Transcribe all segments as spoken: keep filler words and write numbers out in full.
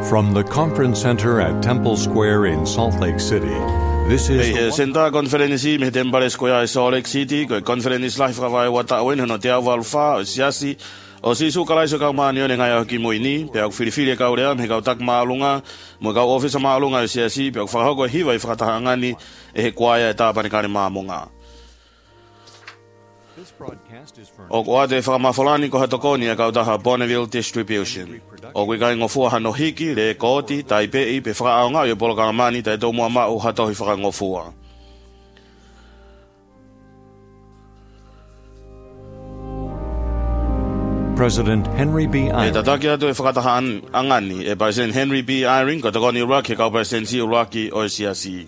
From the conference center at Temple Square in Salt Lake City, this is Hey, senta konferensi me Temple Square in Salt Lake City, ko konferensi live ka wata wen no te avalfa siasi o si su kala so ka mani o ngai ki moini pe ak filifili ka ore me ka tak malunga mo ka office malunga siasi pe ak fa ho ko hiwa i fa ta ngani e kwaya ta pa ni ka mamunga. O kwa te whakamawhalani ko hatokoni e kautaha Bonneville Distribution. O kui kai ngofua hano hiki, le koti, tai pei, pe whakaonga i o polo kangamani, tai tō mua mau hatohi whakangofua. President Henry B. E Eyring. tataki atu e whakataha angani, e President Henry B. Eyring, ko takoni Iraq, e kau President si Iraqi o siasi.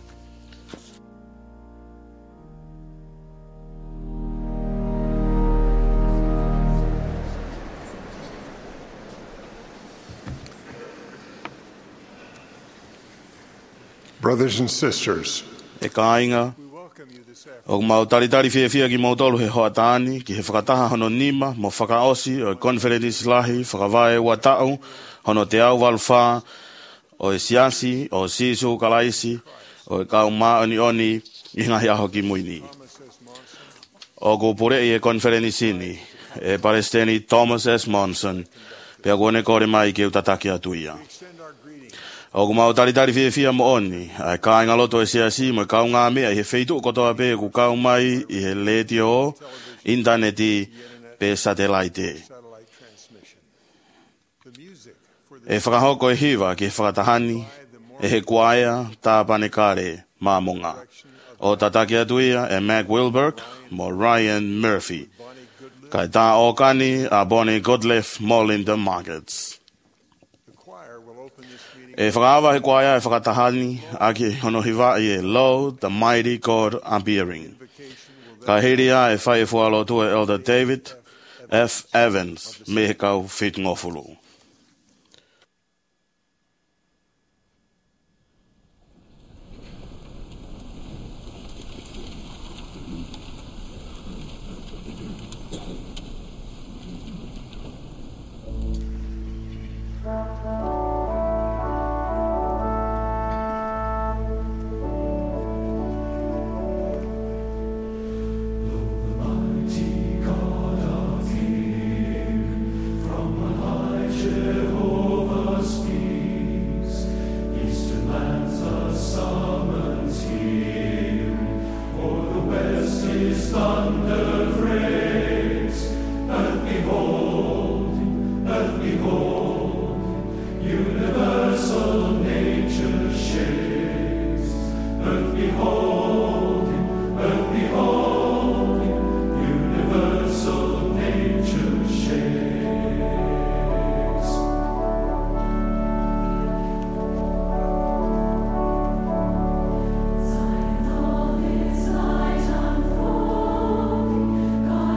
Brothers and sisters, E kāinga, o mau taritari fia fia ki mautolu he hoatani, ki he whakataha hono nima, mo whakaosi, o e konferenisi lahi, whakawai ua tau, hono te au walwha, o e siasi, o sisu kalaisi, o e kau maoni oni, i ngahi aho ki muini. O kupure i e konferenisini, e Palestini Thomas S. Monson, pia kone kore mai ki utataki atuia. O kumau taritari fia fia mo oni, ai kāinga loto e siasi mo e kau ngā mea i he feitu kotoa pe ku kau mai i he leti o interneti pe satellite. E whakahoko e hiwa ki he whakatahani, e he kuaia tāpane kare māmonga. O tataki atuia e Mac Wilberg mo Ryan Murphy. Kai tā o kani a Bonnie Goodliff mo Linda Markets. E whakawa he kwaia e whakatahani aki hono hiwa i e Lo, the Mighty God Appearing. Ka hiria e whai e whualo tu e Elder David F. Evans me he kau whit ngofulu. God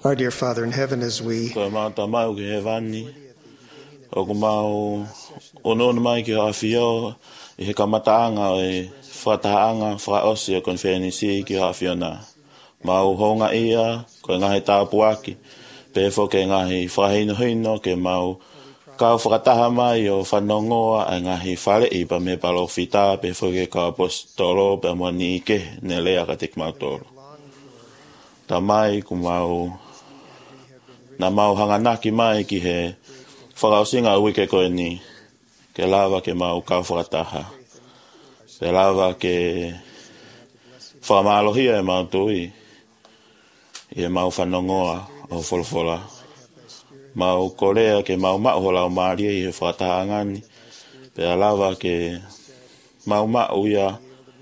Our dear Father in heaven, as we Ko mau ta mau ki he vani. O ko mau ono mai ki hawhio I he kamataanga e whataanga whaosi o konferenisi ki hawhiona. Mau honga ia ko ngahi tāpuaki. Pefo ke ngahi whahino hino ke mau kau whakataha mai o whanongoa a ngahi whare I pa me palo whita pefo ke ka apostolo pa mua ni ike ne lea ka tik mautoro. Ta mai ku mau na mau hanganaki mai ki he whakausinga uike koe ni ke lava ke mau kau whakataha. Ke lava ke whamalohia e mau tui. I mau whanongoa o wholawhola. Mau korea ke mau mauhola o maaria I he whakatahangani. Pea lava ke mau mau ia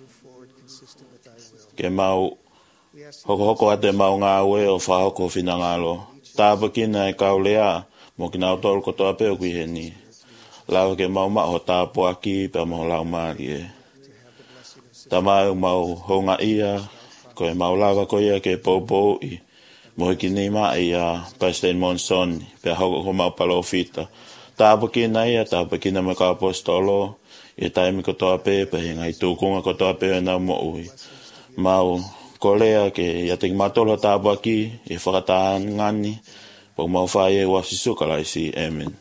ke mau hoko hoko ate mau ngā ue o whahoko whinangalo. Tāpa kina e kau lea mo ki nau tolu kotoa peo kui he ni. Lava ke mau mau ho tāpo aki pea mau lau maaria. Ta mau mau honga ia ko e mau lava ko ia ke popo I mo ki ni mai ia Pastor Monson pe hoko ko mau palo fita ta poki na ia ta poki na me ka apostolo e taimi ko to ape pe ngai tu kunga ko to ape na mo ui mau kolea ke ia te matolo ta poki e whakata ngani po mau fae wa sisuka lai si amen.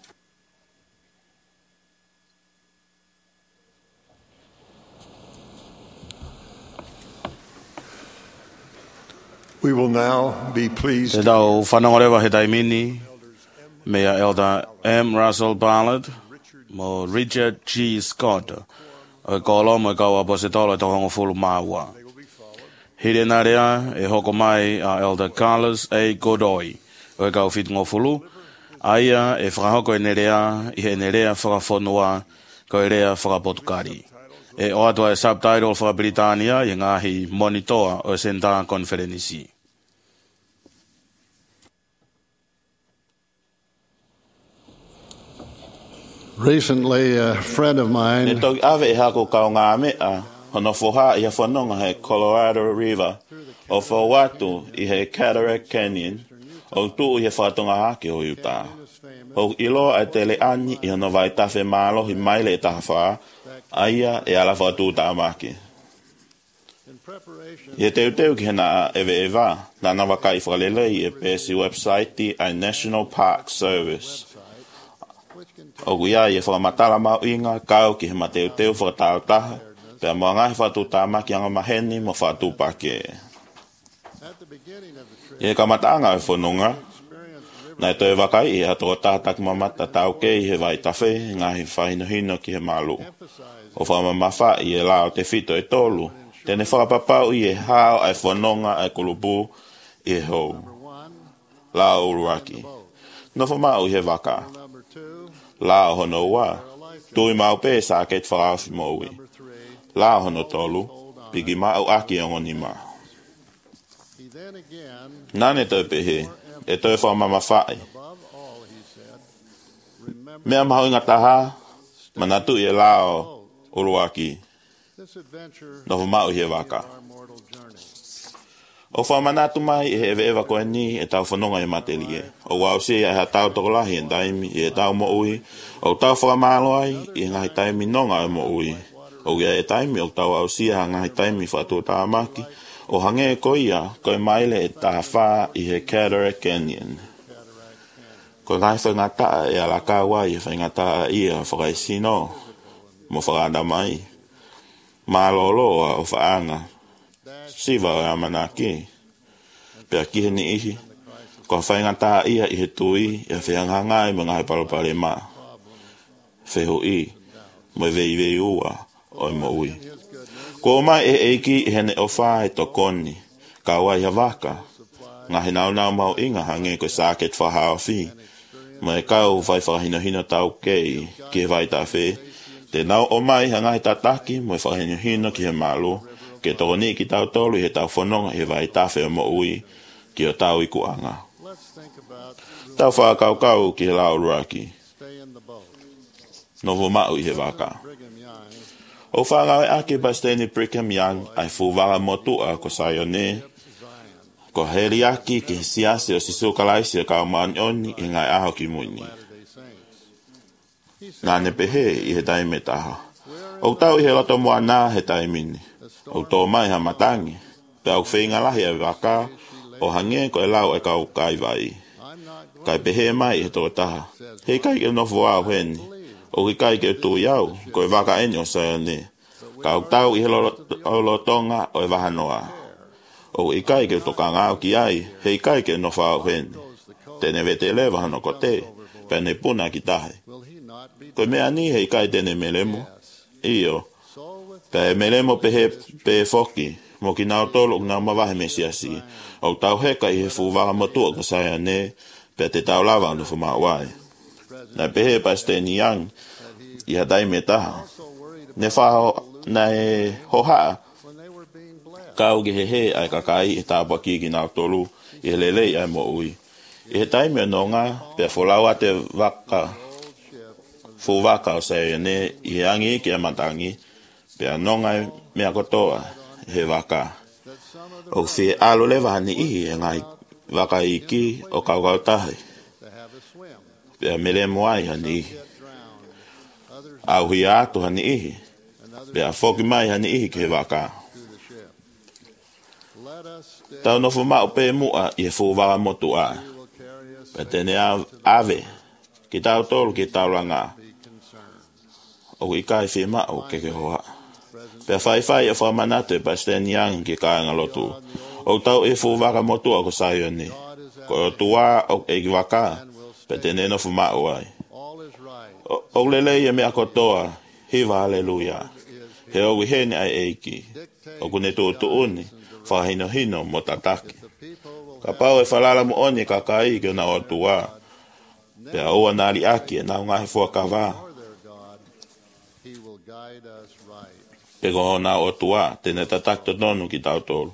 We will now be pleased Te dau whanongorewa he taimini, mea Elder M. Russell Ballard, mo Richard G. Scott, o kolo mo kau apositolo to hongo fulu maua. Hire na rea e hoko mai a Elder Carlos A. Godoy, o kau fit ngofulu, aia e whakahoko e nerea, i he nerea whakafonua, ko e rea whakapotukari. E o atua e subtitle whaka Britania, i ngahi monitoa o senta konferenisi. Recently, a friend of Ne mine toki ave e hako kau ngā mea, hono whoha I a whanonga he Colorado River, o whawatu I he Cataract Canyon, o tu I he whatonga hake o Utah. O ilo a tele ani I hono vai tawhe malo I maile e taha wha, aia e ala whatu ta amaki. I e teu teu ki hena ewe e wā, nana waka I whakalelei e pēsi website I National Park Service. O kuia I e whakamatala mau inga kau ki he mateu teu whakatau taha, pea mua ngahi whatu ta amaki anga maheni mo whatu pake. I e kamatanga e whanunga, nai toi wakai I hatoa tātak mamata tau kei he vai tawhe ngahi whahino hino ki he malu. O whamamafa I e lao te whito e tolu, tene whakapapau I e hao ai whanonga ai kulupu I e hou. Lao uruaki. No whamau I he waka. Lao hono wa, tui mau pē sa ket whakawhi moui. Lao hono tolu, pigi mau aki o ngoni ma. Nane tau pehe, e toi whamama whai. Mea mahu inga taha, manatu I e lao uruaki. No whamau I he waka. O whamanatu mai e hewe ewa koe ni e tau whanonga I matelie. O wau se e ha tau tokolahi e taimi I e tau mo ui. O tau whakamalo ai I ngahi taimi nonga e mo ui. O ia e taimi o tau au sia ha ngahi taimi whatu ta amaki. O hange e koia koe maile e taha wha I he Cataract Canyon. Ko ngai whangataa e ala kawa I e whangataa ia whakaisino. Mo whakanda mai. Maloloa o whaanga. Siva o amanaki. Pea kihe ni ihi. Ko whaingata ia I he tui. Ia whianganga I mga he palopare ma. Wheho I. Mo vei vei ua. O I mo ui. Ko mai e eiki I hene o wha e tokoni. Ka wai ha waka. Ngā he nau nau mau inga hange ko sāket whahao whi. Mo e kau whai whahino hino tau kei. Ki he vai ta whi. Te nau o mai hanga he tataki. Mo e whahino hino ki he malu. Ke toko ni ki tau tolu I he tau whanonga he vai tawhe o mo ui ki o tau I kuanga. Tau whakau kau ki he lau ruaki. Novo mau I he waka. O whangau e ake Basteni Brigham Young ai fuwara motua ko Sayone. Ko heri aki ke siasi o sisukalaisi o ka maanyoni i ngai aho ki muni. Nā ne pehe i he taime taha. O tau i he roto mua nā he taimini. O tō mai ha matangi. Pea au whenga lahi e waka o hange ko e lau e kau kai vai. Kai pehe mai i he tō taha. Hei kai ke nofu au heni. O ki kai ke tū iau ko e waka eni o saia ne. Ka au tau i he lotonga o e wahanoa. O i kai ke toka ngāo ki ai. Hei kai ke nofu au heni. Tene vete le wahano ko te. Pea ne puna ki tahe. Ko mea ni hei kai tene melemo. Iyo. Pea melemo pehe pe foki. Mo ki nao tolo ki nao mawahe me siasi. O tau heka i he fuwaka matua ka saia ne. Pea te tau lava anu fuma wai. Na pehe pa steni yang. I hadai me taha. Ne whaho na e hoha. Kau ki he he ai kakai e tāpua ki ki nao tolu. I he lelei ai mo ui. I he taime no ngā. Pea folau a te waka. Fuwaka o saia ne. I he angi ki a matangi. Pea nongai mea kotoa. He waka. O whie alo le wahani ihi e ngai waka iki o kau kau tahi. Pea mele moai hani ihi. Au hi atu hani ihi. Pea foki mai hani ihi ke waka. Tau nofu mao pe mua i he fuwaka motu a. Pea tene ave. Ki tau tolu ki tau langa. O i kai whie mao ke ke hoa. Pea whai whai e whamanate pa steni yang ki kāinga lotu. O tau e fuwaka motua ko saio ni. Ko o tua o e ki waka. Pe tene no fumau ai. O lele e mea kotoa. Hiva haleluya. He owi hene ai eiki. O kune tu tu uni. Whahino hino mo tataki. Ka pau e whalala mo oni ka kai ki na o tua. Pea oa nari aki e nao ngahi fuakawā. Pego hona o tua, tene tatak to nonu ki tau tolu.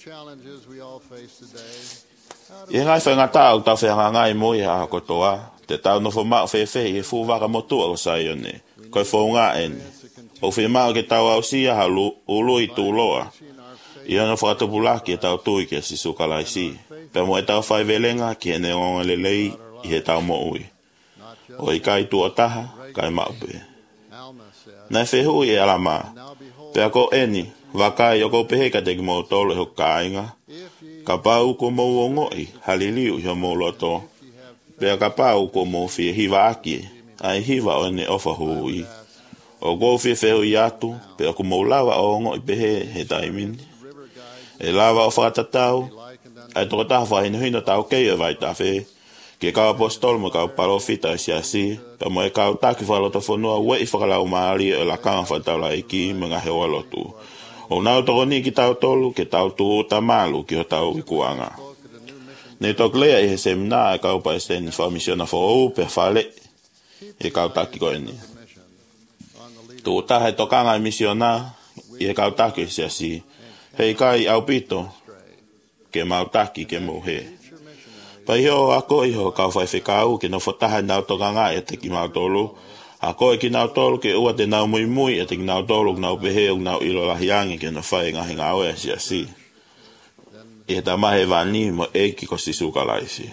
I ngai whainga tau, tau whainga ngai moi ha kotoa. Te tau nofo mao whewhe, i fu waka motua o saio ne. Koi fo ngā eni. O whi mao ke tau au sia ha ulu i tū loa. I ana whakatopulaki e tau tui ki a sisukalai si. Pea mo e tau whai velenga ki e ne ngonga lelei i he tau mo ui. O i kai tu o taha, kai maupe. Nai whehu i e alama. Pea ko eni, wakai o ko pehe ka teki mo tolo ho kāinga. Ka pau ko mo ngoi, haliliu hi mo loto. Pea ka pau ko mo fie hiva aki, ai hiva o ne ofa hui. O ko fie whehu i atu, pea ko mo lawa o ngoi pehe he taimini. E lawa o whakatatau, ai toko taha whahino hino tau kei e vai tawhe. Ke kau apostol mo kau parofita e siasi, pa mo e kau taki whaloto whanua ue i whakalau maari e la kanga whatau la iki mga he walotu. O nau toko ni ki tau tolu, ke tau tu ta malu ki ho tau i kuanga. Ne tok lea i he semina e kau pa esteni whamisiona whou pe whale, e kau taki ko eni. Tu ta he tokanga i misiona, i e kau taki e siasi, hei kai au pito, ke mau taki ke mo he. Pai ho ako i ho kau whai whekau ke no whataha nau toka ngā e te ki mau tolu. Ako e ki nau tolu ke ua te nau mui mui e te ki nau tolu nau pehe o nau ilo lahiangi ke no whai ngahi ngā oe si asi. I he tamahe wani mo eiki ko sisukalaisi.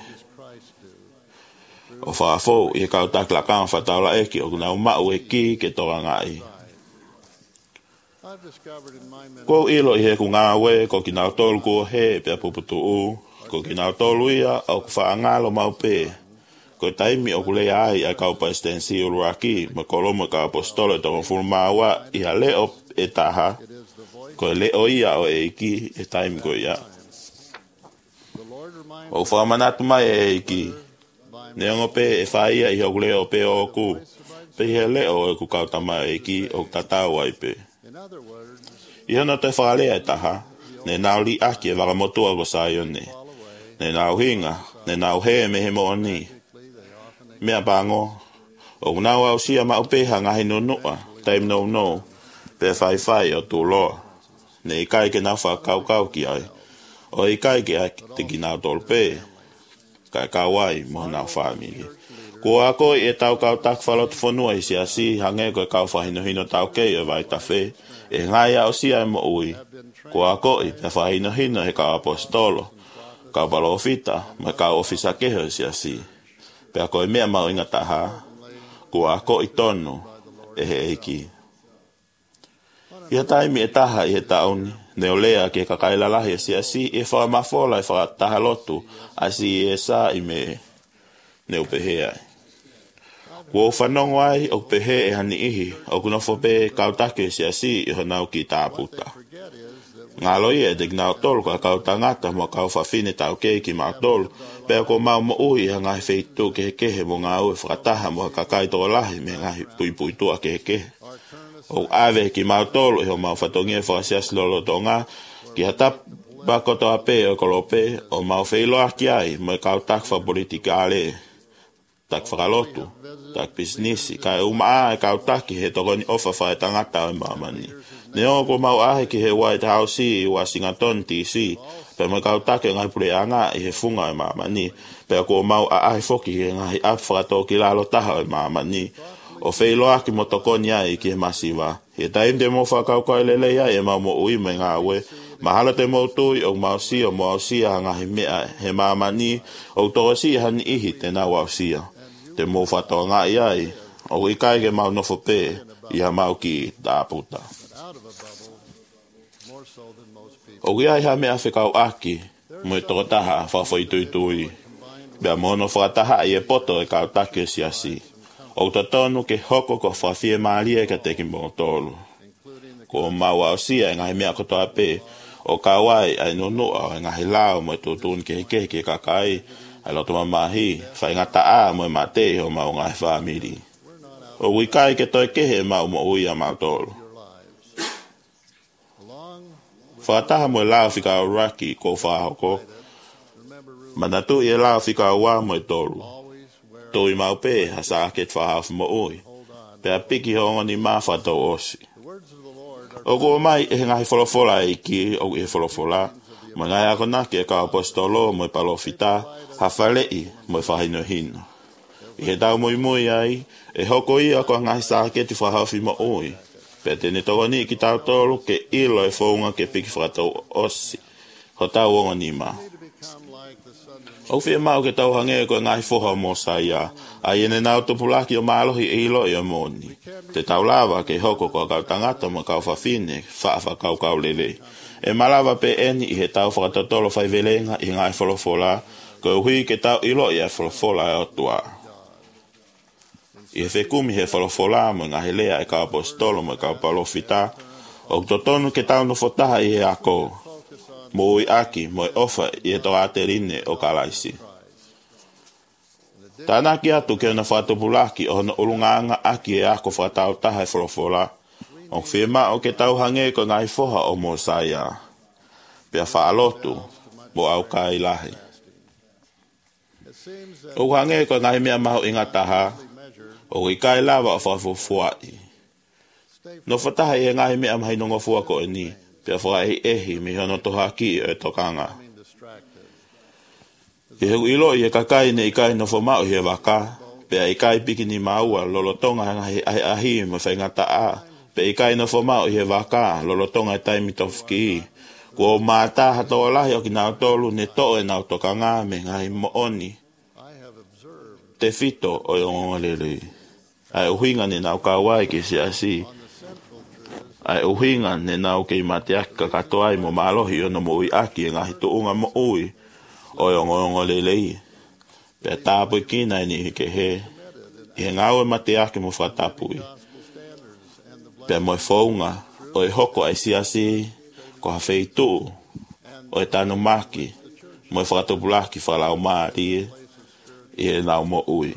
O whaafo i he kau takla kanga whataula eki o nau mau e ki ke toka ngai. Ko ilo i he ku ngā oe ko ki nau tolu kua he pia puputu u. Ko ki nau tolu ia o ku whaangalo mau pē. Ko taimi o ku lea ai a kau pa estensi uruaki ma kolomo ka apostole to ful mawa i a leo e taha. Ko leo ia o e iki e taimi ko ia. O whamanatu mai e iki. Neongo pē e whaia i o ku leo pē o ku. Pe he leo e ku kau tama e iki o tatau ai pē. I hana te whaalea e taha. Ne nau li aki e wakamotua ko saio ne. Ne nau hinga, ne nau he me he moa ni. Mea pango, o nau au sia ma upeha ngahi no noa, taim no no, pe whai whai o tū loa. Ne i kai ke nau wha kau kau ki ai, o i kai ke ai te ki nau tolu pe, kai kau ai mo nau whamiri. Ko ako i e tau kau tak whalotu whanua i si asi, hange koe kau whahino hino tau kei o vai tawhe, e ngai au sia e mo ui. Ko ako i pe whahino hino he kau apostolo. Kau palo ofita, ma kau ofisa keho si asi. Pea koe mea mau inga taha, kua ko i tonu e he eiki. Ia taimi e taha i he tauni, ne o lea ke kakaila lahi si asi e wha mafola e wha taha lotu, asi e sa i me ne upehea. Kua whanongo ai o pehe e hani ihi, o kuna whope kautake si asi i honau ki tāputa. Ngā loi e dek nao tolu ka kau tangata mo kau whawhine tau kei ki mao tolu, pēr ko mau mo ui ha ngai wheitu ke kehe mo ngā ue whakataha mo kakai tō lahi me ngai pui pui tua ke kehe. O ave ki mao tolu e ho mau whatongi e whakasias lolo tō ngā, ki hatap bako tō ape o kolope o mau wheiloa ki ai mo kau tak wha politika ale, tak whakalotu, tak bisnisi, kai umaa e kau taki he tokoni ofa whae tangata o mamani. Ne o ko mau ahe ki he White House i Washington D C, pe mo kau take ngai pule anga i he funga e mamani, pe ko mau a ahe foki he ngai apwhakato ki lalo taha e mamani. O wheiloa ki mo tokoni ai ki he masiwa. He taim te mo whakau koe lelea e mau mo ui me ngā ue. Mahala te mo tui o mau si o mau si a ngahi mea he mamani o tō si hani ihi te nau au sia. Te mo whatoa ngā i ai, o i kai ke mau nofo pē, i ha mau ki tāputa. O i ai ha mea whikau aki, mo i toko taha whawhoi tui tui. Bea mono whakataha i e poto e kau take si asi. O ta tonu ke hoko ko whawhie maalia ka teki mo tolu. Ko mau au sia e ngahi mea kotoa pē, o kawai ai nonua e ngahi lao mo i tūtun ke ke ke kakai, ai loto mamahi, whai ngata a mo i mate o mau ngahi whamiri. O wikai ke toi kehe mau mo ui a mau tolu. Whataha mo i lao whika o raki ko whahoko. Manatu i e lao whika o wā mo i tolu. Tui mau pē ha sāket whahawhi mo ui. Pea piki hongo ni mawhato osi. O ko mai e ngahi wholofola e ki o e wholofola. Ma ngai ako naki e ka apostolo mo i palofita, ha whalei mo i whahino hino. I he tau mui mui ai, e hoko i ako ngahi sāketi whahawhi mo ui. Pea tene togoni ki tau tolu ke ilo e whaunga ke piki whakatau osi. Ho tau onga ni ma. O whia mau ke tau hange ko ngahi whoha mo saia, a iene nau tupulaki o mālohi e ilo i o moni. Te tau lava ke hoko ko kau tangata mo kau whawhine, whaafa kau kau lele. E malawa pe eni i he tau whakatotolo whaivelenga i ngai wholofola, ko hui ke tau ilo i a wholofola e otua. I he whekumi he wholofola mo ngahi lea e kau apostolo mo kau palofita, o totonu ke tau no whotaha i he ako. Mo i aki, mo i ofa i e toa terine o kalaisi. Tāna ki atu ke ona whatopulaki o na urunganga aki e ako whatau taha e wholofola. O whima o ke tau hange ko ngai whoha o mo saia. Pea whaalotu, mo au kai lahi. O hange ko ngai mea maho inga taha, o i kai lava o whafofuai. No whataha i e ngai mea mahi nongo fua ko e ni. Pea whai ehi mi hono toha ki e tokanga. I heu ilo i e kakai ne i kai no whamau i he waka. Pea i kai piki ni maua lolotonga ngahi ahi ahi mo whaingata a. Pea i kai no whamau i he waka lolotonga i taimi tofki. Kua mātā hatoa lahi o ki nau tolu ne to e nau tokanga me ngahi mo oni. Te fito o i ongalele. Ai uhinga ni nau kawai ki si asi. Ai uhinga ne nau kei mateaka katoai mo malohi o no mo ui aki e ngahi tuunga mo ui o i ongo lelei. Pea tāpui kina ni ke he, i he ngau e mateaki mo whatapui. Pea mo i whaunga o i hoko ai siasi ko ha wheitu o i tanu maki mo i whakatopulaki whalau maari i he nau mo ui.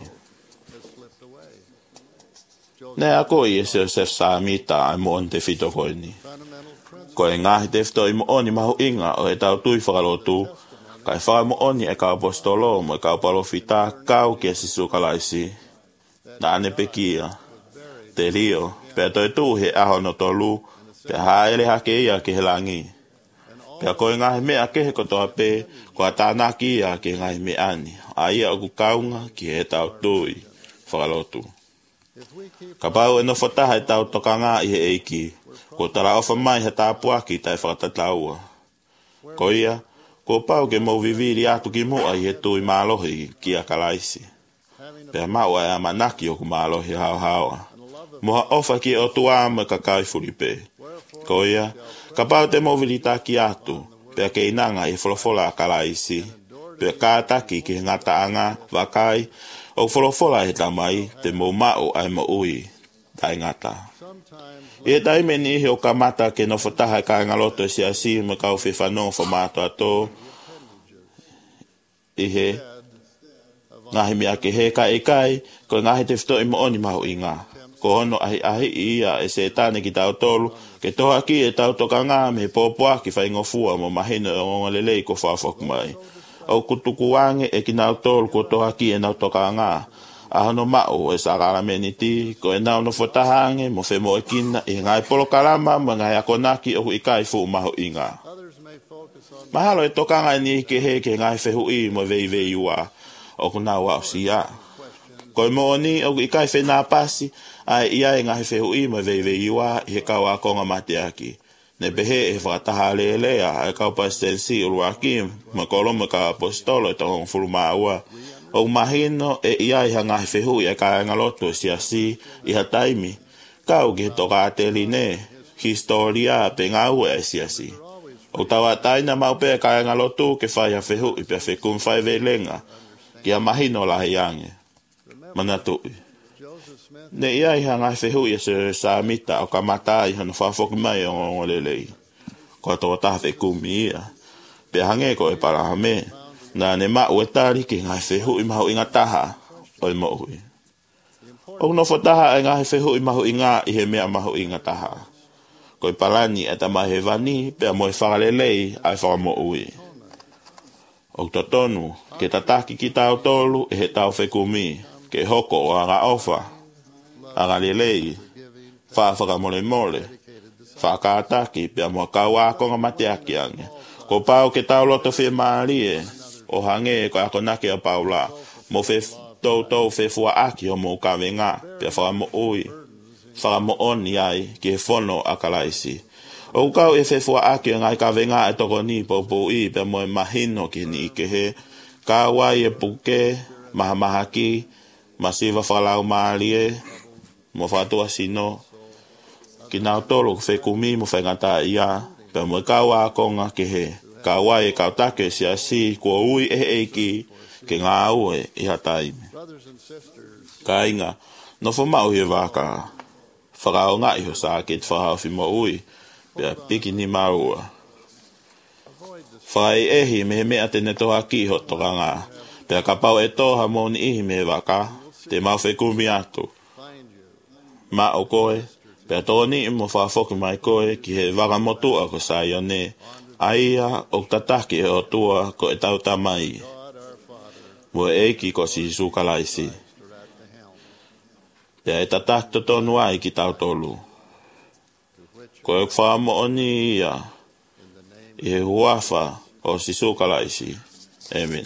Ne ako i e se se sāmita ai mo on te whito koe ni. Ko e ngahi te whito i mo oni mahu inga o e tau tui whakalotu, kai whai mo oni e kau apostolo mo e kau palofita kau ki e sisu kalaisi. Na ane pekia, te rio, pea toi tu he aho no tolu, pea haele hake ia ke he langi. Pea ko e ngahi mea kehe kotoa pe, ko a tānaki ia ke ngahi me ani, a ia oku kaunga ki he tau tui whakalotu. Ka pau e no whataha e tau tokanga i he eiki, ko tala ofa mai he tāpuaki tai whakatataua. Ko ia, Ko pau ke mau viviri atu ki mua i he tui mālohi ki a kalaisi. Pea mau e a manaki o ku mālohi hao haoa. Moha ofa ki o tua ama ka kai furipe. Ko ia, ka pau te mau vilita ki atu, pea ke inanga i wholofola a kalaisi. Pea kātaki ki ngata anga, wakai, o wholofola he tamai, te mau mao ai ma ui, tai ngata. E taime ni he o kamata ke no whataha ka ngaloto si asi me kau whiwhanong whamato ato. I he ngahi mea ke he kai e kai, ko ngahi te whito i mo oni mahu i ngā. Ko hono ahi ahi i ia e se tāne ki tau tolu, ke toha ki e tau toka ngā me pōpua ki whaingofua mo mahina o ngonga lelei ko whawhok mai. Au kutuku wange e ki nau tolu ko toha ki e nau toka ngā. Ahono mao e sakara meniti, ko e nau no whatahange mo whemo e kina i ngai polo kalama ma ngai akonaki o i kai fu maho i ngā. Mahalo e tokanga ni ke he ke ngai whehu i mo vei vei ua o kuna wao si a. Ko e mo ni o i kai whena pasi, ai ia e ngai whehu i mo vei vei ua i he kau a konga mate aki. Ne behe e whakataha le lea e kau pastensi urua ki ma koloma ka apostolo e tonga furu maa ua. O mahino e ia i hanga whehu i a ka ngaloto si asi i ha taimi. Kau ki toka ateli ne, historia pe ngau e si asi. O tawa taina mau pe ka ngaloto ke whai ha whehu i pe whekum whai velenga. Ki a mahino la hiange. Manatui. Ne ia i hanga whehu i a se saamita o ka mata i hana whafoki mai o ngolelei. Ko toa taha whekum i ia. Pe hange ko e paraha me. Na ne ma o tari ki ngai whehu i mahu inga taha o i mohui. O no fotaha e ngai whehu i mahu inga i he mea mahu inga taha. Ko i palani e ta mahe vani pe a moe whakalelei ai whakamohui. O totonu ke tataki ki tau tolu e he tau whekumi ke hoko o anga ofa. Anga lelei wha whakamole mole. Whakataki pe a moe kauakonga mateaki ange. Ko pau ke tau loto whi maarie. O hange ko ako nake a paula mo fe tau tau fe fua aki o mo ka venga pe fa mo oi fa mo oni ai ke fono akalaisi o ka e fe fua aki ngai ka venga e toko ni po po i pe mo imagino ke ni ke he ka wai e puke maha maha ki masiva fa la malie mo fa to asino ki na tolo fe kumi mo fe ngata ia pe mo ka wa konga ke he ka wai e kautake si asi kua ui e eiki ke ngā aue i hataime. Ka inga, no whamau he waka, whakao ngā iho sā ke te whahau whimo ui, pia piki ni marua. Whai ehi me he mea tene toha ki ho toka ngā, pia ka pau e toha mo ni ihi me he waka, te mau whekumi atu. Ma o koe, pia tō ni mo whafoki mai koe ki he waka motua ko sā ione, aia o tataki e o tua ko e tau tamai. Mo e eiki ko si sukalaisi. Pea e tataki to tonu ai ki tau tolu. Ko e whaamo oni ia. I he huafa o si sukalaisi. Amen.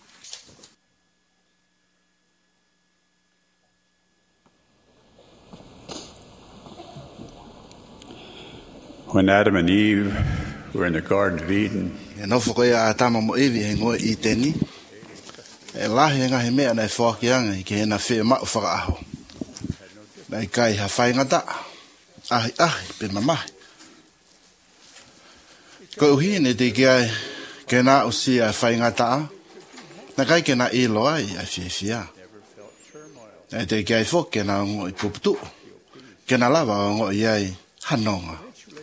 When Adam and Eve were in the Garden of Eden, e no fo ia tama mo evi e ngoi i teni e lahi nga he mea na e whaki anga i ke hena whea mau whakaaho na i kai ha whaingata ahi ahi pe mamahi ko uhi ne te kia ke na usi a whaingata na kai ke na ilo ai a whia whia e te kia i whoke na ngoi puputu ke na lava o ngoi ai hanonga.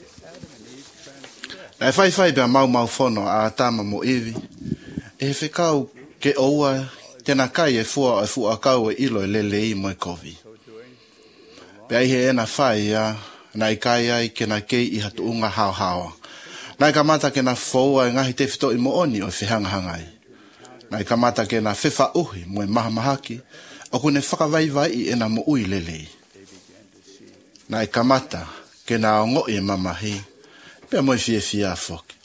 E whai whai pia mau mau whono a tama mo iwi. E he whekau ke oua tena kai e fua e fua kau e ilo e lele i mo e kovi. Pia i he ena whai ia na i kai ai ke na kei i hatu unga hao hawa. Na i kamata ke na whaua e ngahi te whito i mo oni o e whihanga hangai. Na i kamata ke na whiwha uhi mo e maha mahaki o kune whakawai vai i ena mo ui lele. Na i kamata ke na o ngoi e mamahi. Pea moi fie fie a whoki.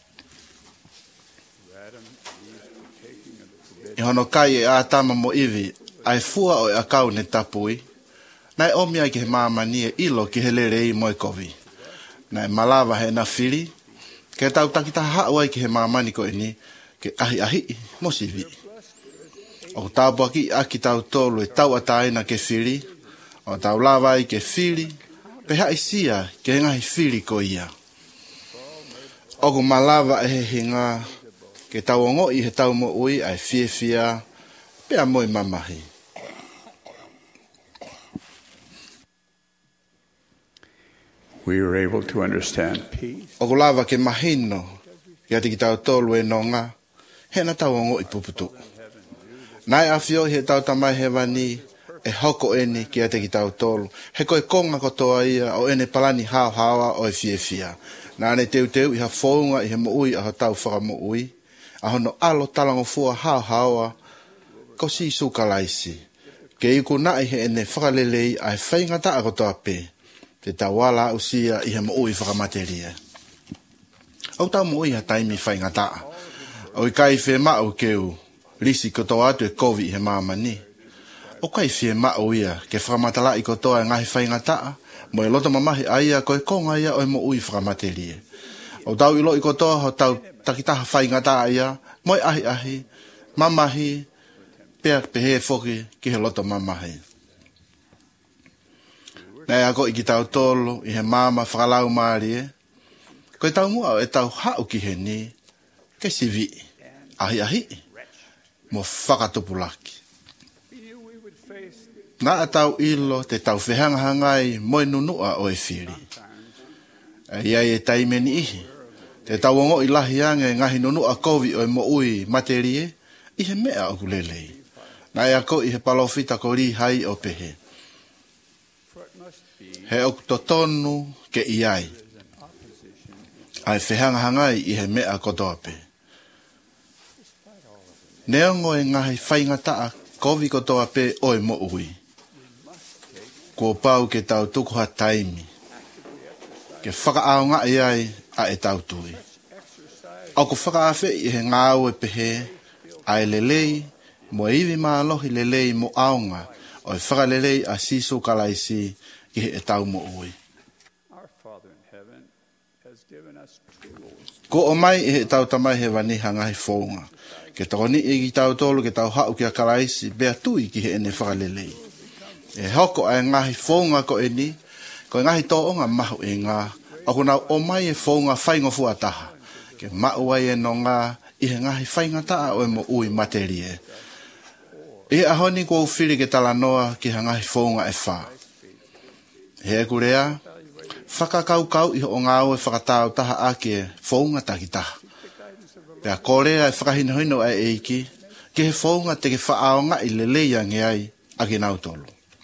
I hono kai e a tama mo iwi, ai fua o e akau ne tapui, nai omia ki he maamani e ilo ki he lere i moi kovi. Nai malawa he na whiri, ke tau takita haawai ki he maamani ko e ni, ke ahi ahi mo sivi. O tau paki aki tau tolu e tau ataina ke whiri, o tau lawai ke whiri, pe hai sia ke ngahi whiri ko ia. O ku malawa e he hinga, ke tau ongo i he tau mo ui ai fie fia, pe a moi mamahi. We were able to understand peace. O ku lava ke mahino, ke ati ki tau tolu e nonga, he na tau ongo i puputu. Nai afio he tau tamai he wani, e hoko eni ki ate ki tau tolu. He koe konga kotoa ia o ene palani hao hawa o e fie fia. Nā ne teu teu i ha whaunga i he mo ui a ha tau whaka mo ui. A hono alo talango fua hao hawa, ko si suka laisi. Ke iku nai he ene whakalelei a he whaingata a kotoa pe. Te tau wala usia i he mo ui whakamateria. Au tau mo ui ha taimi whaingata. O i kai whe mao keu. Lisi kotoa atu e kovi i he mamani. O kai fie mao ia, ke whakamatala i kotoa e ngahi whaingataa, mo e loto mamahi aia koe konga ia o e mo ui whakamaterie. O tau ilo i kotoa ho tau takitaha whaingataa ia, mo e ahi ahi, mamahi, pea pehe foki ki he loto mamahi. Nei ako i ki tau tolo, i he mama whakalau maari e, koe tau mua e tau hau ki he ni, ke sivi, ahi ahi. Mo whakatupulaki. Nā a tau ilo te tau whehangahangai moe nunua o e whiri. E iai e taimeni ihi. Te tau ongo i lahi ange ngahi nunua kovi o e mo ui materie, i he mea o kulelei. Nā e ako i he palofita ko ri hai o pehe. He o totonu ke iai. Ai whehangahangai i he mea kotoa pehe. Neongo e ngahi whaingataa kovi kotoa pe o e mo ui. Kua pau ke tau tukuha taimi. Ke whakaaonga i ai a e tau tui. O ku whakaafe i he ngāu e pehe, a e lelei, mo e iwi mālohi lelei mo aonga, o e whakalelei a sisu kalaisi i he e tau mo ui. Ko o mai i he tau tamai he waniha ngahi whaunga. Ke tau ni i ki tau tolu ke tau hau ki a karaisi bea tui ki he ene whakalelei. E hoko ai ngahi whaunga ko e ni, ko e ngahi tōonga mahu e ngā, a kuna o mai e whaunga whaingo fuataha, ke mau ai e no ngā, i he ngahi whainga taa o e mo ui materie. E ahoni ko uwhiri ke talanoa ki he ngahi whaunga e wha. He e kurea, whakakau kau i ho ngā o e whakatau taha ake e whaunga takitaha. Pea korea e whakahinohino ai eiki, ke he whaunga te ke whaaonga i leleia nge ai a ke nautolo.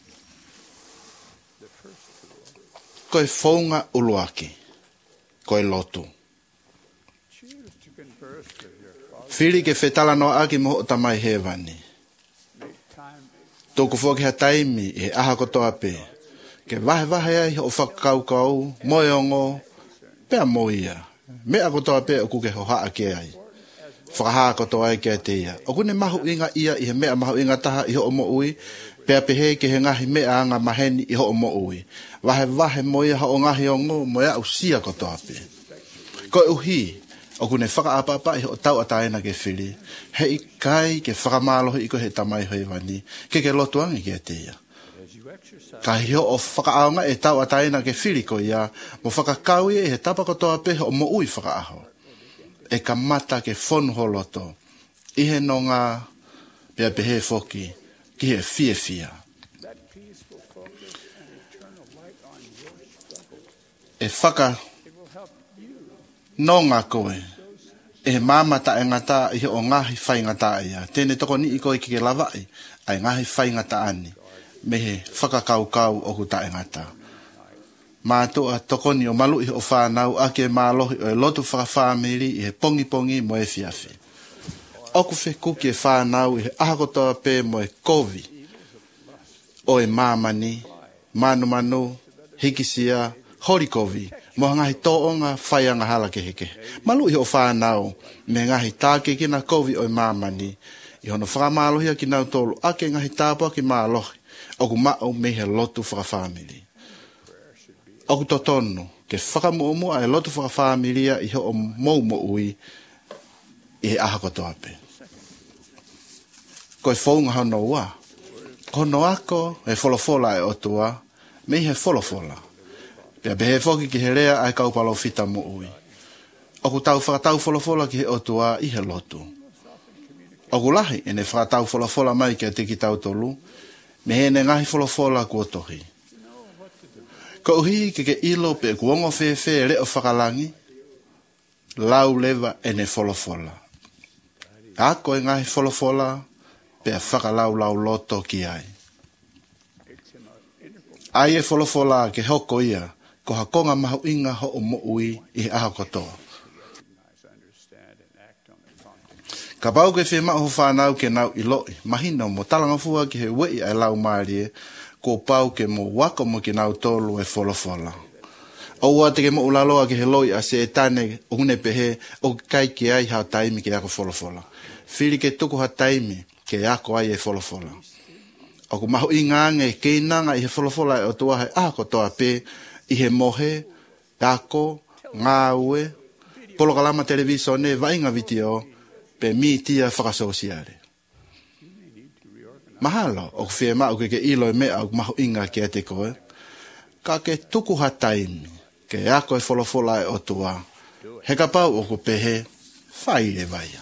Ko e whaunga uluaki, ko e lotu. Whiri ke whetala no aki moho o tamai hewani. Tōku whoki ha taimi e aha kotoa pe, ke wahe wahe ai o whakaukau, moe ongo, pea moia, mea kotoa pe o kuke ho haa ke ai. Whakaha kotoa ai ke te ia. O kune mahu inga ia i he mea mahu inga taha i ho o mo ui, pea pehe ke he ngahi mea anga maheni i ho o mo ui. Wahe wahe moia ha o ngahi ongo, moia au sia kotoa pe. Ko e uhi, o kune whakaapapa i ho o tau ataena ke whiri, he i kai ke whakamalohi i ko he tamai hoi wani, ke ke lotuangi ke te ia. Ka hi ho o whakaaonga e tau ataena ke whiri ko ia, mo whakakau e he tapa kotoa pe ho o mo ui whakaaho. E ka mata ke whonu holoto, i he no ngā pia pehe foki, ki he fie fia. E whaka no ngā koe, e he māmata e ngata i he o ngahi whai ngata ia, tēne toko ni i koe ki ke lawai, ai ngahi whai ngata ani, me he whakakau kau o ku ta e ngata. Mātua tokoni o malu i o whānau ake mālohi o e lotu whakawhamiri i he pongi pongi mo e fiafi. Oku whe kuki e whānau i he ahakotoa pē mo e kovi o e māmani, manu manu, hikisia, hori kovi, mo ngahi tōonga whaianga hala ke heke. Malu i o whānau me ngahi tāke kina kovi o e māmani, i hono whakamālohia ki nau tolu ake ngahi tāpua ki mālohi, oku mao me he lotu whakawhamiri. Oku totonu, ke whakamuumua e lotu whakawhamiria i ho o mou mo ui, i aha kotoa pe. Ko e whaunga hono ua. Kono ako e wholofola e otua, me he wholofola. Pea behe whoki ki he rea ai kaupalo fita mo ui. Oku tau whakatau wholofola ki he otua i he lotu. Oku lahi e ne whakatau wholofola mai ki a tiki tau tolu, me he ne ngahi wholofola ku otohi. Ko uhi ke ke ilo pe kuongo whewhe reo whakalangi, lau lewa e ne wholofola. Ako e ngahi wholofola, pea whakalau lau loto ki ai. Ai e wholofola ke hoko ia, ko hakonga mahu inga ho o mo ui i aha kotoa. Ka pau ke whi maho whanau ke nau i loi, mahino mo talanga fua ki he wei ai lau maarie, ko pau ke mo wako mo ki nau tolu e wholofola. O ua te ke mo ulaloa ki he loi a se e tane une pehe o kai ki ai hao taimi ki ako wholofola. Whiri ke tuku ha taimi ke ako ai e wholofola. O ku maho i ngange ke inanga i he wholofola e o tua he ako toa pe i he mohe, ako, ngā ue, polo kalama televisione, vainga video, pe mi tia whakasosiare. Mahalo, o ku whia mau ke ke ilo e mea o maho inga ki a te koe, ka ke tuku ha taimi, ke ako e wholofola e o tua, he ka pau o ku pehe, whai e vaia.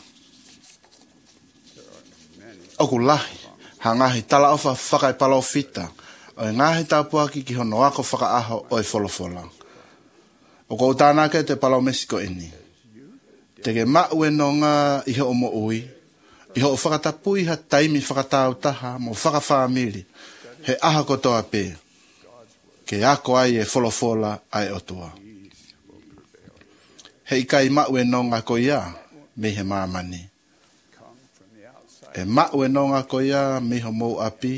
O ku lahi, ha ngahi tala ofa whakai palau fita, o e ngahi tāpuaki ki hono ako whakaaho o e wholofola. O kou tānake te palau Mexico ini. Te ke mau e no ngā iho o mo ui, iho o whakatapui ha taimi whakatau taha mo whakawhamiri, he aha kotoa pē, ke ako ai e wholofola ai otua. He ikai mau e no ngā ko ia, me he māmani. E mau e no ngā ko ia, me ho mou api,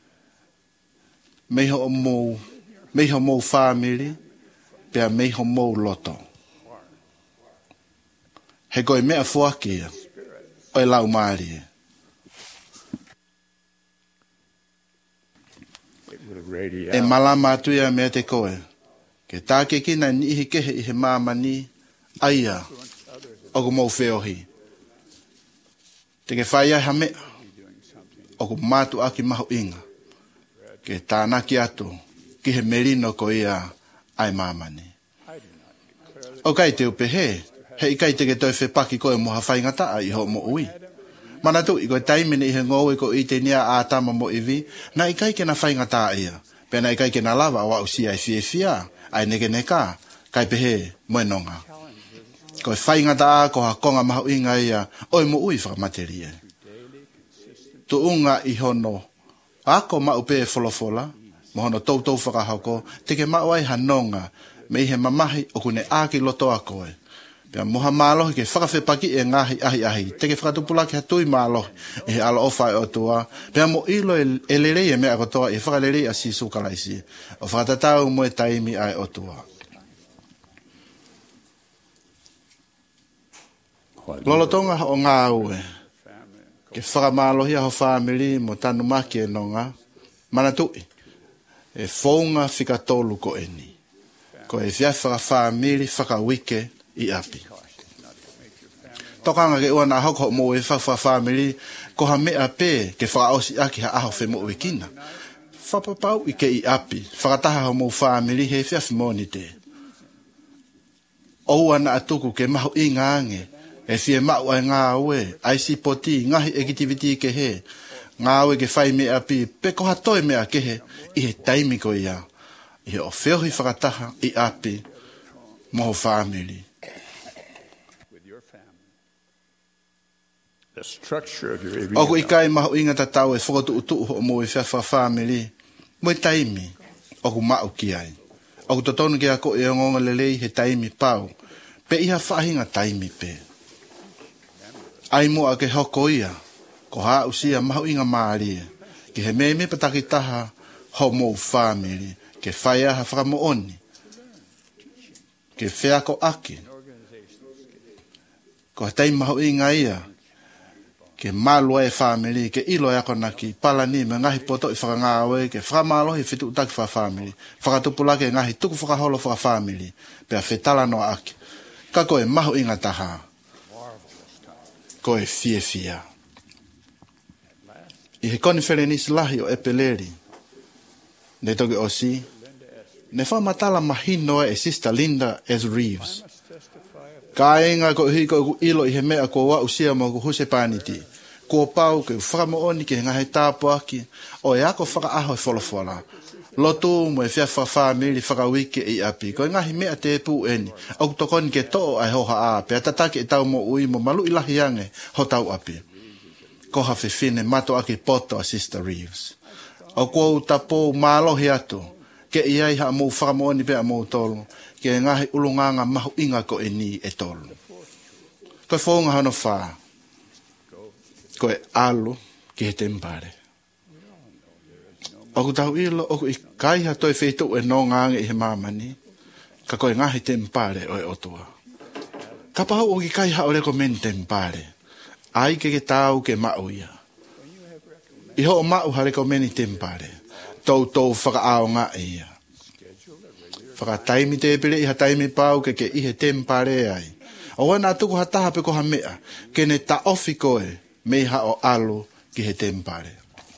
me ho mou, me ho mou whamiri, pea me ho mou loto. He koe mea fuakia, o e lau maari. E malama atuia mea te koe, ke tāke kina ni ihi kehe i he māmani, aia, o ku mou whiohi. Te ke whaia ha mea, o ku mātu aki mahu inga, ke tānaki atu, ki he merino ko ia ai māmani. O kai te upe he, he ikai te ke toi whepaki koe moha whaingata a i ho mo ui. Mana tu, i koe taimene i he ngōwe ko i te nia a tama mo iwi, na ikai ke na whaingata a ia. Pena ikai ke na lava wa usi ai fie fia, ai neke neka, kai pehe moenonga. Koe whaingata a ko ha konga mahu inga ia, oi mo ui whakamaterie. Tu unga i hono, ako ma upe e wholofola, mo hono tau tau whakahoko, te ke mau ai hanonga, me i he mamahi o kune āki loto a koe. Pea moha mālohi ke whakawhepaki e ngahi ahi ahi. Te ke whakatupula ki hatui mālohi e he ala ofa e o tua. Pea mo ilo e lerei e mea kotoa e whakalerei a sisu kalaisi. O whakatatau mo e taimi ai o tua. Lolotonga o ngā ue. Ke whakamālohi a ho whamiri mo tanu maki e nonga. Mana tui. E whaunga whikatolu ko eni. Ko e whia whakawhamiri whakawike i api. Tokanga ke ua na hoko mo e whawha whamiri, ko ha mea pē ke whakaosi aki ha aho whemo ue kina. Whapapau i ke i api, whakataha ho mo whamiri he whiawhi moni te. Oua na atuku ke mahu i ngānge, e whie mau ai ngā ue, ai si poti, ngahi e kitiviti ke he, ngā ue ke whai mea api, pe ko hatoe mea ke he, i he taimi ko ia, i he o whiohi whakataha i api, moho whamiri. Oku i kai mahu inga tatau e whakotu utu ho mo i whiawha whamiri. Mo i taimi, oku mau ki ai. Oku totonu ki ako e ngonga lelei he taimi pau. Pe iha whahinga taimi pe. Ai mua ke hoko ia, ko haa usia mahu inga maarie. Ki he meme pataki taha ho mo whamiri. Ke whaiaha whakamo oni. Ke whiako aki. Ko taimi mahu inga ia. Ke malua e whamiri, ke ilo e ako naki, pala ni me ngahi poto i whakangawe, ke whakamalohi whitu utaki wha whamiri, whakatupulake ngahi tuku whakaholo wha whamiri, pea whetala no aki. Kako e mahu inga taha. ko e fia fia. I he konferenisi lahi o Epeleri, ne toki osi, ne whamatala mahino e Sister Linda S. Reeves. Ka inga ko hiko ku ilo i he mea ko wa usia mo ku huse paniti. Ko pau ke whakamo oni ke ngahe tāpo aki, o e ako whaka aho e wholofola. Lotu mo e whia whawhamiri whakawike i api, ko ngahi mea te pu eni, au tokoni ke too ai hoha a, pe atatake e tau mo ui mo malu ilahi ange ho tau api. Ko ha whiwhine mato aki poto a Sister Reeves. O ko utapo mālohi atu, ke iai ha mo whakamo oni pe a mo tolu, ke ngahi ulunganga mahu inga ko e ni e tolu. Ko e whaunga hano whaa, ko e alu ki he tempare. Oku tahu ilo, oku i kaiha toi whetu e no ngange i he mamani, ka koe ngahi tempare o e otua. Ka pahau o ki kaiha o reko men tempare, ai ke ke tau ke mauia. Iho o mau ha reko meni tempare, tau tau whakaao ngā ia. Whakataimi te pere iha taimi pau ke ke ihe tempare ai. O wana atuku ha taha pe koha mea, ke ne ta ofi koe, meha o alu ki he tempare.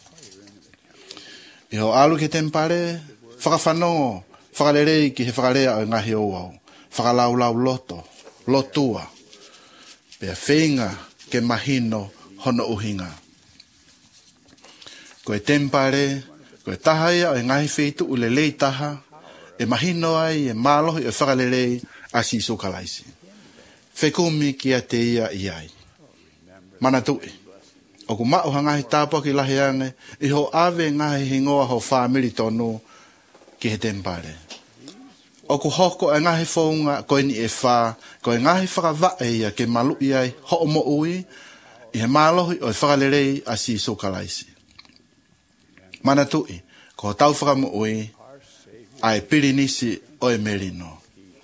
I ho alu ki he tempare, whakawhanongo, whakarerei ki he whakarea o ngahi o au, whakalaulau loto, lotua, pea whenga ke mahino hono uhinga. Ko e tempare, ko e tahaia o ngahi whetu u lelei taha, e mahino ai, e malohi o whakarerei a siso kalaisi. Whekumi ki a te ia i ai. Mana tui. O ku mao hangahi tāpua ki lahi ange, i ho ave ngahi hingoa ho whamiri tonu ki he tempare. O ku hoko e ngahi whaunga koe ni e wha, koe ngahi whakawha e ia ke malu i ai ho o mo ui, i he malohi o e whakalerei a si so kalaisi. Mana tui, ko tau whakamu ui, a e pirinisi o e merino.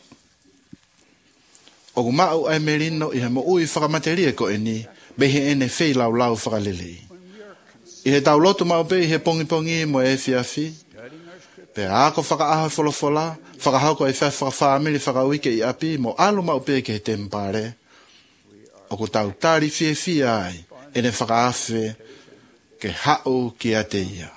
O ku mao e merino i he mo ui whakamateria ko e ni, behe ene whei lau lau whakalelei. I he tau lotu mau pe i he pongi pongi mo e fiafi. Pe ako whakaaha wholofola, whakahauko e whai whakawhamiri whakawike i api, mo alu mau pe ke he tempare. O ku tau tari fie fie ai, ene whakaafe ke hau ki a te ia.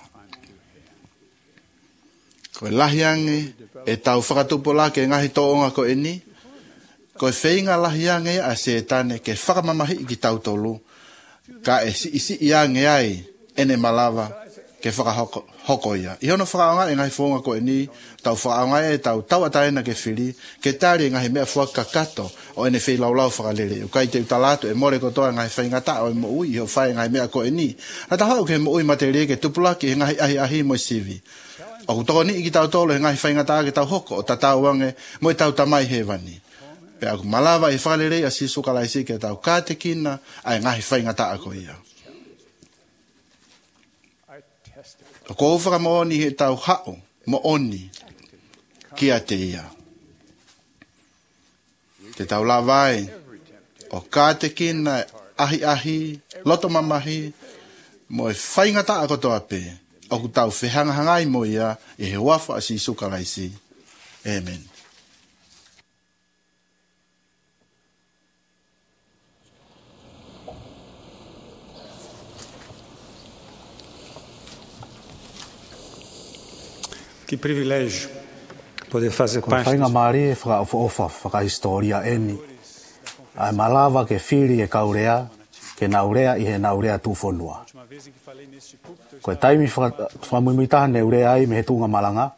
Ko e lahiange, e tau whakatupola ke ngahi toonga ko e ni, ko e whainga lahi ange a se tane ke whakamamahi i ki tau tolu, ka e si isi i ange ai ene malawa ke whakahoko ia. I hono whakaonga e ngahi whaunga ko e ni, tau whakaonga e tau tau ataena ke whiri, ke tari e ngahi mea whaka kato o ene whai laulau whakalere. Ukai te utalato e more kotoa ngahi whainga ta o e mo ui, i ho whai ngahi mea ko e ni. A ta hau ke mo ui materie ke tupulaki e ngahi ahi ahi mo sivi. O kutoko ni i ki tau tolo e ngahi whainga ta ke tau hoko o ta tau wange mo i tau tamai hewani. Pe aku malawa i whalerei a sisu kalaisi ke tau kāte kina ai ngahi whainga ta ako ia. O ko uwhaka mo oni he tau hao mo oni ki a te ia. Te tau lawai o kāte kina ahi ahi, loto mamahi, mo e whainga ta ako toa pe. O ku tau whihanga hangai mo ia e he wafa a sisu kalaisi. Amen. Que privilégio poder fazer parte. Whainga mare whaka ofa whaka historia eni. Ai malawa ke whiri e kaurea, ke naurea i he naurea tūwhonua. Koe taimi whamumitaha neurea ai me he tūnga malanga.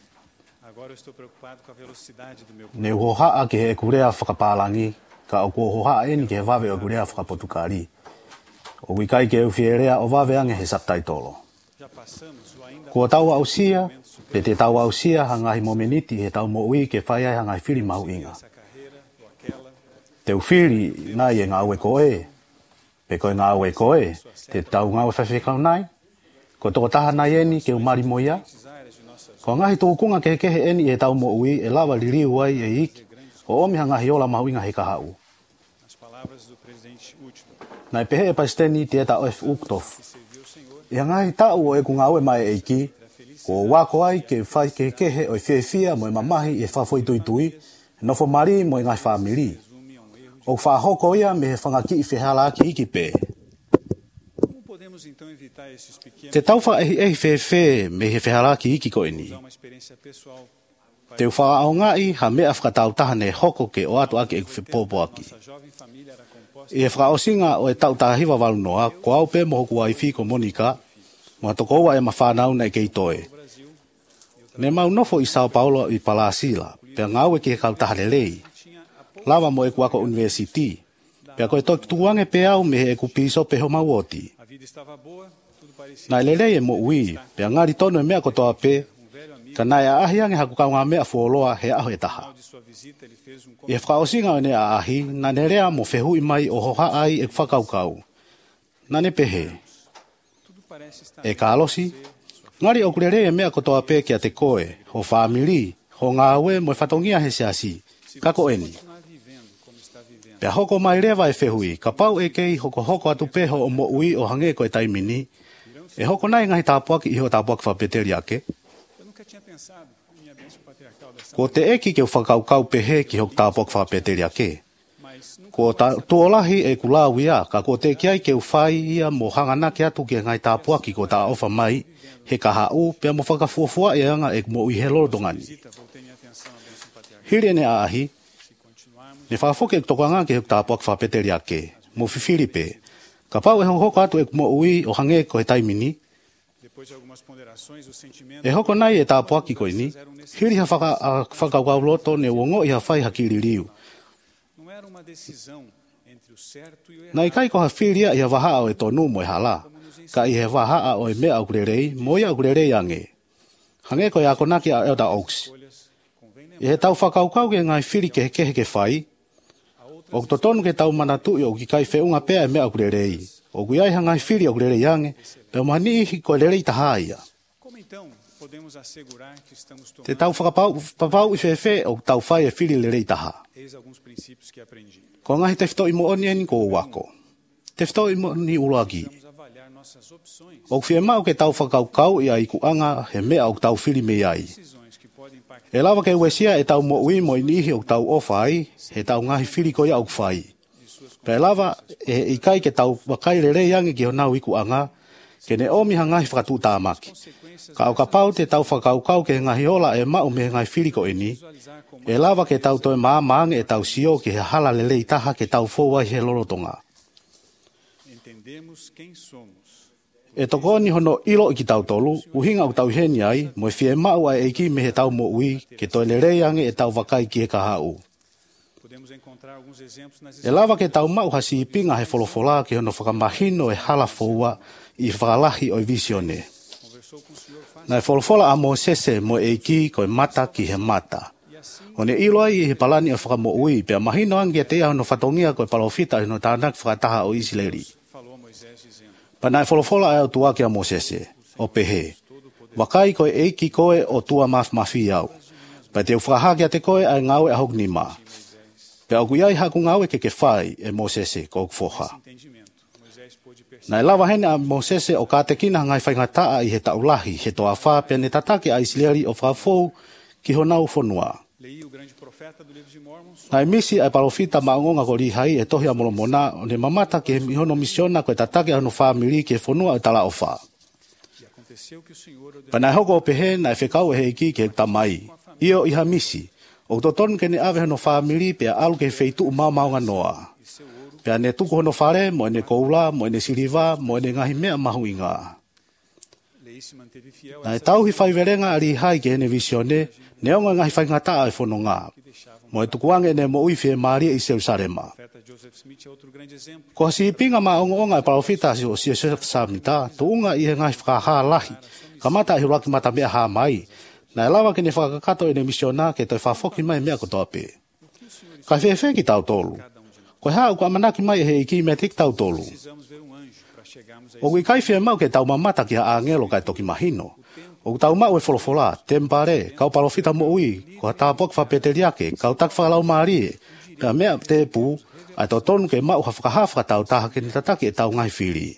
Ne uhohaa ke he ekurea whakapālangi, ka o kua uhohaa eni ke he wawe o ekurea whakapotukari. O wikai ke uwhierea o wawe ange he saptaitolo. Kua tau ausia, pe te tau ausia hangahi momeniti he tau mo ui ke whai ai hangahi whiri mahu inga. Te uwhiri nai e ngā ue koe, pe koe ngā ue koe, te tau ngā ue whawhekau nai, ko toko taha nai eni ke umari moia, ko ngahi tōkunga ke kehe eni e tau mo ui e lawa liriu ai e iki, o omi hangahi ola mahu inga he kahau. Nai pehe e paisteni te eta F. Uktof, i hangahi tau o e ku ngā ue mai e iki, ko wako ai ke whai ke kehe o i whiawhia mo i mamahi e whawhoi tui tui, nofo mari mo i ngai whamiri. O whahoko ia me he whangaki i whihala ki iki pē. Te tau wha ehi ehi whewhe me he whihala ki iki ko ini. Te whaaongai ha mea whakatau tahane hoko ke o atu ake e kuwhipopo aki. I e whakaosinga o e tau tahiwa walu noa, ko au pē mohoku ai whiko Monika, mo toko ua e mawhanau nei kei toe. Me mau nofo i Sao Paulo i Palasila, pia ngau e ki he kau tahale lei. Lava mo e kuako university, pia koe toki tuange pe au me he e kupiso pe ho mauoti. Nai lelei e mo ui, pia ngari tono e mea kotoa pe, ka nai a ahi ange haku kau ngā mea fuoloa he aho e taha. I e whakaosinga o ne a ahi, na ne rea mo whehui mai o hoha ai e whakaukau. Na ne pehe. E ka alosi, ngari o kurere e mea kotoa pe kia te koe, ho whaamiri, ho ngā ue mo e whatongia he seasi, kako eni. Pea hoko mai rewa e whehui, ka pau e kei hoko hoko atu peho o mo ui o hange koe taimini, e hoko nai ngahi tāpuaki iho tāpuaki whapeteri ake. Ko te eki ke whakaukau pehe ki hok tāpuaki whapeteri ake. Ko tuolahi e kulau ia, ka ko te kiai ke uwhai ia mo hanganake atu ke ngai tāpuaki ko tā ofa mai, he ka hau, pea mo whakafuafua e anga e mo ui he lorotongani. Hiri ne a ahi, ne whaafoke e tokanga ke hok tāpuaki whapeteri ake, mo whiwhiripe, ka pau e hoko atu e mo ui o hange ko he taimini. E hoko nai e tāpuaki ko ini, hiri ha whakaukau loto ne uongo i ha whai hakiri riu. Nai kai ko ha whiria i ha waha o e tonu mo e hala, ka i he waha o e mea au kurerei, mo ia au kurerei ange. Hange ko e ako naki a Elder Oaks. I he tau whakaukau ke ngai whiri ke kehe ke whai, o to tonu ke tau manatu i o ki kai whiunga pea e mea au kurerei. O kui ai hangai whiri au kurerei ange, pe o mani ihi ko e lerei taha ia. Te tau whakapau i whewhe o tau whai e whiri lerei taha. Ko ngahi te whito i mo oni eni ko wako. Te whito i mo ni uloagi. O whie mau ke tau whakaukau i a iku anga he mea o tau whiri me ai. E lawa ke uesia e tau mo ui mo inihi o tau ofai, he tau ngahi whiri ko ia o kwhai. Pe lawa e ikai ke tau wakai lerei ange ki ho nau iku anga, ke ne omi ha ngahi whakatu tāmaki. Ka au ka pau te tau whakaukau ke ngahi ola e mau me ngai whiri ko eni, e lawa ke tau toi maa maange e tau sio ke he hala lelei taha ke tau fōwai he lorotonga. E toko ni hono ilo i ki tau tolu, uhinga o tau heni ai, mo e fie mau ai eiki me he tau mo ui, ke toi lerei ange e tau wakai ki he kahau. E lawa ke tau mau hasi ipinga he wholofola ke hono whakamahino e hala fōua i whakalahi o i visione. Nai wholofola a mo sese mo eiki ko e mata ki he mata. O ne ilo ai i he palani o whakamo ui, pia mahino angi e te ia hono whatongia ko e palofita hono tānak whakataha o Isileri. Pa nai wholofola ai o tuaki a mo sese, o pehe. Wakai ko e eiki koe o tua maf mafi au. Pa te uwhakahaki a te koe ai ngau e ahok ni ma. Pea o kuiai haku ngau e ke ke whai e mo sese ko ukfoha. Nai lawa hene a mo sese o ka te kina ngai whaingataa i he taulahi, he toa wha pia ne tatake a Isileri o whafou ki honau whonua. Nai misi ai palofita maongonga ko rihai e tohi a molomona o ne mamata ke he hono misiona ko e tatake a hono whamiri ke whonua e tala o wha. Pa nai hoko o pehe nai whekau e he iki ke tamai, io iha misi, o to tonu ke ne ave hono whamiri pia alu ke wheitu mau maunga noa. Pea ne tuku hono whare, mo ne koula, mo ne siriva, mo ne ngahi mea mahu inga. Nai tau hi whaiverenga a rihai ke hene visione, ne onga ngahi whaingataa e whono ngā. Mo e tukuange ne mo uiwhie Maria i Jerusalema. Ko hasi ipinga ma onga onga e palofita si o si Joseph Samita, tu unga i he ngahi whakaha lahi, ka mata i hulaki mata mea haa mai, na e lawa ke ne whakakato e ne misiona ke toi whafoki mai mea kotoa pe. Ka whewhe ki tau tolu. Ko hea uka amanaki mai he iki mea tik tau tolu. O kui kai whia mau ke tau mamata ki ha angelo kai toki mahino. O tau mau e wholofola, tempare, kau palofita mo ui, ko ha tāpok whapeteriake, kau tak whakalau maarie, pia mea te pu, ai tau tonu ke mau ha whakahawha tau taha ke ni tatake e tau ngai whiri.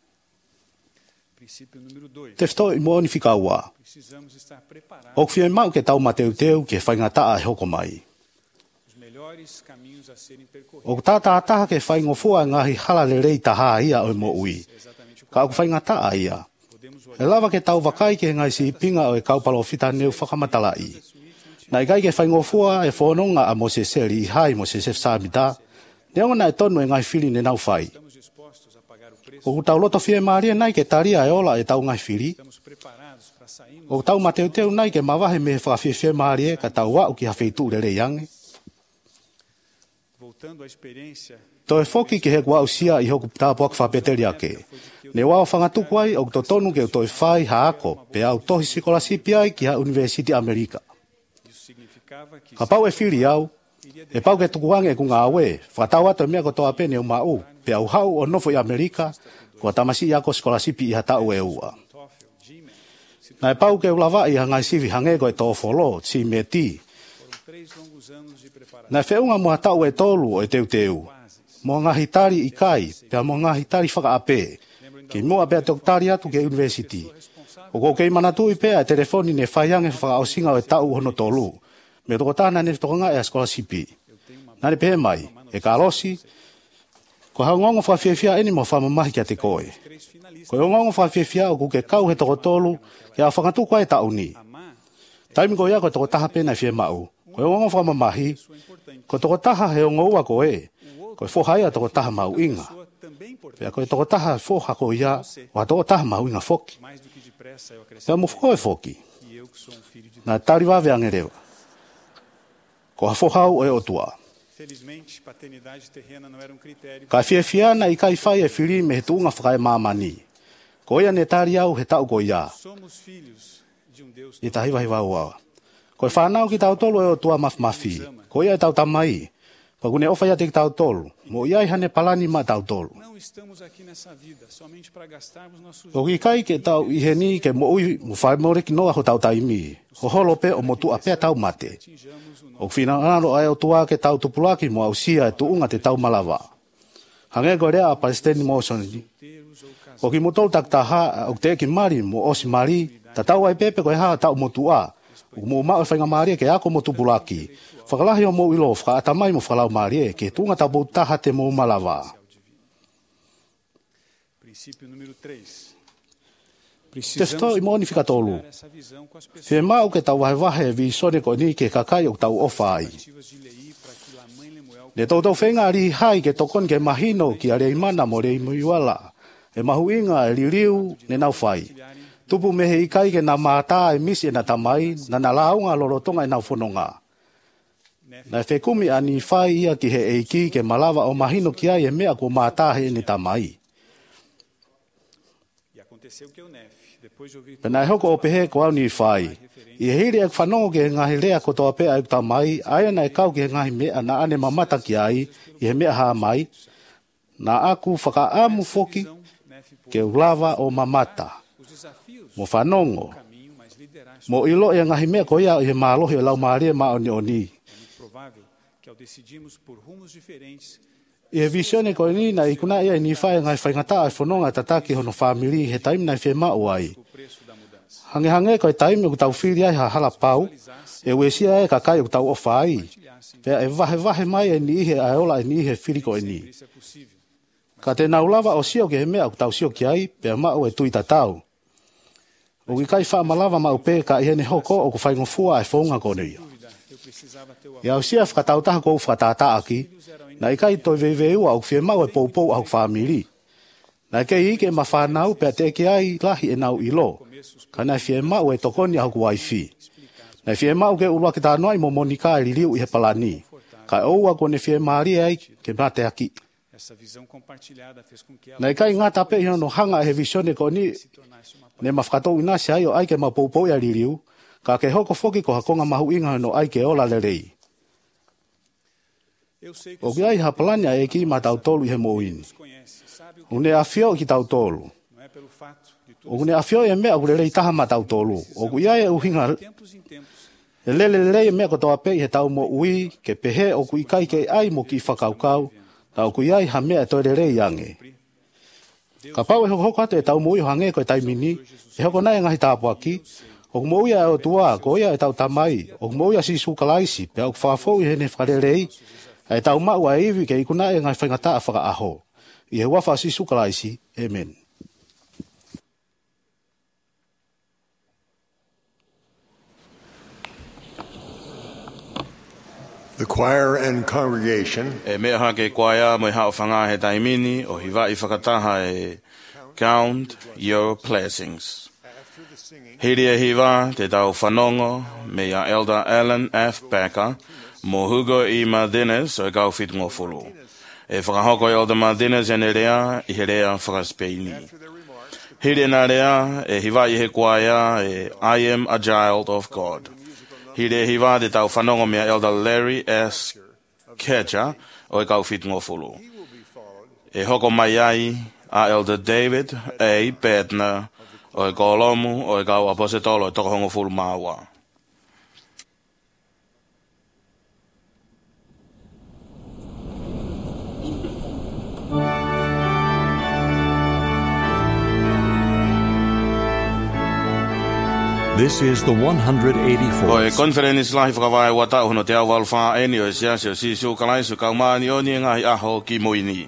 Te whito i mo oni whikaua. O whia mau ke tau mateu teu ke whaingataa e hoko mai. O tata taha ke whai ngofua ngahi hala le rei taha ia o mo ui. Ka au whai ngata ia. E lava ke tau wakai ke ngai si pinga o e kaupalo fita neu whakamatalai. Na i kai ke whai ngofua e whononga a mo se seri i hai mo se se whamita. Neonga na e tonu e ngai whiri ne nau whai. O tau loto fie maria nai ke taria e ola e tau ngai whiri. O tau mateu teu nai ke mawahe me whawhie fie maria ka tau wau ki hawhitu re rei ange. To e foki ke he kua usia i hoku tāpuak whapeteri ake. Ne wao whangatuku ai o to tonu ke to e whai haako pe au tohi sikola sipi ai ki ha University Amerika. Ka pau e whiri au, e pau ke tukuange ku ngā awe, whakatau ato mea ko toa pene o mau, pe au hau o nofo i Amerika, kua tamasi i ako sikola sipi i hatau e ua. Na e pau ke ulawa i hangai sivi hange ko e to folo, si me ti. Na e whiunga mua tau e tolu o e teu teu. Mo ngā hitari i kai, pea mo ngā hitari whaka ape, ki mua pea toktari atu ke university. O ko kei manatu i pea e telefoni ne whaiange whaka o singa o e tau hono tolu. Me toko tāna ne tokonga e a skola sipi. Nane pē mai, e ka alosi, ko hau ngongo whawhiawhia eni mo whamamahi kia te koe. Ko e ngongo whawhiawhia o kuke kau he toko tolu, ke a whakatuka e tauni. Taimi ko ia ko toko taha pēna i whie mau. Ko e ngongo whamamahi, ko toko taha he o ngoua ko e, ko e whohai a toko taha mau inga. Pea ko e toko taha whoha ko ia, o a toko taha mau inga foki. Pea mo whoe foki. Na tari wawe angerewa. Ko hafohau e otua. Ka whiawhiana i kai whai e whiri me he tuunga whakae mamani. Ko ia ne tari au he tau ko ia. I tahi wahi wau awa. Ko e whanau ki tau tolu e otua mafmafi. Ko ia e tau tamai. Ko kune ofa ia te ki tau tolu. Mo ia i hane palani ma tau tolu. O ki kai ke tau i he ni ke mo ui mo whai more ki noa ho tau taimi. Ho holo pe o mo tu apea tau mate. O whina anaro ai o tua ke tau tupulaki mo au sia e tuunga te tau malawa. Hange ko rea a Palestine Motion. O ki mo tolu tak taha o te ki mari mo osi mari, ta tau ai pepe ko e haa tau mo tua. O mo mao e whainga maria ke ako mo tupulaki. Whakalahi o mo ilo, whakaatamai mo whakalau maria ke tuunga tau pou taha te mo malawa. Te sto i moni whika tolu. Whie mau ke tau wahe wahe vi sone ko ni ke kakai o tau ofa ai. Ne tau tau whenga ri hai ke tokon ke mahino ki a rei mana mo rei muiwala. E mahu inga e ririu ne nau whai. Tupu mehe i kai ke na mātā e misi e na tamai, na na launga lorotonga e nau whanonga. Na e whekumi ani whai ia ki he eiki ke malawa o mahino ki ai e mea ko mātā he ni tamai. Pena e hoko o pehe ko au ni whai. I he hiri e whanongo ke ngahi rea ko toa pea e tamai, aia na e kau ke ngahi mea na ane mamata ki ai, i he mea haa mai, na aku whakaamu foki ke ulawa o mamata. Mo whanongo. Mo ilo e ngahi mea ko ia i he mālohi o lau maaria maa oni oni. I he visione ko ni na ikuna ia ni whae ngai whaingata ai whanonga tataki hono whamiri he taimi nai whee mau ai. Hange hange ko e taimi o tau whiri ai ha hala pau, e uesia e kakai o tau ofa ai. Pea e vahe vahe mai e ni ihe ai ola e ni ihe whiri ko e ni. Ka te naulawa o sio ke he mea o tau sio ki ai, pea mau e tui tatau. O ki kai wha malawa mau pe ka ihe ne hoko o ku whaingofua ai whaunga kone ia. Ia o sia whakatau taha kou whakatata aki, na i kai toi veveu au whie mau e poupou au whamiri. Na kei ike ma whanau pea te ke ai lahi e nau ilo, ka nai whie mau e tokoni au kuai whi. Na whie mau ke ulua ki tānoai mo monika e liriu i he palani, ka oua kone whie maari ai ke mate aki. Na i kai ngā tape hino no hanga e he visione ko ni, ne ma whakatou inasi ai o ai ke ma poupou e liriu, ka ke hoko foki ko hakonga mahu inga no ai ke ola le rei. O ki ai hapalania e ki ma tau tolu i he moini. Une afio ki tau tolu. O une afio e mea kure rei taha ma tau tolu. O ku ia e uhinga. E lele lele e mea ko toa pe i he tau mo ui ke pehe o ku ikai ke ai mo ki whakaukau. Ta o ku ia i ha mea toi re rei ange. Ka pau e hoko hoko atu e tau mo ui hange ko e taimini. E hoko nai ngahi tāpu aki. O ku mo ui a o tua ko ia e tau tamai. O ku mo ui a si sukalaisi. Pe au ku whafou i he ne whakarerei. Ai tau mau ai iwi ke ikuna e ngai whaingata a whaka aho. I he wafa sisu kalaisi. Amen. The choir and congregation E mea ha ke kwaia mo hao whanga he taimini o hiwa I whakataha e Count Your Blessings. Hiri e hiwa te tau whanongo me ia Elder Alan F. Becker mo Hugo I Martinez o kau whitungo fulu. E whakahoko Elder Martinez e ne rea I he rea whakaspeini. Hiri na rea e hiwa I he kwaia e I Am a Child of God. Hiri e hiwa te tau whanongo me Elder Larry S. Ketcher o kau whitungo fulu. E hoko mai ai a Elder David A. Bedner o e kolomu o e kau aposetolo e tokohongo fulu maua. This is the one hundred eighty-fourth. O e conference lahi whakawai wata hono te awal wha eni o e siasi o sisu kalaisu kaumani o ni ngahi aho ki moini.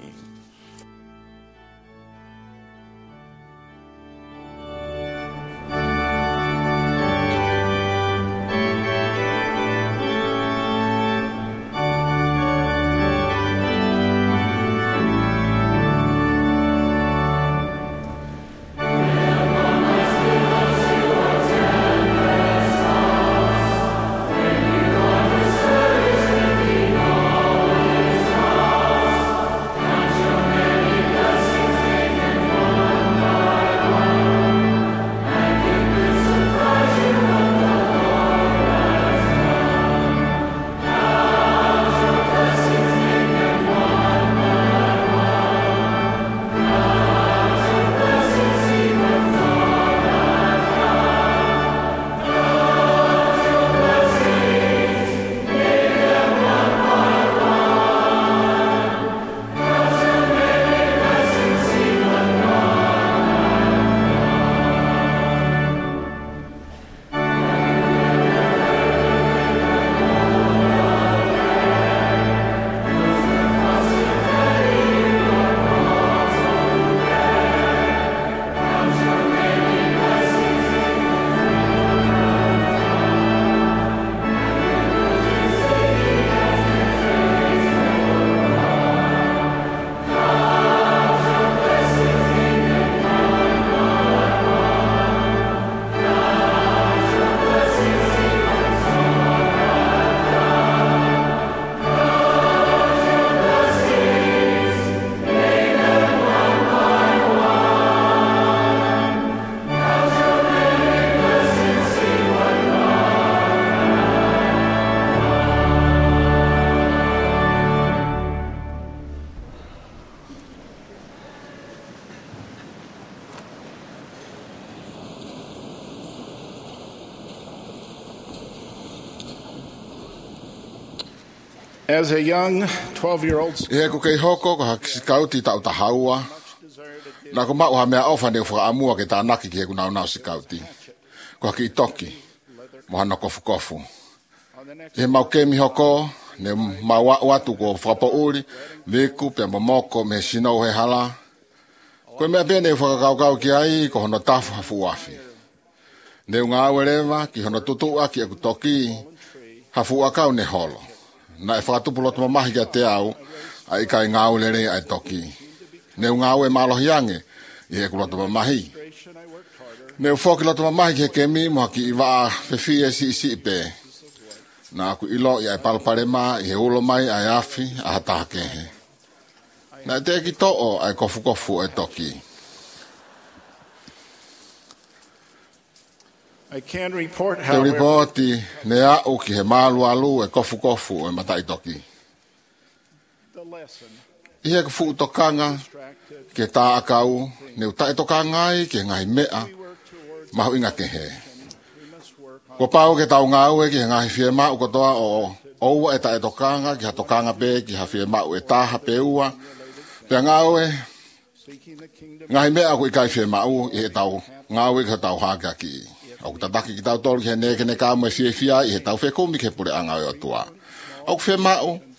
As a young twelve-year-old, e ko kei hoko ko sikauti ta utahaua na ko mau ha mea ofa ne fo amua ke ta naki ke ku na na sikauti ko ki toki mo hana kofu kofu e mau ke mi hoko ne mau watu ko fapo uri veku pe momoko me sino he hala ko me bene fo ka ka ki ai ko no tafu hafu afi ne nga wereva ki hono tutu aki ku toki hafu akau ne holo na e whakatupulo tuma mahi kia te au, ai kai ngāu lere ai toki. Neu ngāu e mālohi ange, i he kulo tuma mahi. Neu whokilo tuma mahi ki he kemi, moha ki i waa whewhi e si isi i pē. Na aku ilo i ai palpare mā, i he ulo mai ai afi, a hataha kehe. Na e te ki to'o ai kofu kofu e toki. I can report, Te however, reporti ne au ki he malu alu e kofu kofu e matai toki. I he kufu tokanga ke tā akau, ne utai tokanga ai ke ngai mea, mahu inga ke he. Ko pau ke tau ngau e ki he ngai fie mau kotoa o oua e tae tokanga, ki ha tokanga pe, ki ha fie mau e taha pe ua, pe ngau e, ngai mea ko i kai fie mau i he tau ngau e ki ha tau haka ki. Au tataki ki tau tolu ki he neke ne kā mo e fie fia i he tau whekumi ke pure anga o tua. Au whe mau,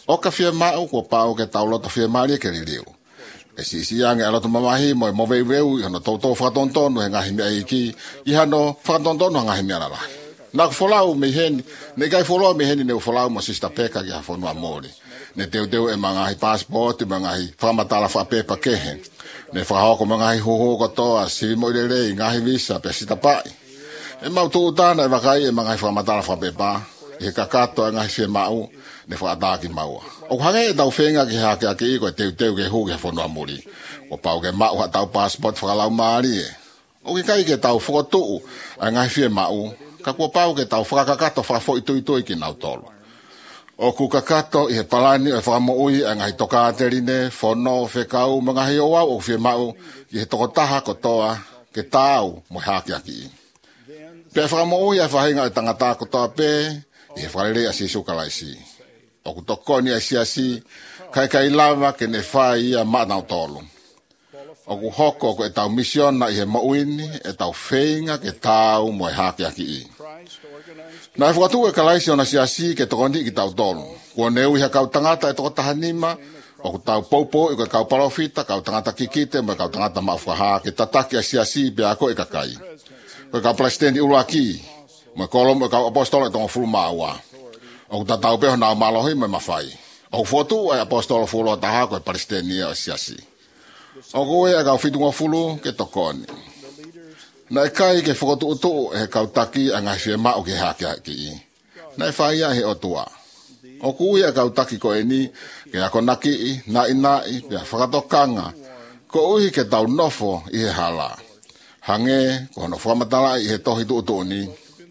O ka fia mau ko pau ke tau lota fia mari ke rilio. E si si ange ala to mamahi mo mo veu no to to fa ton ton no ngahi me iki i hano fa ton ton no ngahi me ala. Na folau me hen ne gai folau me hen ne folau mo sista peka ya fo no amore. Ne teu teu e mangahi passport e mangahi fa matala fa pepa ke hen. Ne fa ho ko mangahi ho ho ko to a si mo le le ngahi visa pe sita pai. E mau tu tana e vakai e mangahi fa matala fa pepa e kakato ngahi fe mau ne fa ataki mau. O hange e tau whenga ki hake ake i koe teu teu ke hu ke whanua muri. O pau ke mau ha tau passport whakalau maari e. O ki kai ke tau whakatuu a ngai whie mau, ka kua pau ke tau whakakato whakafo i tui tui ki nau tolu. O ku kakato i he palani o e whakamoui a ngai toka aterine, whono, whekau, mga hi o au o whie mau i he tokotaha kotoa ke tau mo hake ake i. Pea whakamoui a whahinga e tangata kotoa pe, i he whalere a sisu kalaisi. O ku tokoni a siasi, kai kai lava ke ne whai ia maanau tolu. O ku hoko ko e tau misiona i he mauini, e tau whenga ke tau mo e hake aki i. Na e whakatu e kalaisi o na siasi ke tokoni ki tau tolu. Kua neu i ha kau tangata e toko tahanima, o ku tau poupo i koe kau palofita, kau tangata kikite, mo e kau tangata mauwhaha, ke tataki a siasi pe ako e kakai. Koe kau presidenti ulaki, mo e kolom e kau apostolo e tongo fulu maaua. O ku tatau peho nao malohi me mawhai. O ku fotu e apostolo fulu o taha koe palestenia o siasi. O ku e kau fitunga fulu ke tokoni. Na e kai ke whakotu utu e kau taki a ngai whie mao ke hake hake i. Na e whaia he otua. O ku e kau taki ko e ni ke ako naki i, na i na i, pe a whakatokanga. Ko uhi ke tau nofo i he hala. Hange, ko hono whamatala i he tohi tu utu ni.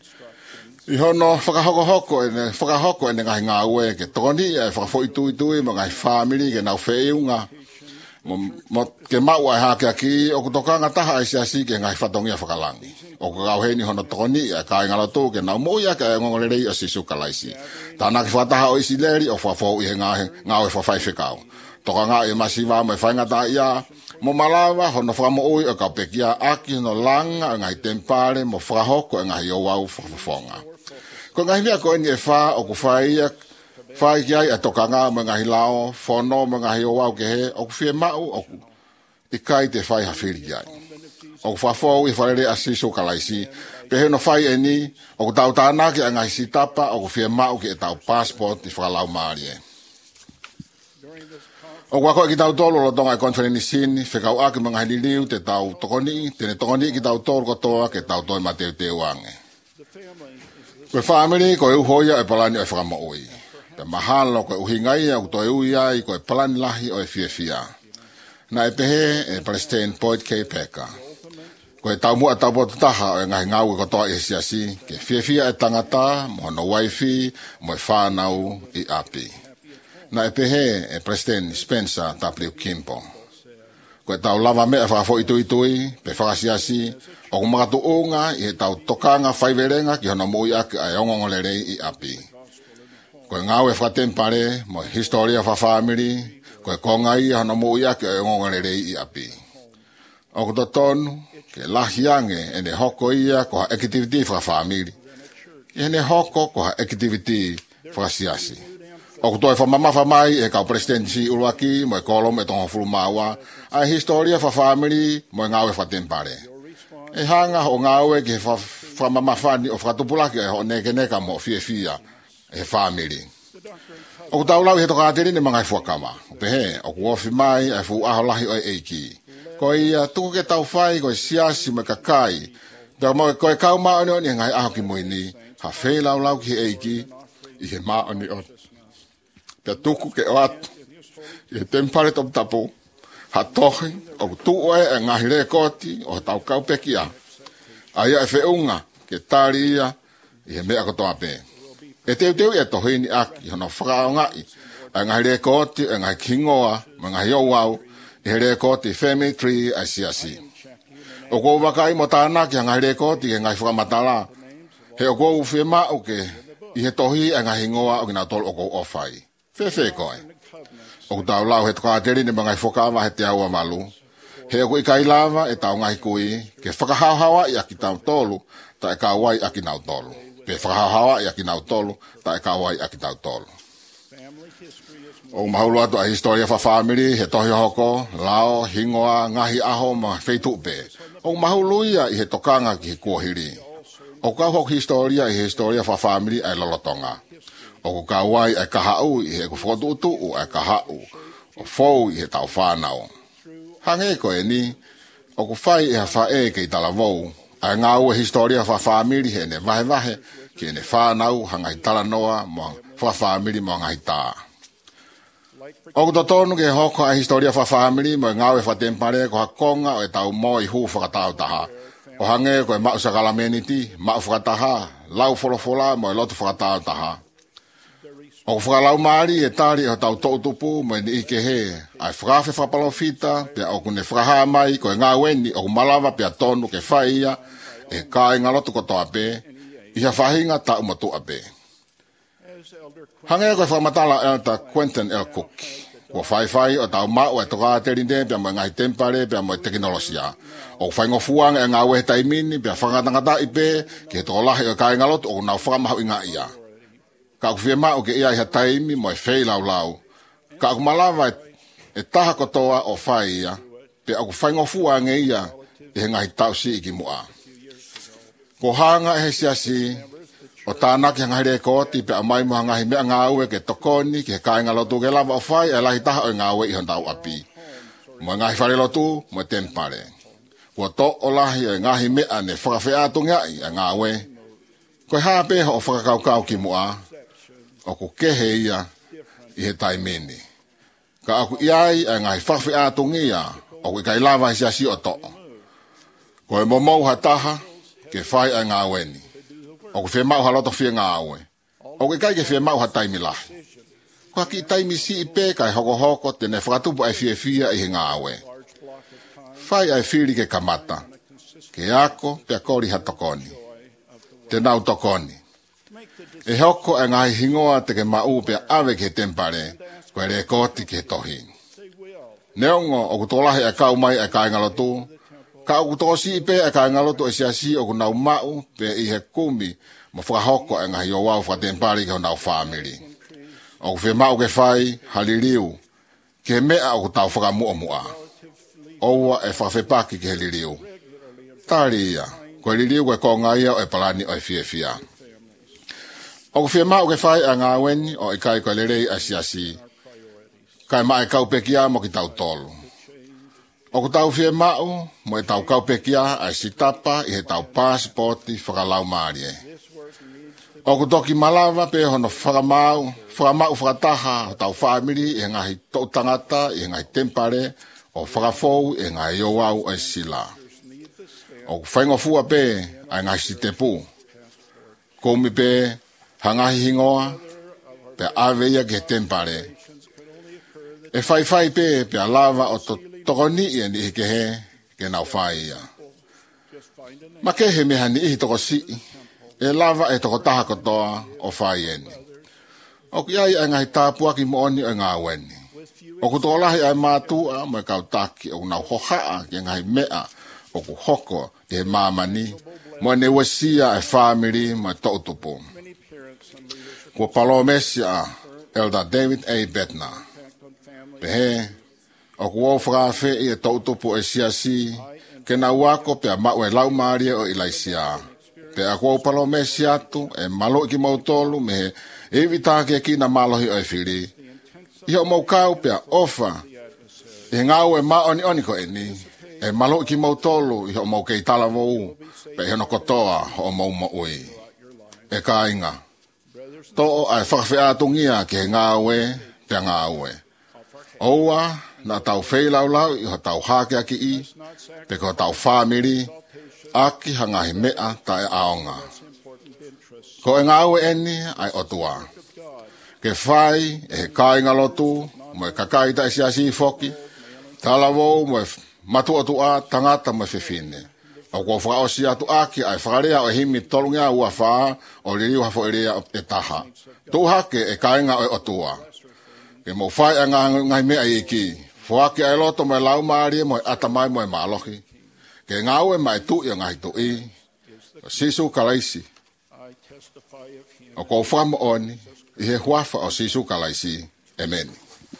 I hono whakahoko hoko ene, whakahoko ene ngahi ngā ue ke toni e whakafo itu itu i mo ngahi whamiri ke nau wheiunga. Mo, mo ke mau ai hake aki, o kutokanga taha ai siasi ke ngahi whatongia whakalangi. O kukau heni hono toni e kai ngalotu ke nau moia ke e ngongorerei o sisu kalaisi. Tāna ki whataha o isi leri o whafo i he ngahi ngā ue whawhai whikau. Toka ngā e masiwa mo e whaingata ia, mo malawa hono whamo ui o kau pekia aki no langa o ngahi tempare mo whakahoko e ngahi o wau whafafonga. Ko ngahi mea ko eni e wha o ku whaia, whai ki ai a toka ngā mo ngahi lao, whono mo ngahi o wau ke he, o ku whie mau, o ku i kai te whai hawhiri ki ai. O ku whafou i wharere a siso kalaisi, pe he no whai e ni, o ku tau tāna ki a ngahi sitapa, o ku whie mau ki e tau passport i whakalau maari e. O ku ako e ki tau tolu lo tonga e konfereni sini, whekau aki mo ngahi liliu te tau tokoni, tene tokoni ki tau tolu kotoa ke tau toi mateu te wange. Koe whaamiri, koe uhoia e palani o e whakamoui. Pe mahalo koe uhingai au toi uia i koe palani lahi o e fia fia. Na e pehe e Palestine Point K Peka. Koe tau mua tau potu taha o e ngahi ngau e kotoa i siasi, ke fia fia e tangata, mo no waifi, mo e whanau i api. Na e pehe e President Spencer W. Kimball. Koe tau lava mea whakafo itu itui, pe whakasiasi, o kumakatu unga i he tau tokanga whaiverenga ki hona mui aki ai ongongorerei i api. Koe ngau e whakatempare, mo historia whawhamiri, koe kongai i hona mui aki ai ongongorerei i api. O kuto tonu, ke lahiange ene hoko ia ko ha activity whawhamiri. I hene hoko ko ha activity whakasiasi. O kuto e whamamafa mai e kau presidency uruaki, mo e kolom e tongo fulu maua, ai historia whawhamiri, mo e ngau e whakatempare. E hanga o ngāwe ki he whamamawhani o whakatupulaki e ho neke neka mo fie fia e he whamiri. O ku taulau he toka ateri ne mangai fuakama. O pehe, o ku ofi mai e fu aho lahi o e eiki. Ko ia tuku ke tau whai ko e siasi me kakai. Pea mo ko e kau maa ni o ni ngai aho ki muini. Ha whei lau lau ki he eiki i he maa ni o. Pea tuku ke o atu. I he tempare top tapu. Ha tohi, o tuoe e ngahi rekoti, o tau kau pekia. Aia e whiunga, ke tari ia, i he mea kotoa pe. E teu teu e tohi ni aki, hono whakao ngai, e ngahi rekoti, e ngahi kingoa, me ngahi ouau, i he rekoti family tree ai siasi. O kou wakai mo tānaki, e ngahi rekoti, e ngahi whakamatala. He o kou whie mau ke, i he tohi e ngahi ngoa, o kina tolu o kou ofai. Whewhe koe. O tau lau he toka ateri ni mangai whakawa he te aua malu. He o i kai lava e tau ngahi kui, ke whakahauhawa i aki tau tolu, ta e kawai aki nau tolu. Pe whakahauhawa i aki nau tolu, ta e kawai aki tau tolu. O mahulu atu a historia fa family he tohi hoko, lao, hingoa, ngahi aho ma feitupe. O mahulu ia i he tokanga ki he kuahiri. O ka hok historia i he historia fa family ai lolotonga. O ka wai ai kahau i he kufotu utu u ai kahau. O fou i he tau whanau. Hange ko e ni, o ku whai e ha whae ke i talavou. Ai ngā ua historia fa family he ne vahe vahe ki ne whanau hangai talanoa mo fa family mo ngai tā. O ku tonu ke hoko a historia fa family mo ngā ue fa tempare ko ha konga o e tau mo i hu whakatau taha. O hange ko e mau sakalameniti, mau whakataha, lau wholofola mo e lotu whakatau taha. O whakalau maari e tari o tau tautupu mo e ni ike he, ai whakawhi whapalofita, pia o kune whakaha mai ko e ngā weni o kumalawa pia tonu ke whaia, e kāi ngā lotu kotoa pe, iha whahinga ta umotu ape. Hange ko e whamatala elta Quentin L. Cook, ko whai whai o tau mau e toka terinde pia mo e ngai tempare pia mo e teknolosia. O whaingo fuanga e ngā wehe taimini pia whakatangata ipe, ke he tokolahi o kāi ngā lotu o nau whakamahu i ngā ia. Ka ku fie mau ke ia i ha taimi mo e whei lau lau. Ka ku malawa e taha kotoa o whai ia, pe aku whaingo fuanga ia e he ngahi tau si iki mua. Ko hanga e he siasi, o tānaki hangahi re koti pe amai mo hangahi mea ngā ue ke tokoni, ke he kai ngā lotu ke lava o whai, e lahi taha o ngā ue i hon tau api. Mo ngahi whare lotu, mo e tempare. Ko to o lahi e ngahi mea ne whakawhea tunga i a ngā ue. Ko e hape ho o whakakaukau ki mua, o ku kehe ia i he taimini. Ka aku iai e ngai whawhi ātungi ia, o ku i kai lava i siasi o to'o. Ko e momou ha taha, ke whai a ngā weni. O ku whe mau ha loto whia ngā aue. O ku i kai ke whe mau ha taimi lahi. Ko haki i taimi si i pē kai hoko hoko, tene whakatupu ai whia whia i he ngā aue. Whai ai whiri ke kamata, ke ako pia kori ha tokoni. Te nau tokoni. E hoko e ngai hingoa te ke mau pe awe ke tempare, ko e rekoti ke tohi. Neongo o ku tolahi e kau mai e kai ngalotu, ka o ku tosi pe e kai ngalotu e siasi o ku nau mau pe i he kumi, mo whakahoko e ngai o wau whakatempare ke o nau whamiri. O ku whe mau ke whai, haliriu, ke mea o ku tau whakamua mua. Oua e whawhepaki ke haliriu. Tari ia, ko e liriu ko e konga ia o e palani o e fie fia. O ku whia mau ke whai a ngā weni o i kai koe lerei a siasi. Kai mai kau pekia mo ki tau tolu. O ku tau whia mau mo e tau kau pekia a sitapa i he tau passporti whakalau maarie. O ku toki malawa pe hono whakamau, whakamau whakataha o tau whamiri i ngahi tau tangata i ngahi tempare o whakafou i ngahi iowau o sila. O ku whaingo fua pe a ngahi sitepu. Komi pe hangahi hingoa, pe aveia ke tempare. E whai whai pe, pe a lava o to tokoni ia ni ke he, ke nau whai ia. Ma ke he meha ni ihi toko si, e lava e toko taha kotoa o whai eni. O ki ai a ngahi tāpua ki mooni o ngā weni. O ku tolahi ai mātua, mo e kautaki, o nau hohaa ke ngahi mea, o ku hoko e he māmani, mo ne wasia e whamiri, mo e tautupu. Ko Palomesia, Elder David A. Bednar. Pehe, o ku o whakawhi i e tautupu e siasi, ke na wako pe a mau e lau maaria o ilaisia. Pe a ku o Palomesia tu, e malo ki mautolu, me he e vitake ki na malohi o e whiri. I o maukau pe a ofa, e ngau e maoni oni ko e ni, e malo ki mautolu, i o mau kei talavou, pe he no kotoa o mau maui. E ka inga. To'o ai whakawhea tungia ke ngā ue, pe ngā ue. Oua, na tau wheilau lau i ho tau hake aki i, pe ko tau whamiri, aki hangahi mea ta e aonga. Ko e ngā ue eni ai otua. Ke whai, e he kai ngalotu, mo e kakai ta e siasi foki, talavou mo e matu otua tangata mo e whiwhine. O ko whakaosi atu aki ai whakarea o himi tolungia ua whaa o liriu hafo erea e taha. Tuhake e kainga o e otua. Ke mo whai a ngai mea i ki. Whake ai loto mo e lau maari mo e atamai mo e maalohi. Ke ngau e mai tu i o ngai tu i. O sisu kalaisi. O ko whamo oni i he huafa o sisu kalaisi. Amen.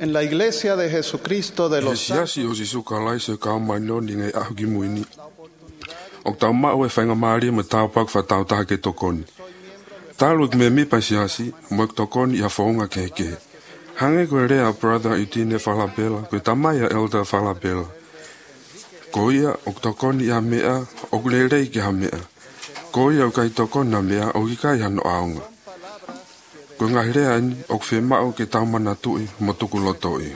En la Iglesia de Jesucristo de los Santos. O si suka lai se ka mai no ni ngai ahu ki muini. O tau mau e whainga maari me tau pak fa tau taha ke tokoni. Talu me mi pa siasi mo tokoni ia fonga ke ke. Hange ko rea brother itine falabela ko tamaya elder falabela. Ko ia o tokoni ia mea o lelei ke ha mea. Ko ia o kai tokona mea o ki kai hano aunga. Ko ngā rea ni o whe mao ke tau mana tui mo tuku lotoi.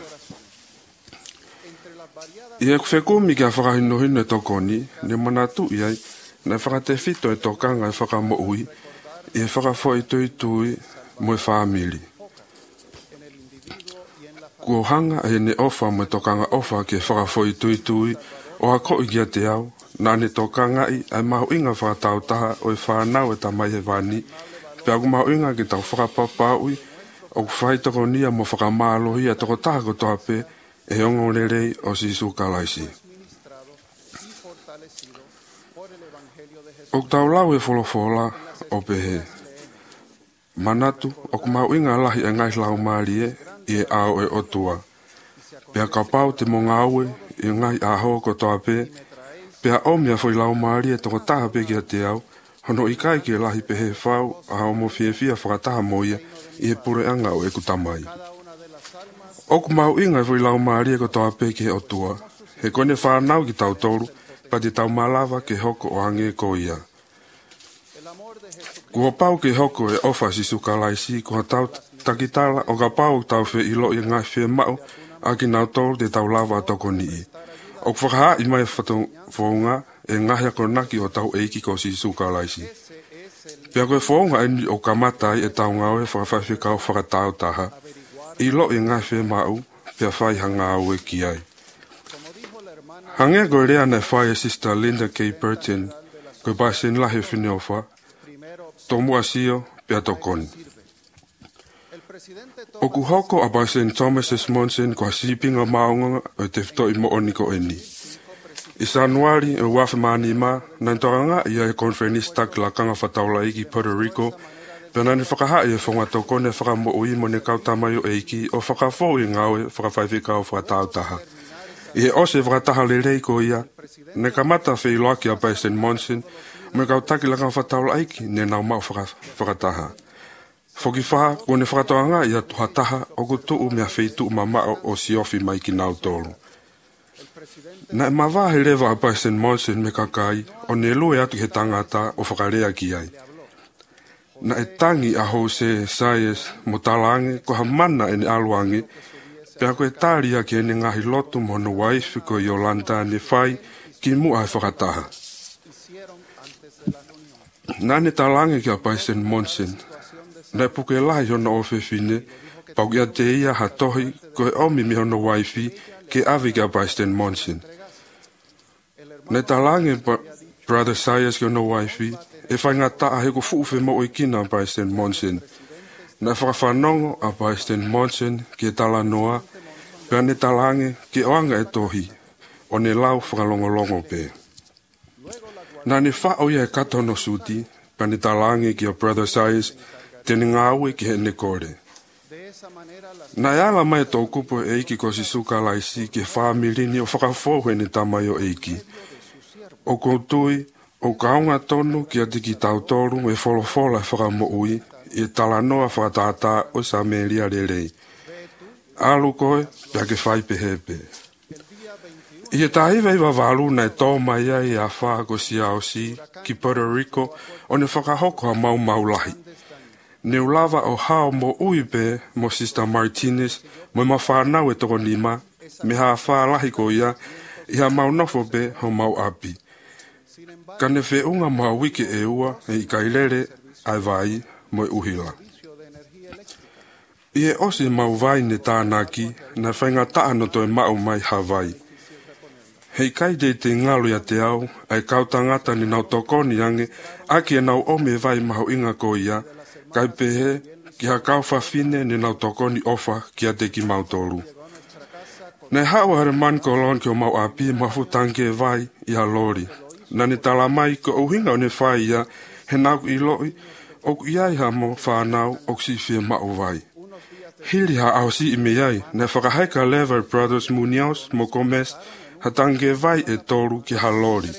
Ia ko whe kumi kia whakahino hino e tokoni, ne mana tui ai, na whakate fito e tokanga e whakamo ui, e whakafoi tui tui mo e whaamili. Ko hanga e ne ofa mo e tokanga ofa ke whakafoi tui tui, o hako i kia te au, na ne tokanga i ai mahu inga whakatau taha o e whanau e tamai he wani, pe aku mau inga ki tau whakapapau i, o ku whaitoko nia mo whakamālohi a toko taha ko toa pe, e ongo lerei o si sukalaisi. O tau lau e wholofola o pehe. Manatu, o ku mau inga lahi e ngais lau maari e, i e ao e otua. Pea kapau te mo ngāue, i ngai aho ko toa pe, pea omia foi lau maari e toko taha pe kia te au, hono i kai ki lahi pehe whau a homo fie fia whakataha moia i he pure anga o e kutamai. Oku mau inga i fui lau maari e ko toa pe ki he otua. He kone whanau ki tau toru, pa te tau malawa ke hoko o hange ko ia. Kua pau ke hoko e ofa si sukalaisi, kua tau takitala o ka pau tau fe ilo i ngai fe mau, a ki nau toru te tau lava toko ni i. Oku whakaha i mai whatung whaunga, e ngahia ko naki o tau eiki ko si sukalaisi. Pea koe whaunga eni o kamatai e tau ngau e whakawhaiwhi kau whakatau taha, i lo i ngai fe mau, pea whai hanga au e ki ai. Hange koe rea nei whai e sister Linda K. Burton, koe basen lahi whine o wha, tō mua sio, pea tō koni. O ku hoko a basen Thomas S. Monson ko hasipinga maunga o te whito i mo oniko eni. I Sanuari e wafe mani ma, nan toranga ia e konferenista ki la kanga whataula iki Puerto Rico, pea nani whakaha i e whonga tō kone whakamo ui mo ne kautamayo eiki o whakafo i ngaue whakawhaiwhika o whakatautaha. I e ose whakataha le reiko ia, ne kamata whi loaki a basen Monson, me kautaki la kanga whataula iki ne nau mau whakataha. Whoki wha, kone whakatoanga ia tuhataha o kutuu mea whi tuu mamao o si ofi mai ki nau tolu. Na e mawahe rewa a basen Monson me kakai, o ne lue atu he tangata o whakarea ki ai. Na e tangi a Jose Sayes mo talange ko ha mana e ne aluange, pea koe tāria ki e ne ngahi lotu mo no waifi ko Yolanda ne whai ki mua e whakataha. Na ne talange ki a basen Monson, na e puke lahi hono o whewhine, pau ia te ia ha tohi koe omi mi hono waifi ke avi ki a basen Monson. Na talange Brother Sayes ki hono waifi, e whainga taa he ko fuuwhe mo i kina a basen Monson. Na whakawhanongo a basen Monson ki e tala noa, pea ne talange ki oanga e tohi, o ne lau whakalongolongo pe. Na ne whao ia e katono suti, pea ne talange ki a Brother Sayes, tene ngāue ki he ne kore. Na e ala mai tō kupo e iki ko si sukalaisi ki whaamirini o whakafohe ne tamai o eiki. O koutui, o kaunga tonu ki a tiki tautoru e wholofola whakamo ui, i e talanoa whakatata o sa melia rerei. Alu koe, pia ke whai pehepe. I e tahiwa iwa walu na e tō mai ai a wha ko si ao si, ki Puerto Rico, o ne whakahoko a mau mau lahi. Ne ulava o hao mo ui pe, mo Sister Martinez, mo ma whanau e toko nima, me ha wha lahi ko ia, i ha mau nofo pe, ho mau api. Ka ne whe unga maha wiki e ua, e i kailere, ai vai, mo e uhila. I e osi mau vai ne tānaki, na whainga taano to e mau mai Hawaii. Hei kai de te ngalo ia te au, ai kautangata ni nau tokoni ange, aki e nau ome vai mahu inga ko ia, kai pehe, ki ha kau whawhine ni nau tokoni ofa ki a te ki mautoru. Nei hawa hare man kolon ki o mau api mafu tanke vai i ha lori. Na ne tala mai ko uhinga o ne whai ia, he nau i loi, o ku iai ha mo whanau o si fie mau vai. Hili ha au si imeiai, ne whakahaika Lever Brothers Munoz mo Gomez, ha tange vai e toru ki halori.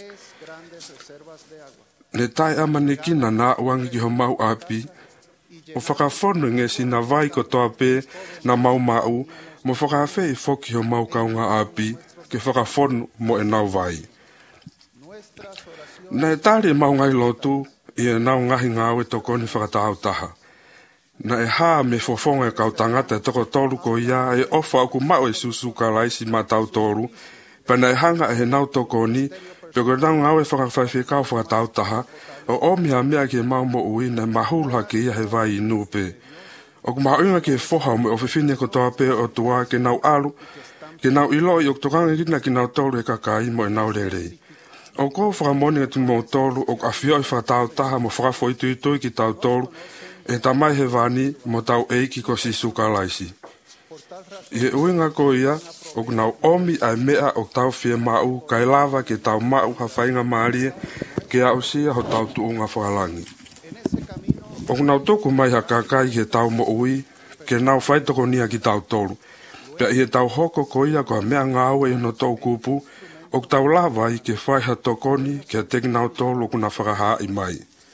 Ne tai ama ne kina na wangi ki ho mau api, o whakafono nge si na vai ko toa pe na mau mau, mo whakawhi i whoki ho mau kaunga api, ke whakafono mo e nau vai. Na e tari mau ngai lotu, i e nau ngahi ngāwe toko ni whakatahau taha. Na e haa me fofonga e kau tangata e toko toru ko ia e ofa aku mau e susu ka laisi ma tau toru, pa na e hanga e he nau toko ni, pe ko nau ngāwe whakawhaiwhi kau whakatahau taha, o omi ha mea ke mau mo ui na mahulha ke ia he vai i nupe. O ku maunga ke foha me o whiwhine ko toa pe o tua ke nau alu, ke nau ilo i o tokanga kina ki nau toru e kakai mo e nau rerei. O ko whakamoni atu mo toru o awhio i whakatau taha mo whakafo i tui tui ki tau toru e tamai he vani mo tau eiki ko si sukalaisi. I he uinga ko ia o ku nau omi ai mea o tau fie mau kai lava ke tau mau ha whainga maarie ke au sia ho tau tuunga whakalangi. O ku nau toku mai ha kakai he tau mo ui ke nau whaitoko nia ki tau toru. Pea i he tau hoko ko ia ko mea ngāwe i no tau kupu o tau lava i ke whai ha tokoni ke teki nau tolu o kuna whakaha i mai.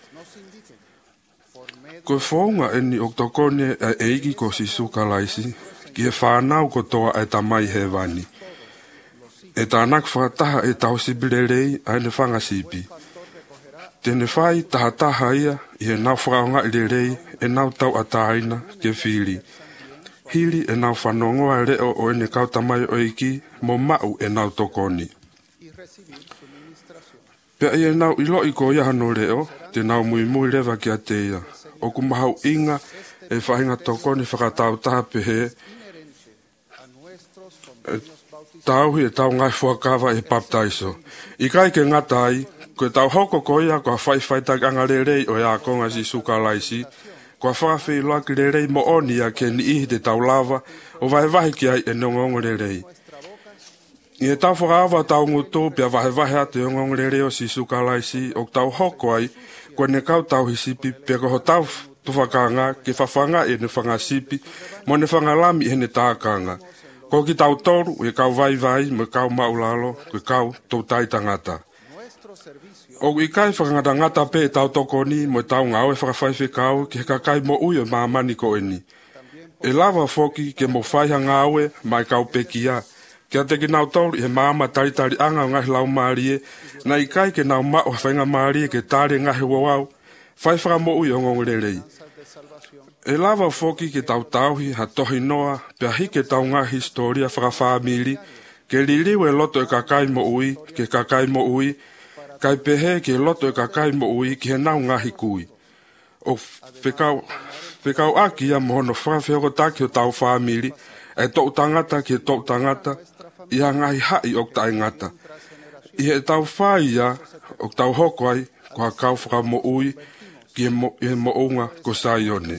Ko whaunga eni o tokoni e eiki ko si sukalaisi ki e whanau ko toa e tamai he vani. E tānak whakataha e tau sibirerei a ene whangasipi. Tene whai taha taha ia i e nau whakaunga i rerei e nau tau ataina ke whiri. Hiri e nau whanongoa e reo o ene kau tamai o eiki mo mau e nau tokoni. Pea i e nau ilo i ko ia hano reo, te nau mui mui rewa ki a teia. O ku mahau inga e whahinga tokoni whakatau taha pehe. E tauhi e tau ngai fuakawa e baptaiso. I kai ke ngatai, ko e tau hoko ko ia ko a whai whaitak anga rerei o ia konga si sukalaisi, ko a whakawhi loa ki rerei mo oni a ke ni ihi te tau lava, o vai vahi ki ai e nongongo rerei. I e tau whakaawa tau ngutu pia vahe vahe atu e ngong rere o si sukalaisi o tau hoko ai kua ne kau tau hisipi pia ko ho tau tuwhakanga ke whawhanga e ne whangasipi mo ne whangalami e ne tākanga. Ko ki tau toru e kau vai vai me kau maulalo ke kau tau tai tangata. O i kai whakangata ngata pe e tau tokoni mo tau ngau e whakawhaiwhi kau ke kakai mo ui o maamani ko eni. E lava foki ke mo whaiha ngau e mai kau pekia. Kia te ki nau tauri he maama tari tari anga o ngahi lau maarie, na i kai ke nau mao whainga maarie ke tari ngahi wawau, whai whaka mo ui o ngongorerei. E lava foki ke tau tauhi ha tohi noa, pia hi ke tau ngā historia whaka whaamiri, ke liliu e loto e kakai mo ui, ke kakai mo ui, kai pehe ke loto e kakai mo ui ki he nau ngahi kui. O whekau, whekau aki ia mohono whakawheko taki o tau whaamiri, e tau tangata ki e tau tangata, i a ngai hai o tai ngata. I he tau whai ia, o tau hokoai, ko ha kau whaka mo ui, ki e mo, e mo unga ko saione.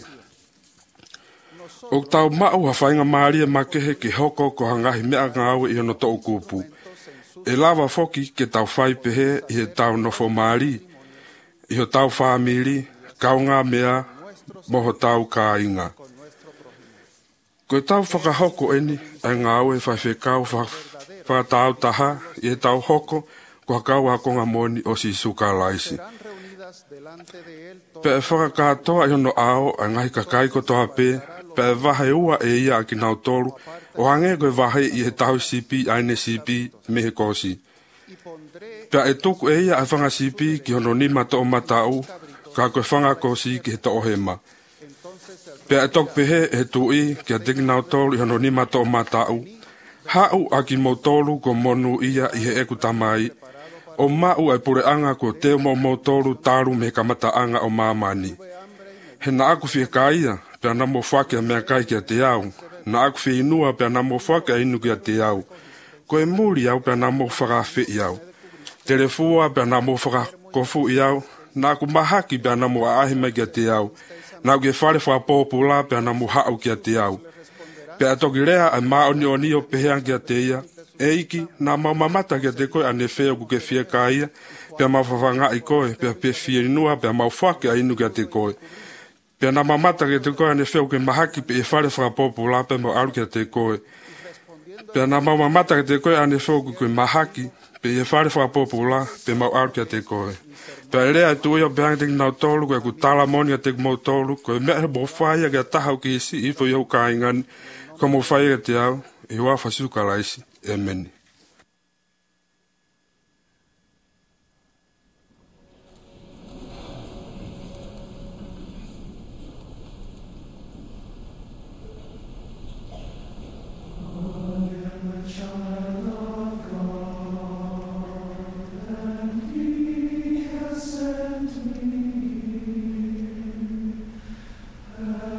O tau mau ha whainga maaria makehe ki hoko ko ha ngahi mea ngāwe i hono tau kupu. E lava foki ke tau whai pehe i he tau nofo maari, i ho tau whaamiri, kau ngā mea, moho tau ka inga. Ko tau whakahoko eni, ai ngāwe whai whekau whakatau taha, i e tau hoko, ko kau a konga moni o si sukalaisi. Pe e whakakatoa i hono ao, ai ngahi kakai ko toa pe, pe e wahe ua e ia ki nau toru, o hange koe wahe i he tau sipi, aine sipi, mehe kosi. Pe e tuku e ia ai whanga sipi ki hono nima to o matau, ka koe whanga kosi ki he to o hema. Pea e tok pehe e tui ki a teki nau tolu i hono nima to o matau. Hau a ki mo tolu ko monu ia i he eku tamai. O mau ai pure anga ko teo mo mo tolu taru me kamata anga o mamani. He na aku fie ka ia, pea na mo whake a mea kai ki a te au. Na aku fie inua pea na mo whake a inu ki a te au. Ko e muri au pea na mo whakawhi i au. Telefua pea na mo whakakofu i au. Na aku mahaki pea na mo aahima ki a te au. Nau ke whare wha pōpula pia na muhau ki a te au. Pia toki rea ai maoni o ni o pehean ki a te ia. E iki, na mau mamata ki a te koe ane whea ku ke whia ka ia. Pia mau whawanga i koe, pia pe whia inua, pia mau whake a inu ki a te koe. Pea na mamata ke te koe ane wheo ke mahaki pe e whare whakapopo la pe mo aru ke te koe. Pea na mamata ke te koe ane wheo ke koe mahaki pe e whare whakapopo la pe mo aru ke te koe. Pea e rea tu ia behangi te nau tolu koe ku tala moni a te mo tolu koe mea he mo whaia ke tahau ke isi i fo iau ka ingani ko mo whaia ke te au i wa whasuka laisi. Amen.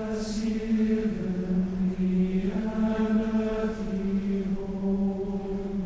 Given me an earthly home.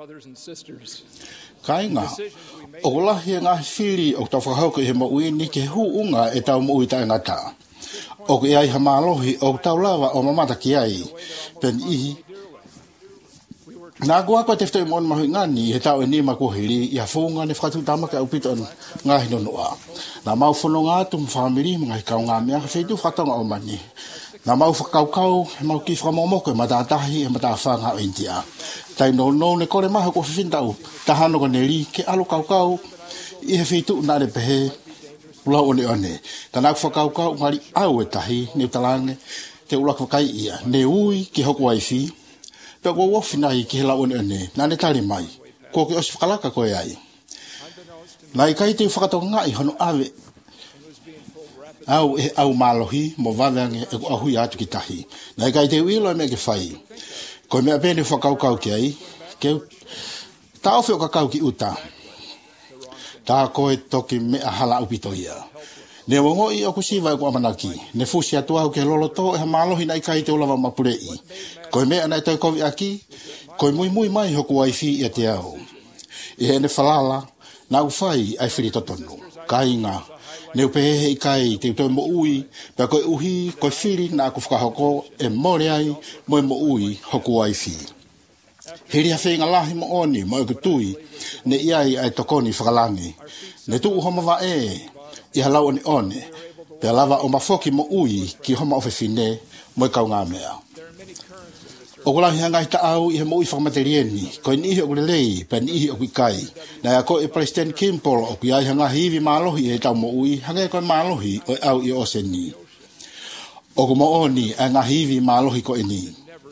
Kainga, o lahi ngā whiri o tau whakahauka i he mauini ke huunga e tau mui tai ngata. O ke ai ha malohi o tau lawa o mamata ki ai, pen ihi. Nā kua kua te whtau mon mahui ngani, he tau e nima kuhiri, i a whunga ne whakatu tamaka au pito ngā hino noa. Nā mau whono ngā tu mwhamiri, mga hi kau ngā mea, whaitu whakatonga o mani. Nā mau whakaukau, he mau ki whakamomoko e matatahi, e matawhanga o India. Tai no no ne kore maha ko whiwhintau, tahano ko ne li, ke alo kaukau, i he whaitu nā re pehe, ulau one one. Tā nā whakaukau, ngari au e tahi, ne utalange, te ulaka whakai ia, ne ui ki hoko waifi, pe ko wofina i ki he lau one one, nā ne tari mai, ko ke osi whakalaka koe ai. Nā i kai te whakatonga i hono awe, au e au malohi, mo waweange e ko ahui atu ki tahi. Nā i kai te uilo me ke whai, ko mea pene whakaukau ki ai, ke tā ofi o kakau ki uta, tā koe toki mea hala upito ia. Ne wongo i o kusiwa e ko amanaki, ne fusi atu au ke loloto e ha malohi na i kai te ulawa mapurei. Koe mea na i toi kovi aki, koe mui mui mai hoku waifi i te au. I he ne whalala, na uwhai ai whiri totonu, ka inga, ne upehehe i kai te utoi mo ui, pia koe uhi, koe whiri na aku whakahoko e more ai, moe mo ui hoku waifi. Heri a whenga lahi mo oni, mo e kutui, ne iai ai tokoni whakalangi, ne tuu homa wa e, i halau oni one, pia lava o mafoki mo ui ki homa ofefine, mo e kau ngā mea. O kulahi hangai ta au i he mo i whakamaterieni, koe ni ihi o kulelei, pe ni ihi o kuikai. Na ia koe e President Kimpol o kui ai hanga hivi malohi e tau mo ui, hangai koe malohi o au i o se ni. O ku mo oni a ngā hivi malohi koe ni.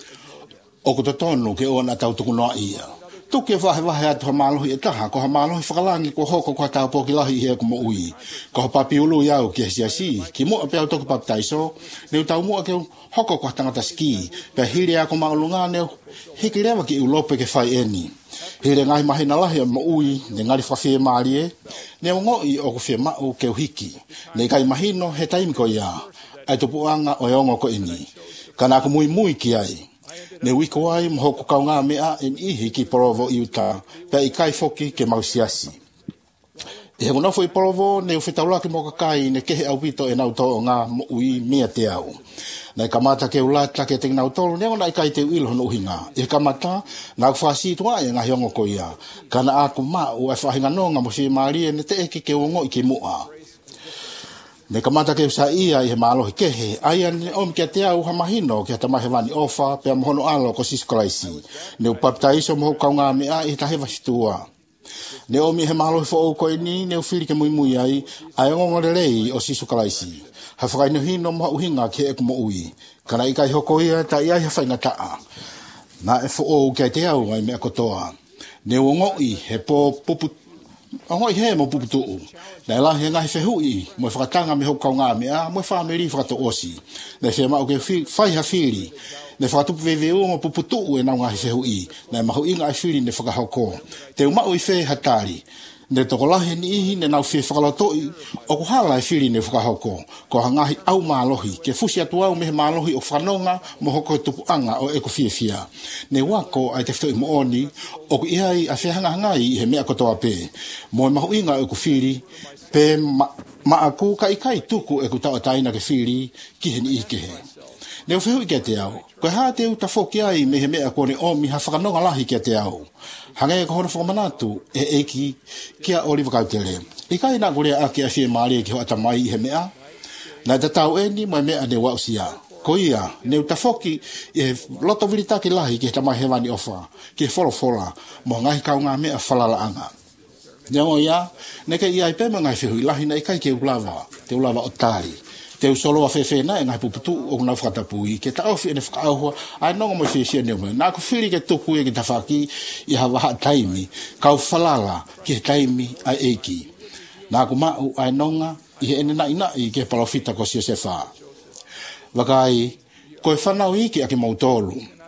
O ku totonu ke o na tau tukunoa ia. Tuki e wahe wahe atu ha malohi e taha, ko ha malohi whakalangi ko hoko ko tau poki lahi i he ku mo ui. Ko ha papi ulu iau ki he siasi, ki mua pe au toku papi taiso, neu tau mua ke hoko ko tangata ski, pe hiri ako maulunga neu, hiki rewa ki ulope ke whai eni. Hiri ngai mahina lahi a mo ui, ne ngari whawhie maari e, neu ngoi o ku whia mau ke uhiki. Ne kai mahino he taimi ko ia, ai tupuanga o eongo ko ini. Kana aku mui mui ki ai. Ne wiko ai mhoko kau ngā mea en ihi ki Porovo i uta, pe i kai foki ke mausiasi. E he nofo i Porovo, ne uwhitaulaki mo kakai ne kehe au pito e nau tō ngā mo ui mea te au. Nei kamata ke ulata ke teng nau tolu, neo na i kai te uilo hono uhinga. E kamata, na aku whasi tua e ngā hiongo ko ia. Kana aku mau e whahinga nonga mo si maari ne te eki ke uongo i ke mua. Ne kamata ke sa ia i he malohi kehe, aia ne om kia te au hamahino kia tamahe wani ofa, pia mohono alo ko siskolaisi. Ne upapta iso moho kau ngā mea i tahe wasitua. Ne omi he malohi fo au koe ni, ne ufiri ke mui mui ai, ai ngongorelei o siskolaisi. Ha whakaino hino moha uhinga ke eku mo ui. Kana i kai hoko ia, ta iai ha whainga taa. Na e fo au kia te au ai mea kotoa. Ne uongoi he po pupu Angoi he mo puputu. Na la he ngai fehui, mo whakatanga me hokau ngā mea, mo whameri whakato osi. Na whema o ke whai ha whiri. Ne whakatupu veveo mo puputu e nau ngai fehui. Na mahu inga ai whiri ne whakahoko. Te umau i whe hatari. Ne toko lahe ni ihi ne nau whe whakalotoi, o ku hala e whiri ne whakahoko. Ko hangahi au mālohi, ke fusi atu au mehe mālohi o whanonga mo hoko tupuanga o eko fia fia. Ne wako ai te whtoi mo oni, o ku ihai a whehanga hangai i he mea kotoa pē. Mo e mahu inga e ku whiri, pē ma, ma aku ka ikai tuku e ku tau ataina ke whiri, ki he ni ike he. Ne o whehu i kia te au, koe haa te uta whoki ai me he mea kone omi ha whakanonga lahi kia te au. Hangai ka hona whakamanatu e eki kia Oliver Kautere. I kai nā korea ake a whie maari e ki ho atamai i he mea. Nā te tau eni mai mea ne wausia. Ko ia, ne uta whoki e loto viritaki lahi ki he tamai he wani ofa, ki he wholofola, mo ngahi kau ngā mea whalala anga. Ne o ia, ne ke ia i pēma ngai whehui lahi na i kai ke ulawa, te ulawa o tāri. Te usolo a whewhe na e ngai puputu o kuna whakatapui, ke ta awhi e ne whakaahua, ai nonga mo whewhia neo mai. Nā ku whiri ke tuku e ki ta whaki i hawa ha taimi, kau whalala ki he taimi ai eiki. Nā ku mau ai nonga i he ene nai nai ke palofita ko sio se wha. Wakai, koe whanau iki a ke mautolu.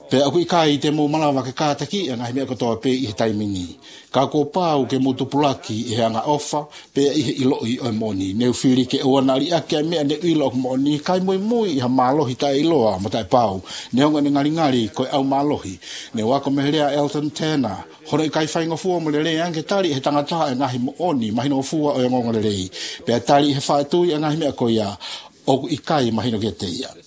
Pe aku ikai te mo malawa ke kātaki e ngahi mea katoa pe i he taimini. Ka ko pāu ke mutupulaki i he anga ofa pe i he iloi o moni. Neu whiri ke oanari ake mea ne ilo o moni. Kai mui mui i ha mālohi ta iloa mo tai pāu. Neonga ne ngari ngari koe au mālohi. Ne wako meherea Elton Tanner. Horo i kai whainga fua mo le rei ange tari he tangata e ngahi mo oni mahino fua o ngonga le rei. Pe tari he whaetui e ngahi mea koe ia. Oku ikai mahino ke te ia.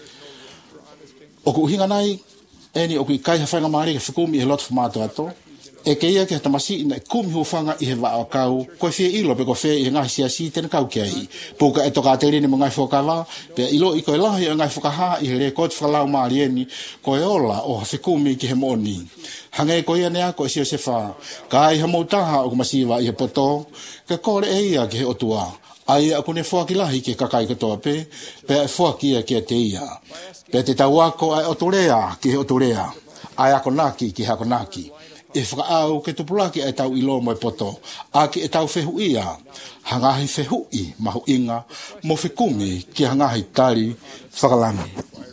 Oku hinga nai eni oku ikai hawhainga maari ke whikumi he lotu whamātu ato. E ke ia ke he tamasi ina e kumi huwhanga i he waa o kau. Koe whia ilo pe ko whia i he ngahi siasi tena kau kia i. Puka e toka te rini mo ngai whakawa. Pe ilo i koe lahi o ngai whakaha i he re koe whakalau maari eni. Koe ola o whikumi ki he moni. Hange koe ia nea koe sio se wha. Ka i ha mautaha o kumasiwa i he poto. Ke kore e ia ki he otua. Ai aku ne whaki lahi ke kakai katoa pe. Pe e whaki ia ki te ia. Pe te tau ako ai otorea ki he otorea. Ai ako naki ki he ako naki. E whakaau ke tupulaki ai tau ilo mo e poto. Aki e tau whehu ia. Hangahi whehu i mahu inga. Mo whikumi ki hangahi tari whakalami.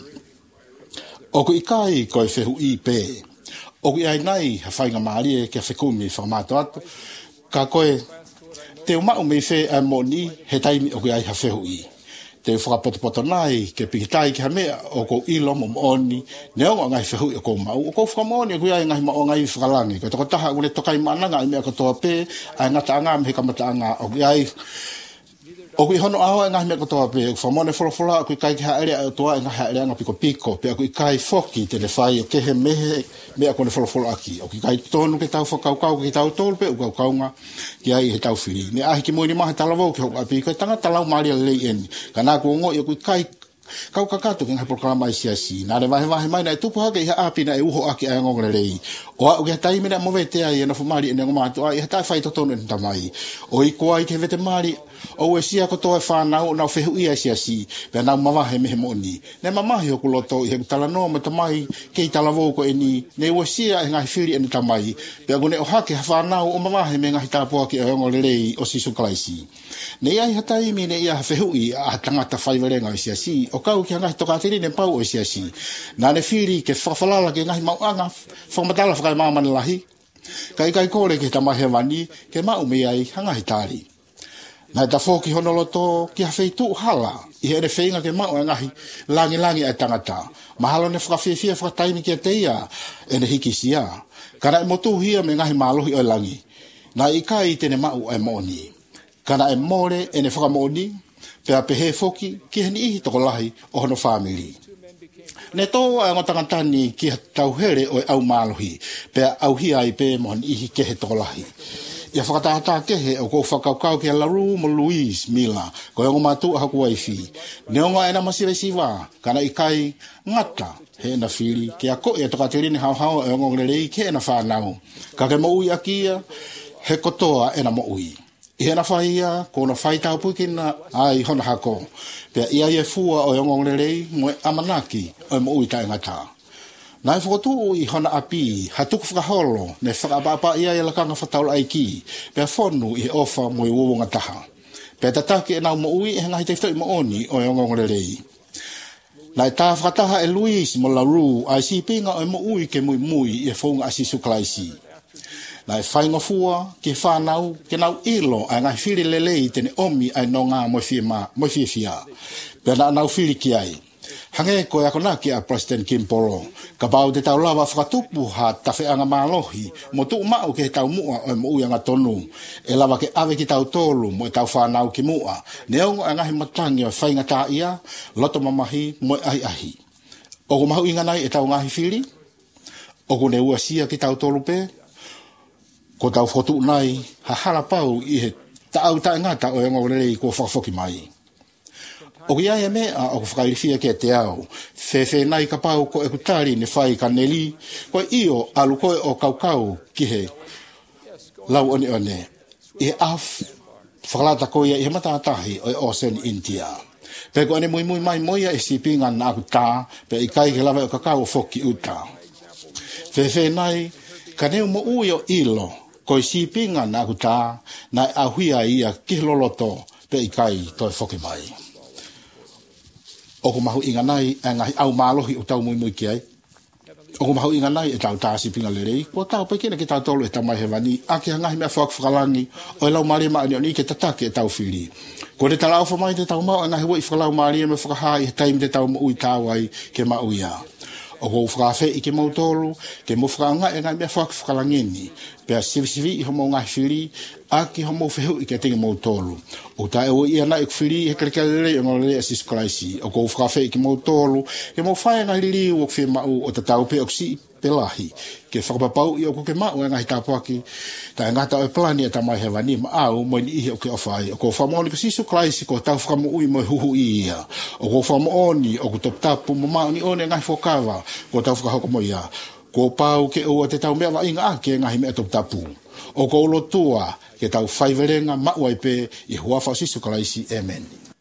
Oku ikai koe whehu i pe. Oku i ai nai ha whainga maarie ke whikumi whakamato atu. Ka koe te umau mei whe ai moni he taimi oku ai ha whehu i. Te whakapotopoto nai, ke pikitai ki ha mea o kou ilo mo mooni, ne ongo ngai whehui o kou mau. O kou whakamooni o kui ai ngai mao ngai whakalangi. Ko toko taha ule tokai maananga i mea katoa pe, ai ngata anga me he kamata anga. O kui ai, o kui hono aho e ngai mea katoa pe, o whamone wholofola, o kui kai ki haere o toa e ngai haere anga piko piko, pe o kui kai whoki te ne whai, o kehe mehe mea kone wholofola aki. O kui kai tonu ke tau whakaukau, ke tau tolu pe, o kaukaunga, ki ai he tau whiri. Ne ahi ki moini maha talavau ki hoko api, koe tanga talau maari a lei eni. Ka nā kua ngoi, o kui kai kau kakatu ke ngai proklama i siasi. Nā re vahe vahe mai na e tupu hake i ha api na e uho aki ai ngongre rei. O a uke hatai mena mo vete ai e na fumari e nengo mātua, i hatai whai totonu e tamai. O i kua i ke vete mari, o e sia kotoa e whanau, nau whehu ia siasi, pia nau mawahe mehe moni. Ne mamahi o kuloto i he tala noa me tamai, ke i tala voko e ni, ne ua sia e ngahi whiri e ni tamai, pia gune o hake ha whanau o mawahe me ngahi tāpua ki e ngongre rei o sisu kalaisi. Ne ia i hatai mi ne ia whehu i a tangata whaiverenga i siasi, o kau ki ngahi toka tiri ne pau o i siasi. Nā ne whiri ke whakawhalala ke ngahi mauanga, whakamatala whakai mamani lahi, kai kai kore ke tamahe wani, ke mau me ai hangahi tāri. Nai ta fōki honoloto ki hawhei tū hala, i he ene whainga ke mau e ngahi langi langi ai tangata. Mahalo ne whakawhiwhia whakataimi ki a te ia, ene hiki sia. Kana e motu hia me ngahi mālohi o langi. Nai i kai tene mau e moni. Kana e more ene whakamoni, pea pehe whoki ki heni ihi toko lahi o hono whamili. Ne tō a ngotangatani ki tauhere o e au mālohi, pea au hi ai pe mohon ihi ke he toko lahi. Ia whakatahata kehe o kou whakaukau ki a Laru mo Louise Miller, ko e ngomatu a haku waifi. Neonga e na masiwe siwa, kana i kai ngata he na whiri, ki a ko e toka te rini hao hao e ngonglerei ke e na whanau. Ka ke moui a kia, he kotoa e na moui. I he na whaia, ko na whai tau puikina, ai hona hako. Pea ia ia fua o e ngonglerei, mo e amanaki o e moui ta ngata. Nai whakotu i hona api, hatuku whakaholo, ne whakapapa ia i lakanga whataula aiki, pia whonu i ofa mo i uwonga taha. Pia tataki e nau mo ui e ngahi teifto i mo oni o e ngongorerei. Nai tā whakataha e Louise mo Laru, ai si pinga o e mo ui ke mui mui i e whaunga asisu klaisi. Nai whainga fua, ke whanau, ke nau ilo, ai ngahi whiri lelei tene omi ai no ngā mo fia fia. Pia na nau whiri ki ai. Hange ko ako na ki a President Kim Polo. Ka pau te tau lawa whakatupu ha tawhi anga mālohi. Mo tu umau ke tau mua o e mo uianga tonu. E lawa ke awe ki tau tolu mo e tau whanau ki mua. Neongo a ngahi matangi o whainga tā ia, loto mamahi mo e ahi ahi. O ku mahu inga nai e tau ngahi whiri. O ku ne ua sia ki tau tolu pe. Ko tau whotu nai ha hala pau i he tau ta ngata o e ngorei ko whakawhoki mai. O kia e mea o whakairifia ke te au. Whewhe nai ka pau ko e kutari ne whai ka neli. Ko io alu koe o kaukau ki he lau one one. I he af whakalata koe i he matatahi o e Ocean India. Pe ko ane mui mui mai moia e si pinga na aku tā. Pe i kai ke lawa o kakau o whoki uta. Whewhe nai ka neu mo ui o ilo. Ko i si pinga na aku tā. Na e ahuia ia ki loloto. Pe i kai toi whoki mai. O ko mahu inga nai, e ngahi au mālohi o tau mui mui ki ai. O ko mahu inga nai e tau tāsi pinga lerei. Ko tau pe kena ki tau tolu e tamai he wani. Ake hangahi mea whakawhakalangi. O e lau maria maa ni ke tatake e tau whiri. Ko te tala awha mai te tau mau angahi wai whakalau maria me whakahai he taimi te tau maui tāwai ke maui a. O ko whakawhe i ke mautolu, ke mo whakanga e ngai mea whakawhakalangeni. Pea sivi sivi i homo ngahi whiri, a ki homo whehu i ke tingi mautolu. O ta e o ia na i whiri he kerekelere o ngolele a sisu kalaisi. O ko whakawhe i ke mautolu, ke mo whae ngai lili o kwhi mau o ta tau pe o kisi pelahi. Ke whakapapau i o ko ke mau e ngahi tāpaki. Ta e ngata o e plani e tamai he wani ma au mo ni ihe o ke ofai. O ko whamoni ko sisu kalaisi ko tau whakamu ui mo huhu i ia. O ko whamoni o ko toptapu mo mau ni one ngahi whakawa ko tau whakahoko mo ia. Ko pau ke o te tau mea wa inga ake ngahi mea toptapu. O ko ulo tua ke tau whaiverenga mauai pe i huafa o sisu kalaisi. Amen.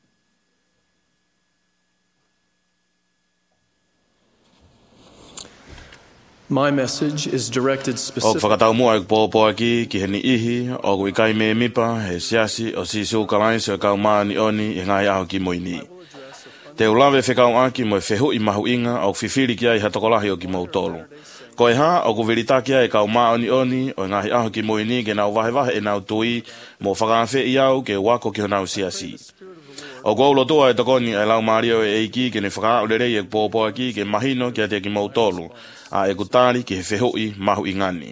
My message is directed specifically. O whakatau mua e pōpō aki ki he ni ihi, o kui kai me mipa, he siasi, o sisu kalaisi o kau maa ni oni i ngai aho ki moini. Te ulawe whekau aki mo e whehu i mahu inga o whiwhiri ki ai hatokolahi o ki mautolu. Ko e ha, o ku viritakia e kau maa oni oni o ngahi aho ki moini ke nau wahe wahe e nau tui mo whakawhe i au ke wako ki ho nau siasi. O ko ulo tua e tokoni e lau mario e eiki ke ne whakao lerei e pōpō aki ke mahino ki a te ki mautolu. A e kutari ki he whehui mahu ingani.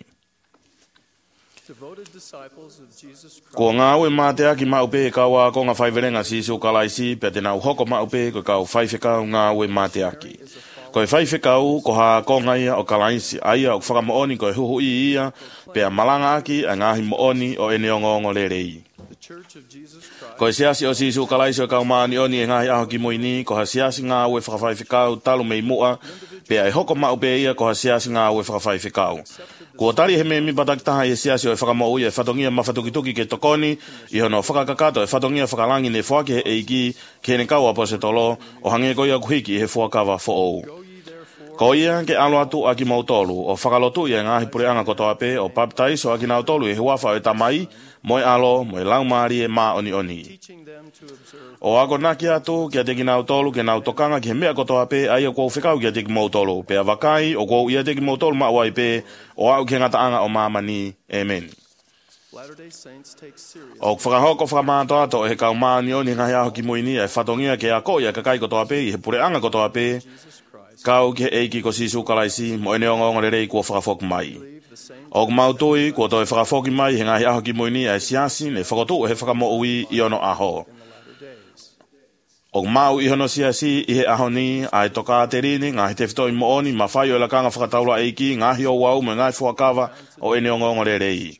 Ko ngā ue mātea ki maupe e kaua ko ngā whaiverenga sisu kalaisi pe te nau hoko maupe ko kau whaifekau ngā ue mātea ki. Ko e whaifekau ko ha kongaia o kalaisi aia o whakamooni ko e huhu i ia pe a malanga aki a ngāhi mooni o ene ongo lerei. Ko e siasi o sisu kalaisi o kau maani oni e ngahi aho ki moini ko ha siasi ngā ue whakawhaifekau talu mei mua pe ai hoko mau pe ia ko ha siasi ngā ue whakawhaifekau. Ko tari he me mi patakitaha e siasi o e whakamau ia e whatongia mawhatukituki ke tokoni i hono whakakakato e whatongia whakalangi ne whake he eiki ke ne kaua po se tolo o hange ko ia kuhiki he whakawa fo ou. Ko ia ke alo atu aki mautolu o whakalotu ia ngahi pureanga kotoa pe o baptaiso aki nautolu e he wafa o e tamai moe alo moe laumari e maa oni oni. O ako naki atu kia teki nautolu ke nautokanga ki he mea kotoa pe aia kou whikau kia teki mautolu pe a wakai o kou ia teki mautolu mauai pe o au ke ngataanga o mamani. Amen. O whakahoko whakamato ato e he kau maani oni ngahi aho ki moini e whatongia ke a ko ia kakai kotoa pe i he pureanga kotoa pe kau ke eiki ko sisu kalaisi mo ene ongo ngerei ko whakafok mai. O mautui ko toi whakafoki mai he ngahi aho ki moini e siasi ne whakotu he whakamo ui i ono aho. O mau i hono siasi i he aho ni ai toka te rini ngahi te whitoi mo oni ma whai o la kanga whakataula eiki ngahi o wau me ngahi whakakawa o ene ongo ngerei.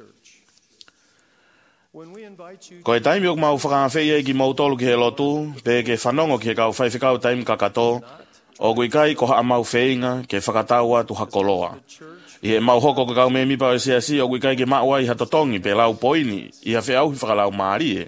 Ko e taimi o mau whakawhei eiki mautolu ki he lotu pe ke whanongo ki he kau whaiwhikau taimi kakato o kui kai ko haa mau wheinga ke whakataua tu hakoloa. I he mau hoko ka kau me mipa o siasi o kui kai ke maua i hatotongi pe lau poini i ha whiau hi whakalau maarie.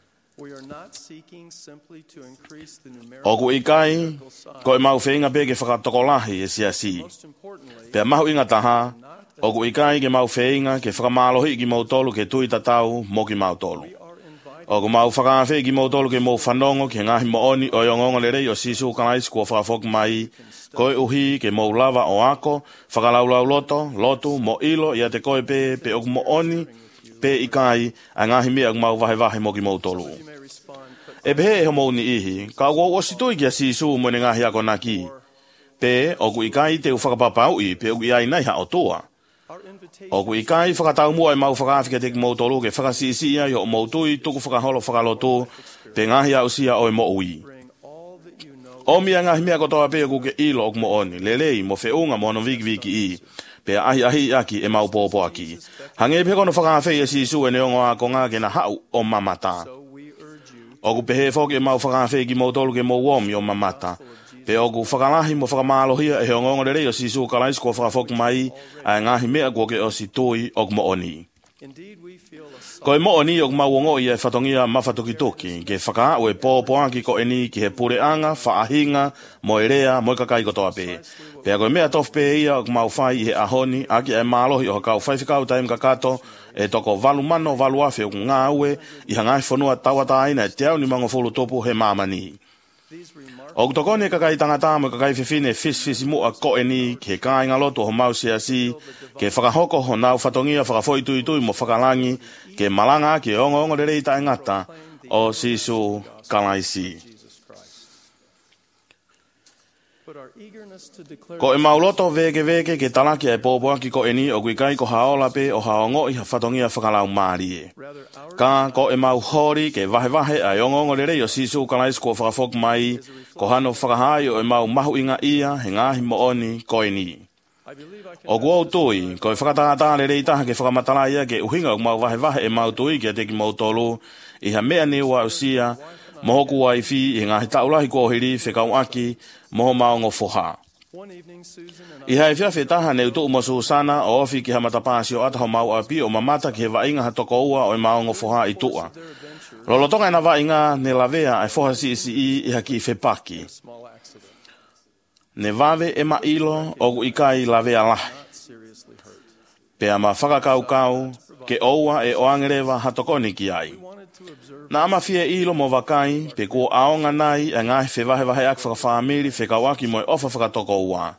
O kui kai ko e mau wheinga pe ke whakatokolahi e siasi. Pe mahu inga taha o kui kai ke mau wheinga ke whakamalohi ki mautolu ke tui tatau mo ki mautolu. O ko mau whakawhi ki mautolu ke mau whanongo ke ngahi mooni o yongongo lerei o sisu kalaisi kua whakafok mai koe uhi ke mau lava o ako whakalaulau loto, lotu, mo ilo ia te koe pe pe o mooni pe ikai a ngahi mea mau vahe vahe mo ki mautolu. E pehe e homo ni ihi, ka ua ositui ki a sisu mo ne ngahi ako naki. Pe o ku ikai te u whakapapau i pe o ku iai nai ha o toa. O ku ikai whakatau mua e mau whakawhika te ki mautolu ke whakasisi ia i o mautui tuku whakaholo whakalotu te ngahi au sia o e mo ui. O mia ngahi mea kotoa pe ku ke ilo o ku mo oni, lelei mo whiunga mo no viki viki i, pe ahi ahi aki e mau pōpō aki. Hange pe kono whakawhi e sisu e neongo a konga ke na hau o mamata. O ku pehe whoki e mau whakawhi ki mautolu ke mo womi o mamata. Pe o ku whakalahi mo whakamalohia e he ongongo lerei o sisu kalaisi kua whakafok mai a ngahi mea kua ke o si tui o ku mo oni. Ko e mo oni o ku mauongo i e whatongia mawhatukitoki ke whakaau e pōpoaki ko eni ki he pureanga, whaahinga, mo e rea, mo e kakai kotoa pe. Pe a koe mea tof pe ia o ku mau whai i he ahoni, aki e malohi o kau whaiwhikau taim kakato e toko valu mano valu afe o ku ngā ue i hangai whanua tawata aina e te au ni mango fulu topu he mamani. O kutokoni kakai tangata mo kakai fifine fis fis mo a ko eni ke kai ngaloto ho mau sia si ke whakahoko ho nau whatongia whakafoi tui tui mo whakalangi ke malanga ke ongo ongo rei ta ngata o sisu kalaisi. Ko e mauloto veke veke ke talaki e pōpua ki ko eni o kuikai ko haola pe o haongo i ha whatongia whakalau maari e. Ka ko e mau hori ke vahe vahe a ongo rei o sisu kalaisi ko whakafok mai ko hano whakahai o e mau mahu inga ia he ngahi mo oni ko eni. O kuo tui, ko e whakatangata rei taha ke whakamatala ia ke uhinga o mau vahe vahe e mau tui ke teki mau tolu i ha mea niwa o sia mohoku ai fi i ngahi taulahi ko hiri whekau aki moho maongo foha. I hai whia whetaha ne utu umo Susana o ofi ki hamata pāsi o ataho mau api o mamata ki he wainga ha toko ua o e maongo foha i tua. Lolotonga ina wainga ne lavea ai foha si isi i i haki i whepaki. Ne vave e mailo o ku ikai lavea lahi. Pea ma whakakau kau ke oua e oangerewa ha tokoni ki ai. Na ama fie ilo mo wakai, pe kua aonga nai a ngahi whewahe wahe ak whakawhamiri whekawaki mo e ofa whakatoko ua.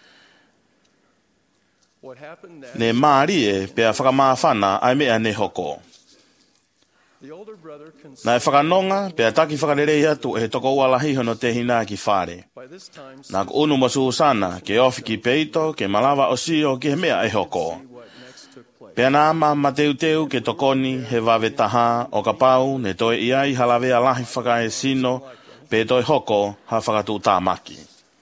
Ne maari e pe a whakamāwhana ai mea ne hoko. Na e whakanonga pe a taki whakarerei atu e toko ua lahi hono te hina ki whare. Na ku unu mo Susana ke ofi ki peito ke malawa o sio ki he mea e hoko. Pea nā ma mateu teu ke tokoni he wawe taha o ka pau ne toi iai halawea lahi whakae sino pe toi hoko ha whakatu tāmaki.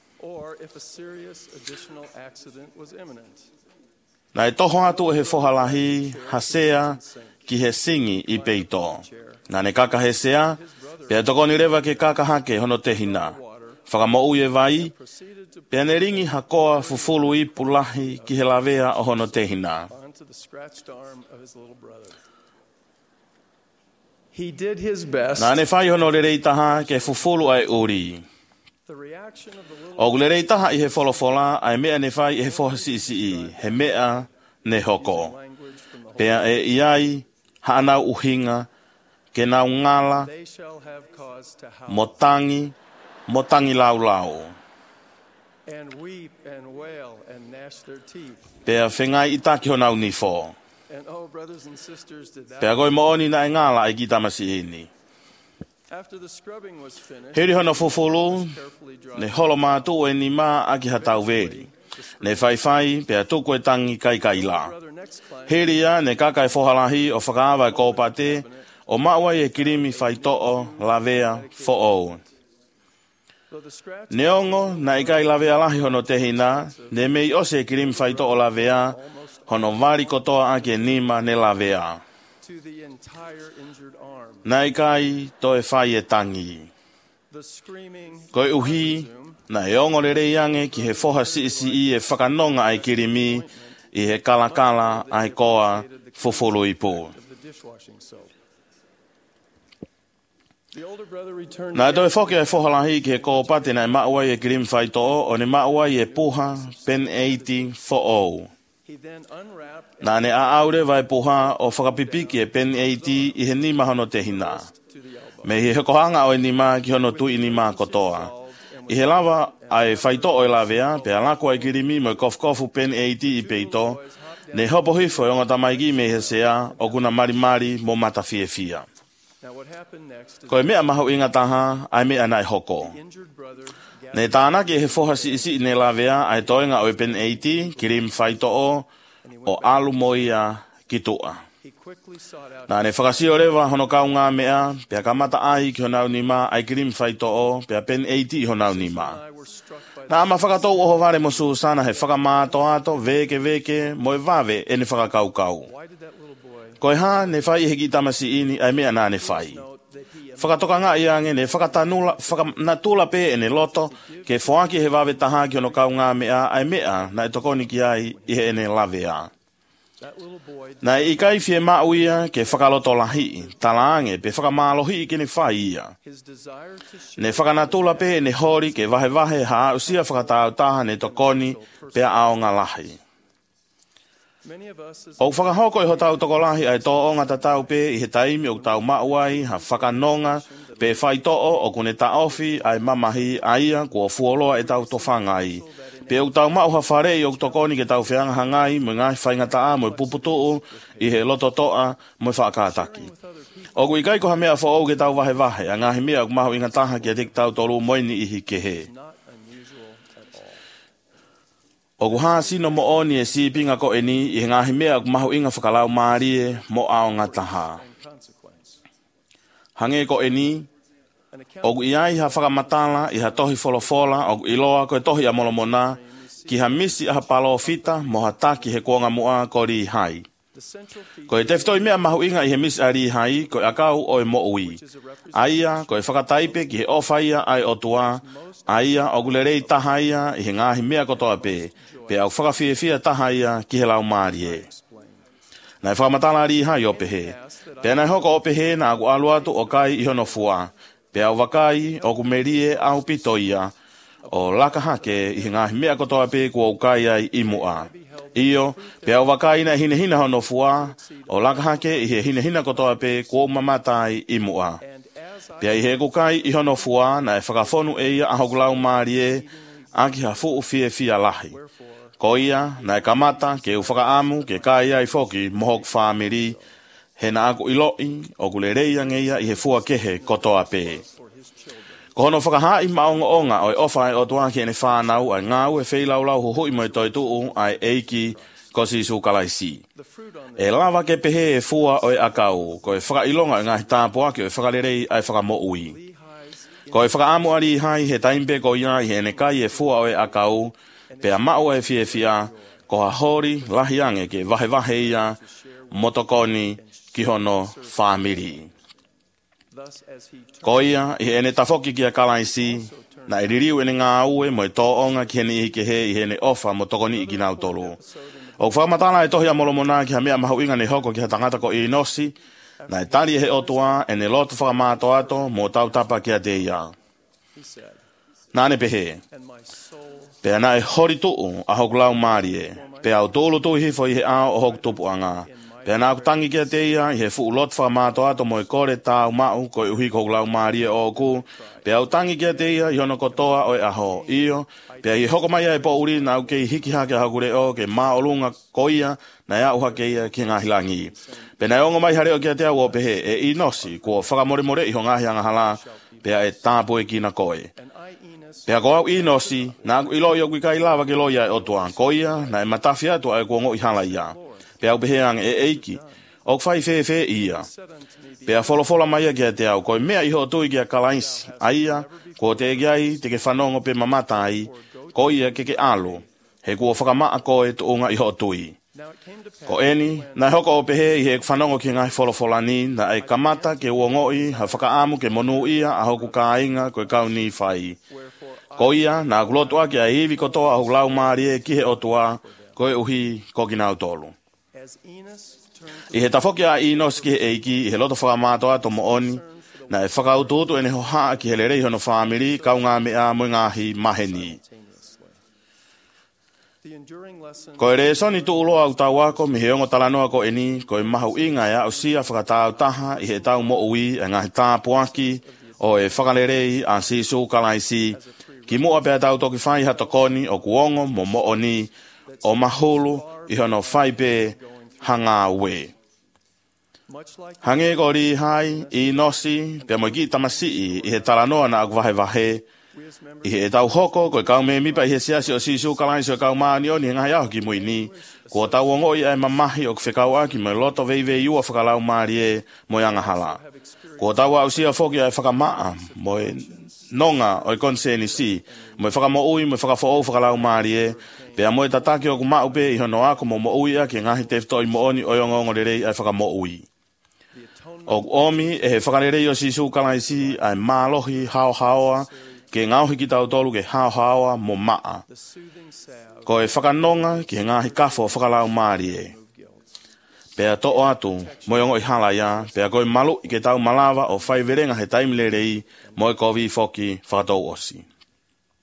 Na e toho atu he whohalahi hasea ki he singi i peito. Na ne kaka he sea, pea tokoni rewa ke kaka hake hono te hina. Whakamou e vai, pea ne ringi hakoa fufulu i pulahi ki he lawea o hono te hina. To the scratched arm of his little brother. He did his best. Na ne whai hono rerei taha ke fufulu ai uri. O rerei taha i he wholofola ai mea ne whai i he whohasi isi i, he mea ne hoko. Pea e iai haanau uhinga ke nau ngala motangi, motangi lau lau. And weep and wail and gnash their teeth. Pea whengai i taki ho nau ni fō. And oh, brothers and sisters, did that. Pea goi mooni na e ngala ai ki tamasi ini. After the scrubbing was finished, heri hono fufulu, ne holo mātu e ni mā aki hatau veri. Ne whai whai, pea tuku e tangi kai kai la. Heri ia, ne kakai whohalahi o whakaawa e kōpate, o maua e kirimi whai to'o, lavea, fo'ou. Ne ongo, na ikai lavea lahi hono te hina, ne mei ose e kirimi whai to'o lavea, hono vari kotoa ake nima ne lavea. Na ikai to e whai e tangi. Koe uhi, na e ongo re reiange ki he whoha si isi i e whakanonga ai kirimi, i he kalakala ai koa fufulu i pō. Na e toi whoke e whohalahi ki he kōpate na e maua i e kirimi whai to'o, o ne maua i e puha pen eighty fo'ou. Na ne a aure vai puha o whakapipiki e pen eighty i he nima hono te hina. Me he hekohanga o e nima ki hono tu i nima kotoa. I he lava ai whaito o e lavea, pe alako ai kirimi mo e kofkofu pen eighty i peito, ne hopo hifo e onga tamaigi me he sea o kuna marimari mo mata fie fia. Ko e mea mahu inga taha, ai mea nai hoko. Ne tāna ki he whoha si isi ne lavea ai toenga o e pen eighty, kirim whaito o, o alu moia ki tua. Nā ne whakasio rewa hono kaunga mea, pia kamata ai ki honau nima, ai kirim whaito o, pia pen eighty honau nima. Nā ama whakatou oho vare mo Susana he whakamāto ato, veke veke, mo e vave e ne whakakau kau. Koe ha, ne whai heki tamasi ini, ai mea nā ne whai. Whakatoka ngā iange, ne whakatanula, whakanatula pe e ne loto, ke whoaki he vave taha ki hono kaunga mea, ai mea, na e tokoni ki ai, i he ene lavea. Na i kai fie mauia ke whakaloto lahi, talaange pe whakamālohi ki ne whai ia. Ne whakanatula pe ne hori ke vahe vahe ha usia whakatau taha ne tokoni pe aonga lahi. O whakahoko i ho tau tokolahi ai tō o ngata tau pe i he taimi o tau mauai ha whakanonga pe whai tō o kune ta ofi ai mamahi aia kua fuoloa e tau towhangai. Pe o tau mau ha wharei o tokoni ke tau whianga hangai mo ngai whaingata a mo puputu i he loto toa mo whakataki. O kui kai ko ha mea wha o ke tau wahe wahe a ngahi mea o mahu inga taha ki a tik tau toru moini i hi ke he. O ku haa sino mo oni e si pinga ko eni i he ngahi mea o mahu inga whakalau maarie mo ao ngataha. Hange ko eni o ku iai ha whakamatala i ha tohi wholofola o ku iloa ko e tohi a molomona ki ha misi a ha palo fita mo ha taki he kuonga mua ko ri hai. Ko e tefto i mea mahu inga i he misi a ri hai ko e akau o e mo ui. Aia ko e whakataipe ki he ofaia ai o tua. Aia o gulerei tahaia i he ngahi mea kotoa pe. Pe au whakawhiawhia tahaia ki he lau maarie. Nai whakamatala ri hai o pehe. Pe nai hoko o pehe na aku aluatu o kai i hono fua. Pe au wakai o kumerie au pitoia. O laka hake i he ngahi mea kotoa pe kua ukai ai imua. Iyo, pe au wakai na hine hina hono fua. O laka hake i he hine hina kotoa pe kua umamatai imua. Pe ai he kukai i hono fua na e whakafonu e ia ahokulau maarie aki ha fuu fie fia lahi. Ko ia na e kamata ke u whakaamu ke kai ai foki mohok whamiri he na aku iloi o kulerei angeia i he fua kehe kotoa pe. Ko hono whakahai maonga onga o e ofa o tuaki ene whanau ai ngau e wheilaulau huhui mo e toi tuu ai eiki ko si sukalaisi. E lava ke pehe e fua o e akau, ko e whakailonga i ngahi tāpua ki o e whakalerei ai whakamo ui. Ko e whakaamu ari hai he taimpe ko ia i ene kai e fua o e akau, pe a mao e fie fia, ko ha hori lahi ange ke vahe vahe ia, motokoni ki hono whamiri. Ko ia i ene tafoki ki a kalaisi, na e ririu ene ngā ue mo e tō onga ki hene i ke he i hene ofa motokoni i ki nau tolu. O whakamatala e tohi a molomona ki ha mea mahu inga ne hoko ki ha tangata ko i nosi, na e tali e he otua e ne lotu whakamato ato mo tau tapa ki a te ia. Nāne pehe. Pea na e hori tuu a hoku lau maarie. Pea au tōlu tui hifo i he ao o hoku tupu anga. Pea na aku tangi ki a te ia i he fuu lotu whakamato ato mo e kore tāu mau ko i uhi ko hoku lau maarie o ku. Pea au tangi ki a te ia i hono kotoa o e aho iyo. Pea i hoko mai e po uri na au kei hiki hake hakure o ke maa olunga ko ia na ia uha ke ia ki ngahi langi. Pea na ongo mai hareo ki a te au o pehe e i nosi kua whakamore more i ho ngahi anga hala pea e tāpo e kina koe. Pea ko au i nosi na aku ilo i o kai lava ke loia e otua ko ia na e matafi atu ai kua ngo i hala ia. Pea au pehe ang e eiki o kwhai fe fe ia. Pea folofola mai ki a te au ko mea i ho tui ki a kalaisi aia ko te egiai te ke whanongo pe mamatai ko ia ke ke alo, he kua whakamaa koe tu unga i ho tui. Ko eni, na hoko o pehe i he whanongo ki ngai wholofola ni, na e kamata ke uongoi, ha whakaamu ke monu ia, a hoku ka inga koe kau ni whai. Ko ia, na kulotua ki a hivi kotoa a hulau maarie ki he otua, koe uhi ko ki nau tolu. I he tafoki a inos ki he eiki, i he loto whakamato ato mo oni, na e whakaututu ene ho haa ki he lerei hono whamiri, kau ngā mea mo ngahi maheni. Ko e re soni tu uloa au tau ako mi he ongo talanoa ko eni ko e mahu inga ya o sia whakatau taha i he tau mo ui e ngahi tāpuaki o e whakalerei a sisu kalaisi ki mua pia tau toki whai hatokoni o kuongo mo mo oni o mahulu i hono whaipe hanga ue. Hange ko ri hai i nosi pia mo ki tamasi i he talanoa na aku vahe vahe i he tau hoko, koe kau me mipa i he siasi o sisu kalaisi o kau maani o ni ngahi aho ki muini. Ko tau ongo i ai mamahi o kwhekau aki mo loto veivei ua whakalau maari e mo i angahala. Ko tau au sia foki ai whakamaa mo e nonga o i konseni si, mo i whakamo ui mo i whakafo whakalau maari e, pea mo i tataki o kumau pe i hono ako mo mo ui a ki ngahi tefto i mo oni o yongo ngorerei ai whakamo ui. O omi e he whakarerei o sisu kalaisi ai mālohi hao haoa, ke ngauhi ki tau tolu ke hao haoa mo maa. Ko e whakanonga ki ngahi kafo whakalau maari e. Pea to o atu, mo yongo i hala ia, pea koe malu i ke tau malawa o whai verenga he taimile rei, mo e kovi foki whakatou osi.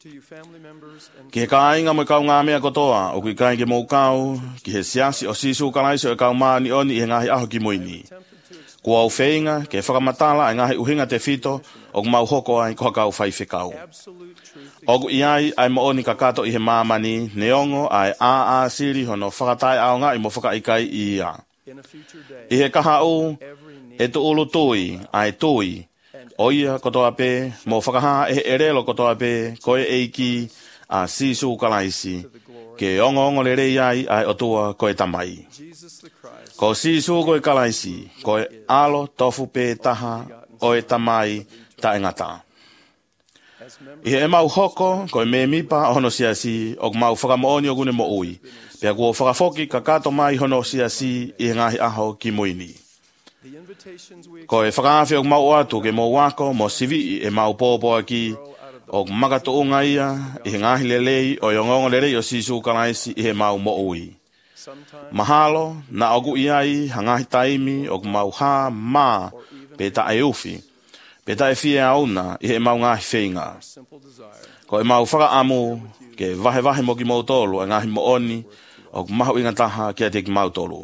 Ki he ka inga mo kau ngā mea kotoa, o kui kai ke mou kau, ki he siasi o sisu kalaisi o kau maani oni i he ngahi aho ki moini. Kua au whainga, ke whakamatala e ngahi uhinga te fito, o mau hoko ai koha kau whai whikau. Ogu iai ai mo oni kakato i he mamani, neongo ai a a siri hono whakatai ao ngā i mo whakaikai i ia. I he kaha u, e tu ulu tui, ai tui, o ia kotoa pe, mo whakaha e he erelo kotoa pe, koe eiki a sisu kalaisi, ke ongo ongo le rei ai ai otua koe tamai. Ko sisu koe kalaisi, koe alo tofu pe taha, oe tamai ta engata. I he mau hoko, koe me mipa hono siasi, o mau whakamooni o gune mo ui, pia kua whakafoki kakato mai hono siasi i he ngahi aho ki moini. Ko e whakawhi o mau atu ke mo wako mo sivi e mau pōpoa ki o makato unga ia i he ngahi lelei o yongongo lelei o sisu kalaisi i he mau mo ui. Mahalo na ogu iai hangahi taimi o mau ha ma pe ta e ufi, pe ta e fie auna i he mau ngahi whinga. Ko e mau whakaamu ke vahe vahe mo ki mau tolu e ngahi mo oni o mahu inga taha kia te ki mau tolu.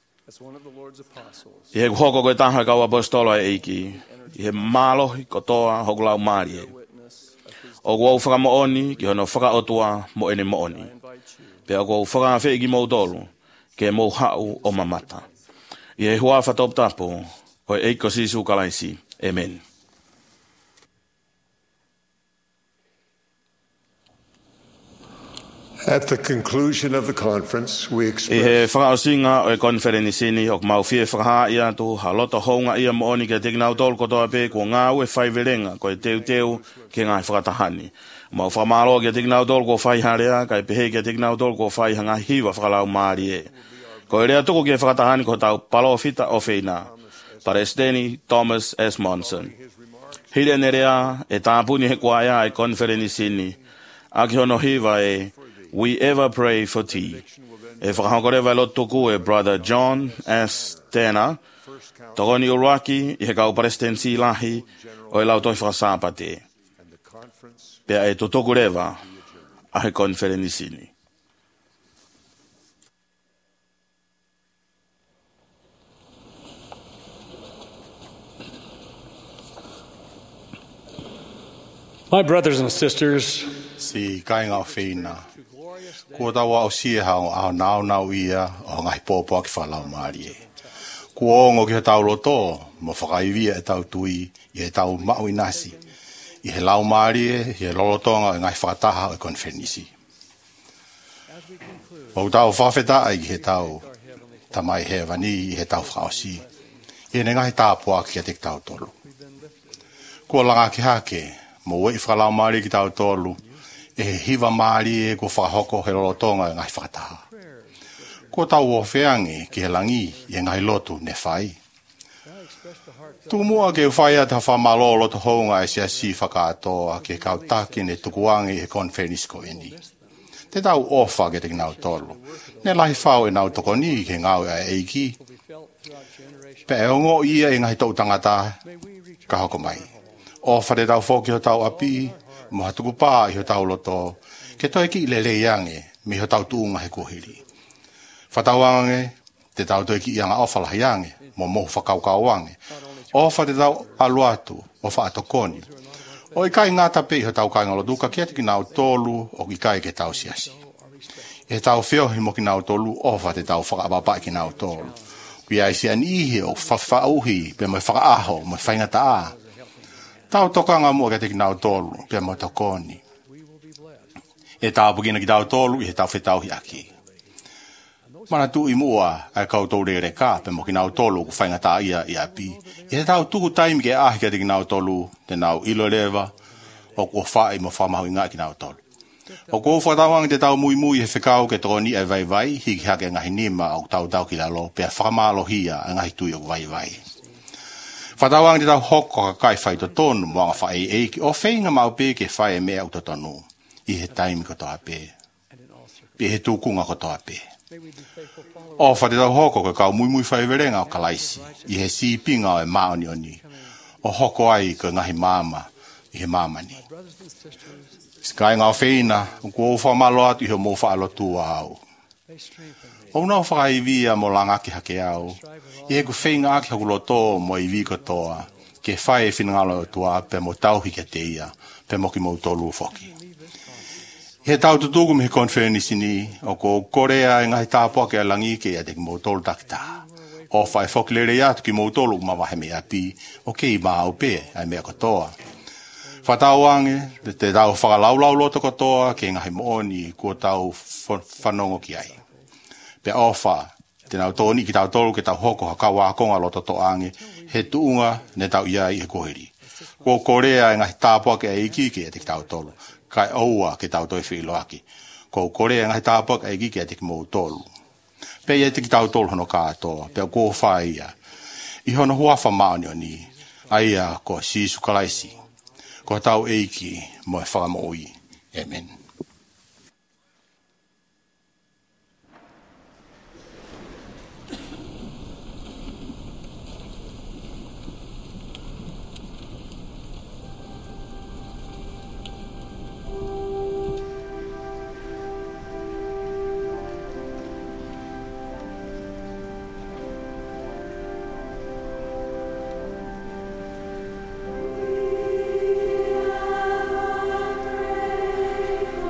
I he hoko koe taha kau apostolo e eiki, i he mālohi kotoa hoku lau mārie. O kua u whakamooni ki hono whakaotua mo ene mooni. Pea kua u whakawhi ki mau tolu, ke mau hau o mamata. I he hua whatop tapo, koe eiko sisu kalaisi. Amen. At the conclusion of the conference, we I express he whakaosinga o e konferenisini o mau fie whakaha ia tu haloto hounga ia mooni ke tekinau tolu kotoa pe kua ngā ue whaiverenga ko e teu teu ke ngai whakatahani. Mau whamalo ke tekinau tolu ko whai harea ka e pehe ke tekinau tolu ko whai hanga hiwa whakalau maari e. Ko e rea tuku ke whakatahani ko tau palo fita o whina. Presidenti Thomas S. Monson. Hire nerea e tāpuni he kua ia e konferenisini. Aki hono hiwa e We ever pray for tea. E whakahokoreva lo tuku e Brother John S. Tanner, tokoni urwaki i he kau presidency lahi o e lau toi whakasāpate. Pea e tutoku rewa a he konferenisini. My brothers and sisters, Si kainga o whina. Kua tawa o sie hao ao nao nao ia o ngai pōpua ki whalau maari e. Kua ongo ki he tau loto, mo whakaivia e tau tui i he tau mau inasi. I he lau maari e, i he lolotonga e ngai whakataha o e konferenisi. O tau whawheta ai ki he tau tamai he vani i he tau whakaosi. I he ngai tāpua ki he te tau tolu. Kua langa ki hake, mo wei whakalau maari ki tau tolu, e hiwa maari e ko whahoko he lolotonga e ngai whakataha. Ko tau o whiangi ki he langi i ngai lotu ne whai. Tu mua ke whai ata whamalo loto hounga e sia si whakatoa ke kau taki ne tukuangi e konferenis ko eni. Te tau ofa ke te nau tolu. Ne lahi whau e nau toko ni ke ngau e eiki. Pe e ongo ia e ngai tau tangata ka hoko mai. Ofa te tau whoki o tau api, mo hatuku pā i ho tau loto, ke toi ki le leiange, mi ho tau tuunga he kuhiri. Whatauange, te tau toi ki ianga ofa lahiange, mo mohu whakaukauange. Ofa te tau aluatu, o whaatokoni. O i kai ngata pe i ho tau kai ngalotuka, kia te ki nau tolu, o i kai ke tau siasi. E tau whiohi mo ki nau tolu, ofa te tau whakaapapa ki nau tolu. Kui ai si an ihi o whawhauhi, pe mo whakaaho, mo whaingata a. Tau tokanga mua ke te ki nau tolu, pia mo tokoni. E tau pukina ki tau tolu, i he tau whetau hi aki. Mana tu i mua, ai kau tau re reka, pia mo ki nau tolu, ku whaingata ia i api. I he tau tuku taimi ke ahi ke te ki nau tolu, te nau ilo lewa, o kua whai mo whamahu inga ki nau tolu. O kua whatauang te tau mui mui he whekau ke tokoni e vai vai, hiki hake ngahi nima au tau tau ki lalo, pia whakamalo hia, ngahi tui o vai vai. Whatawang te tau hoko ka kai whai to tonu mwanga whai eiki o whainga mau pe ke whai e mea uto tonu i he taimi ko toa pe. Pe he tūkunga ko toa pe. O wha te tau hoko ka kau mui mui whai verenga o kalaisi i he si pinga o e maoni oni. O hoko ai ka ngahi māma i he mamani. Skai ngā whina, kua uwha malo atu i he mo wha alo tua au. O nā whaka i via mo langa ki hake au, i he ku whinga aki haku loto mo i vi katoa, ke whae e whinangalo tua pe mo tauhi ke te ia, pe mo ki mo tolu whoki. He tau tutuku me he konferenisi ni, o ko Korea e ngahi tāpua ke alangi ke a te ki mo tolu takita. O whae whoki lere atu ki mo tolu ma wahe me api, o ke i maa au pe, ai mea katoa. Whatau ange, te tau whakalaulau loto katoa, ke ngahi mooni, kua tau whanongo ki ai. Pe ofa, te nau tōni ki tau tolu ke tau hoko haka wākonga loto to ange, he tuunga ne tau iai he koheri. Ko Korea e ngahi tāpua ke eiki ke te tau tolu, kai oua ke tau toi whiloaki. Ko Korea e ngahi tāpua ke eiki ke te ki mou tolu. Pe e te ki tau tolu hono kātoa, pe o kō whaia. I hono huafa maoni o ni, aia ko sisu kalaisi. Ko tau eiki mo e whakamoi. Amen. Praise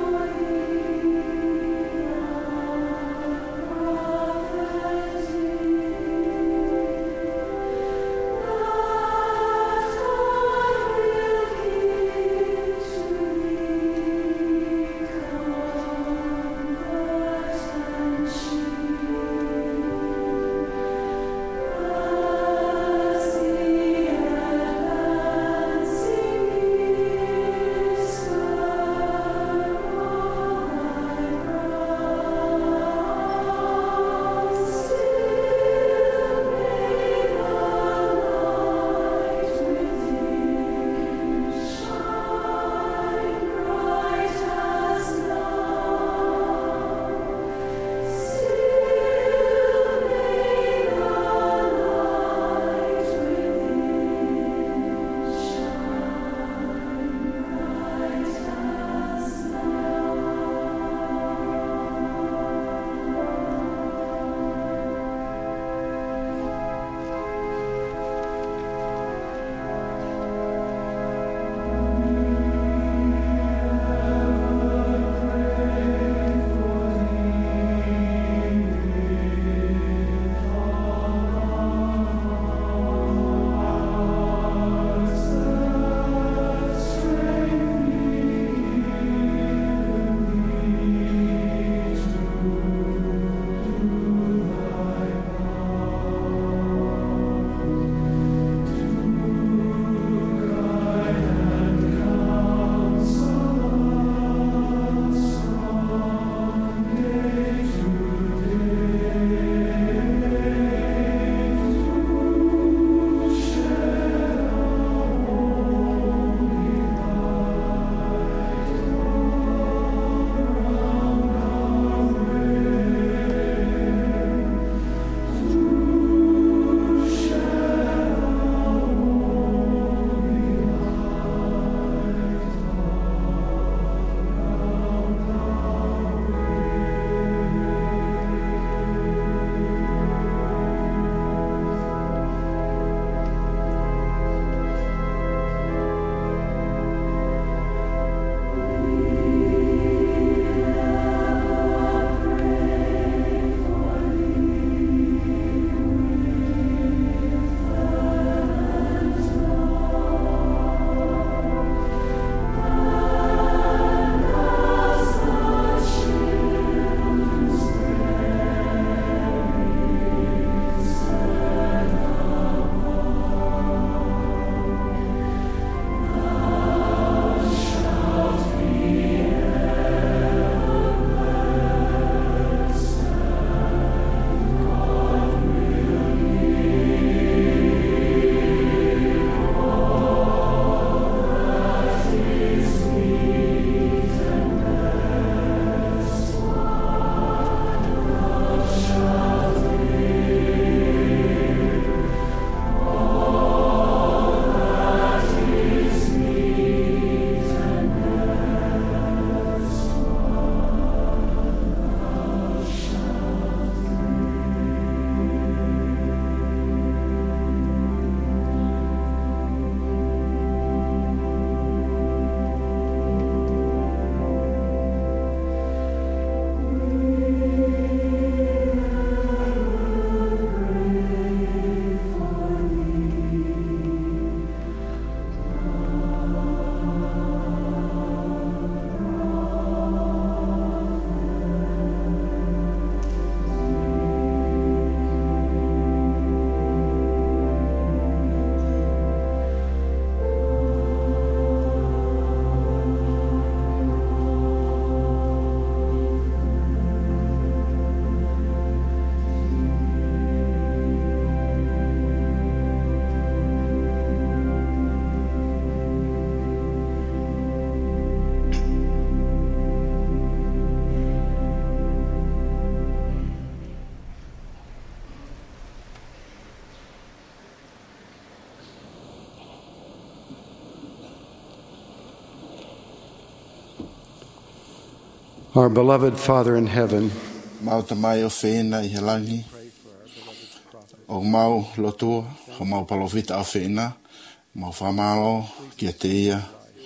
Our beloved Father in heaven, mau tamai o whina i he langi, o mau lotua, o mau palovita o whina, mau whamalo, kia te ia,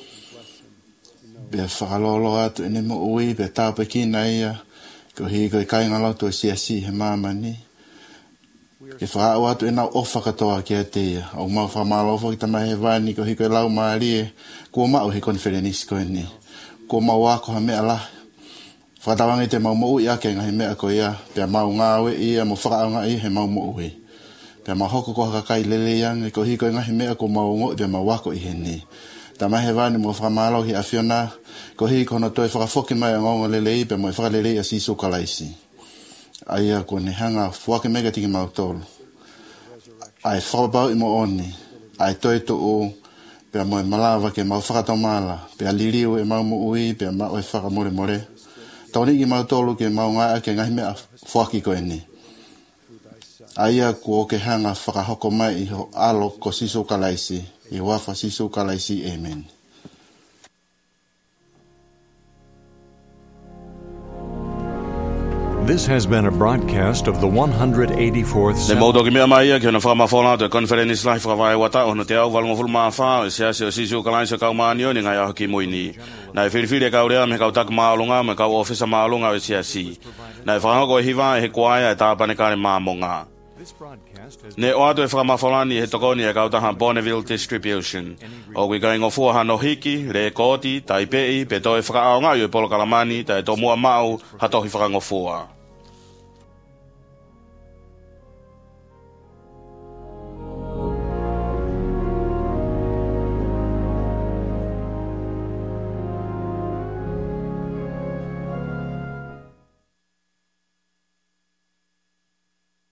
bea whakalolo atu ene mo ui, bea tāpe kina ia, ko hi ko i kainga lotu o siasi he mamani, ke whaau atu e nau ofa katoa kia te ia, o mau whamalo ofo ki tamai he vani, ko hi ko i lau maari e, kua mau he konferenisi ko e ni, kua mau wako ha mea lahi, whatawangi te mau mo ui ake ngahi mea ko ia, pia mau ngāwe ia, mo whakao ngai he mau mo ui. Pia mau hoko ko hakakai lele yang, ko hiko ngahi mea ko mau ngoi, pia mau wako i he ni. Ta mahe vani mo whakamalo hi awhiona, ko hiko no toi whakafoki mai a ngongo lele i, pia mo i whakalele a sisu kalaisi. Aia ko ne hanga whake mega tiki mau tolu. Ai whakabau i mo oni, ai toi to o, pia mo i malawa ke mau whakatomala, pia liriu e mau mo ui, pia mau e whakamore more. Tauni ki mau tolu ke mau ngai ake ngahi mea whaki ko eni. Aia ko ke hanga whakahoko mai i ho alo ko sisu kalaisi, i wafa sisu kalaisi, amen. This has been a broadcast of the one hundred eighty-fourth Le modo ki mea mai ke na whama whona te conference live whawai wata ono te au walungo fulma wha o sia sia sisu kalaisi kau maanio ni ngai aho ki moini. Na e whiriwhiri kau rea me kau tak maalunga me kau ofisa maalunga o sia si. Na e whahoko e hiwa e he kuaia e tāpane kare māmonga. Ne o atu e whakamawholani he tokoni e kautaha Bonneville Distribution. O kui kai ngofua hano hiki, re koti, tai pei, pe toi whakaao ngai o polo kalamani, tai to mua mau, hatohi whakangofua.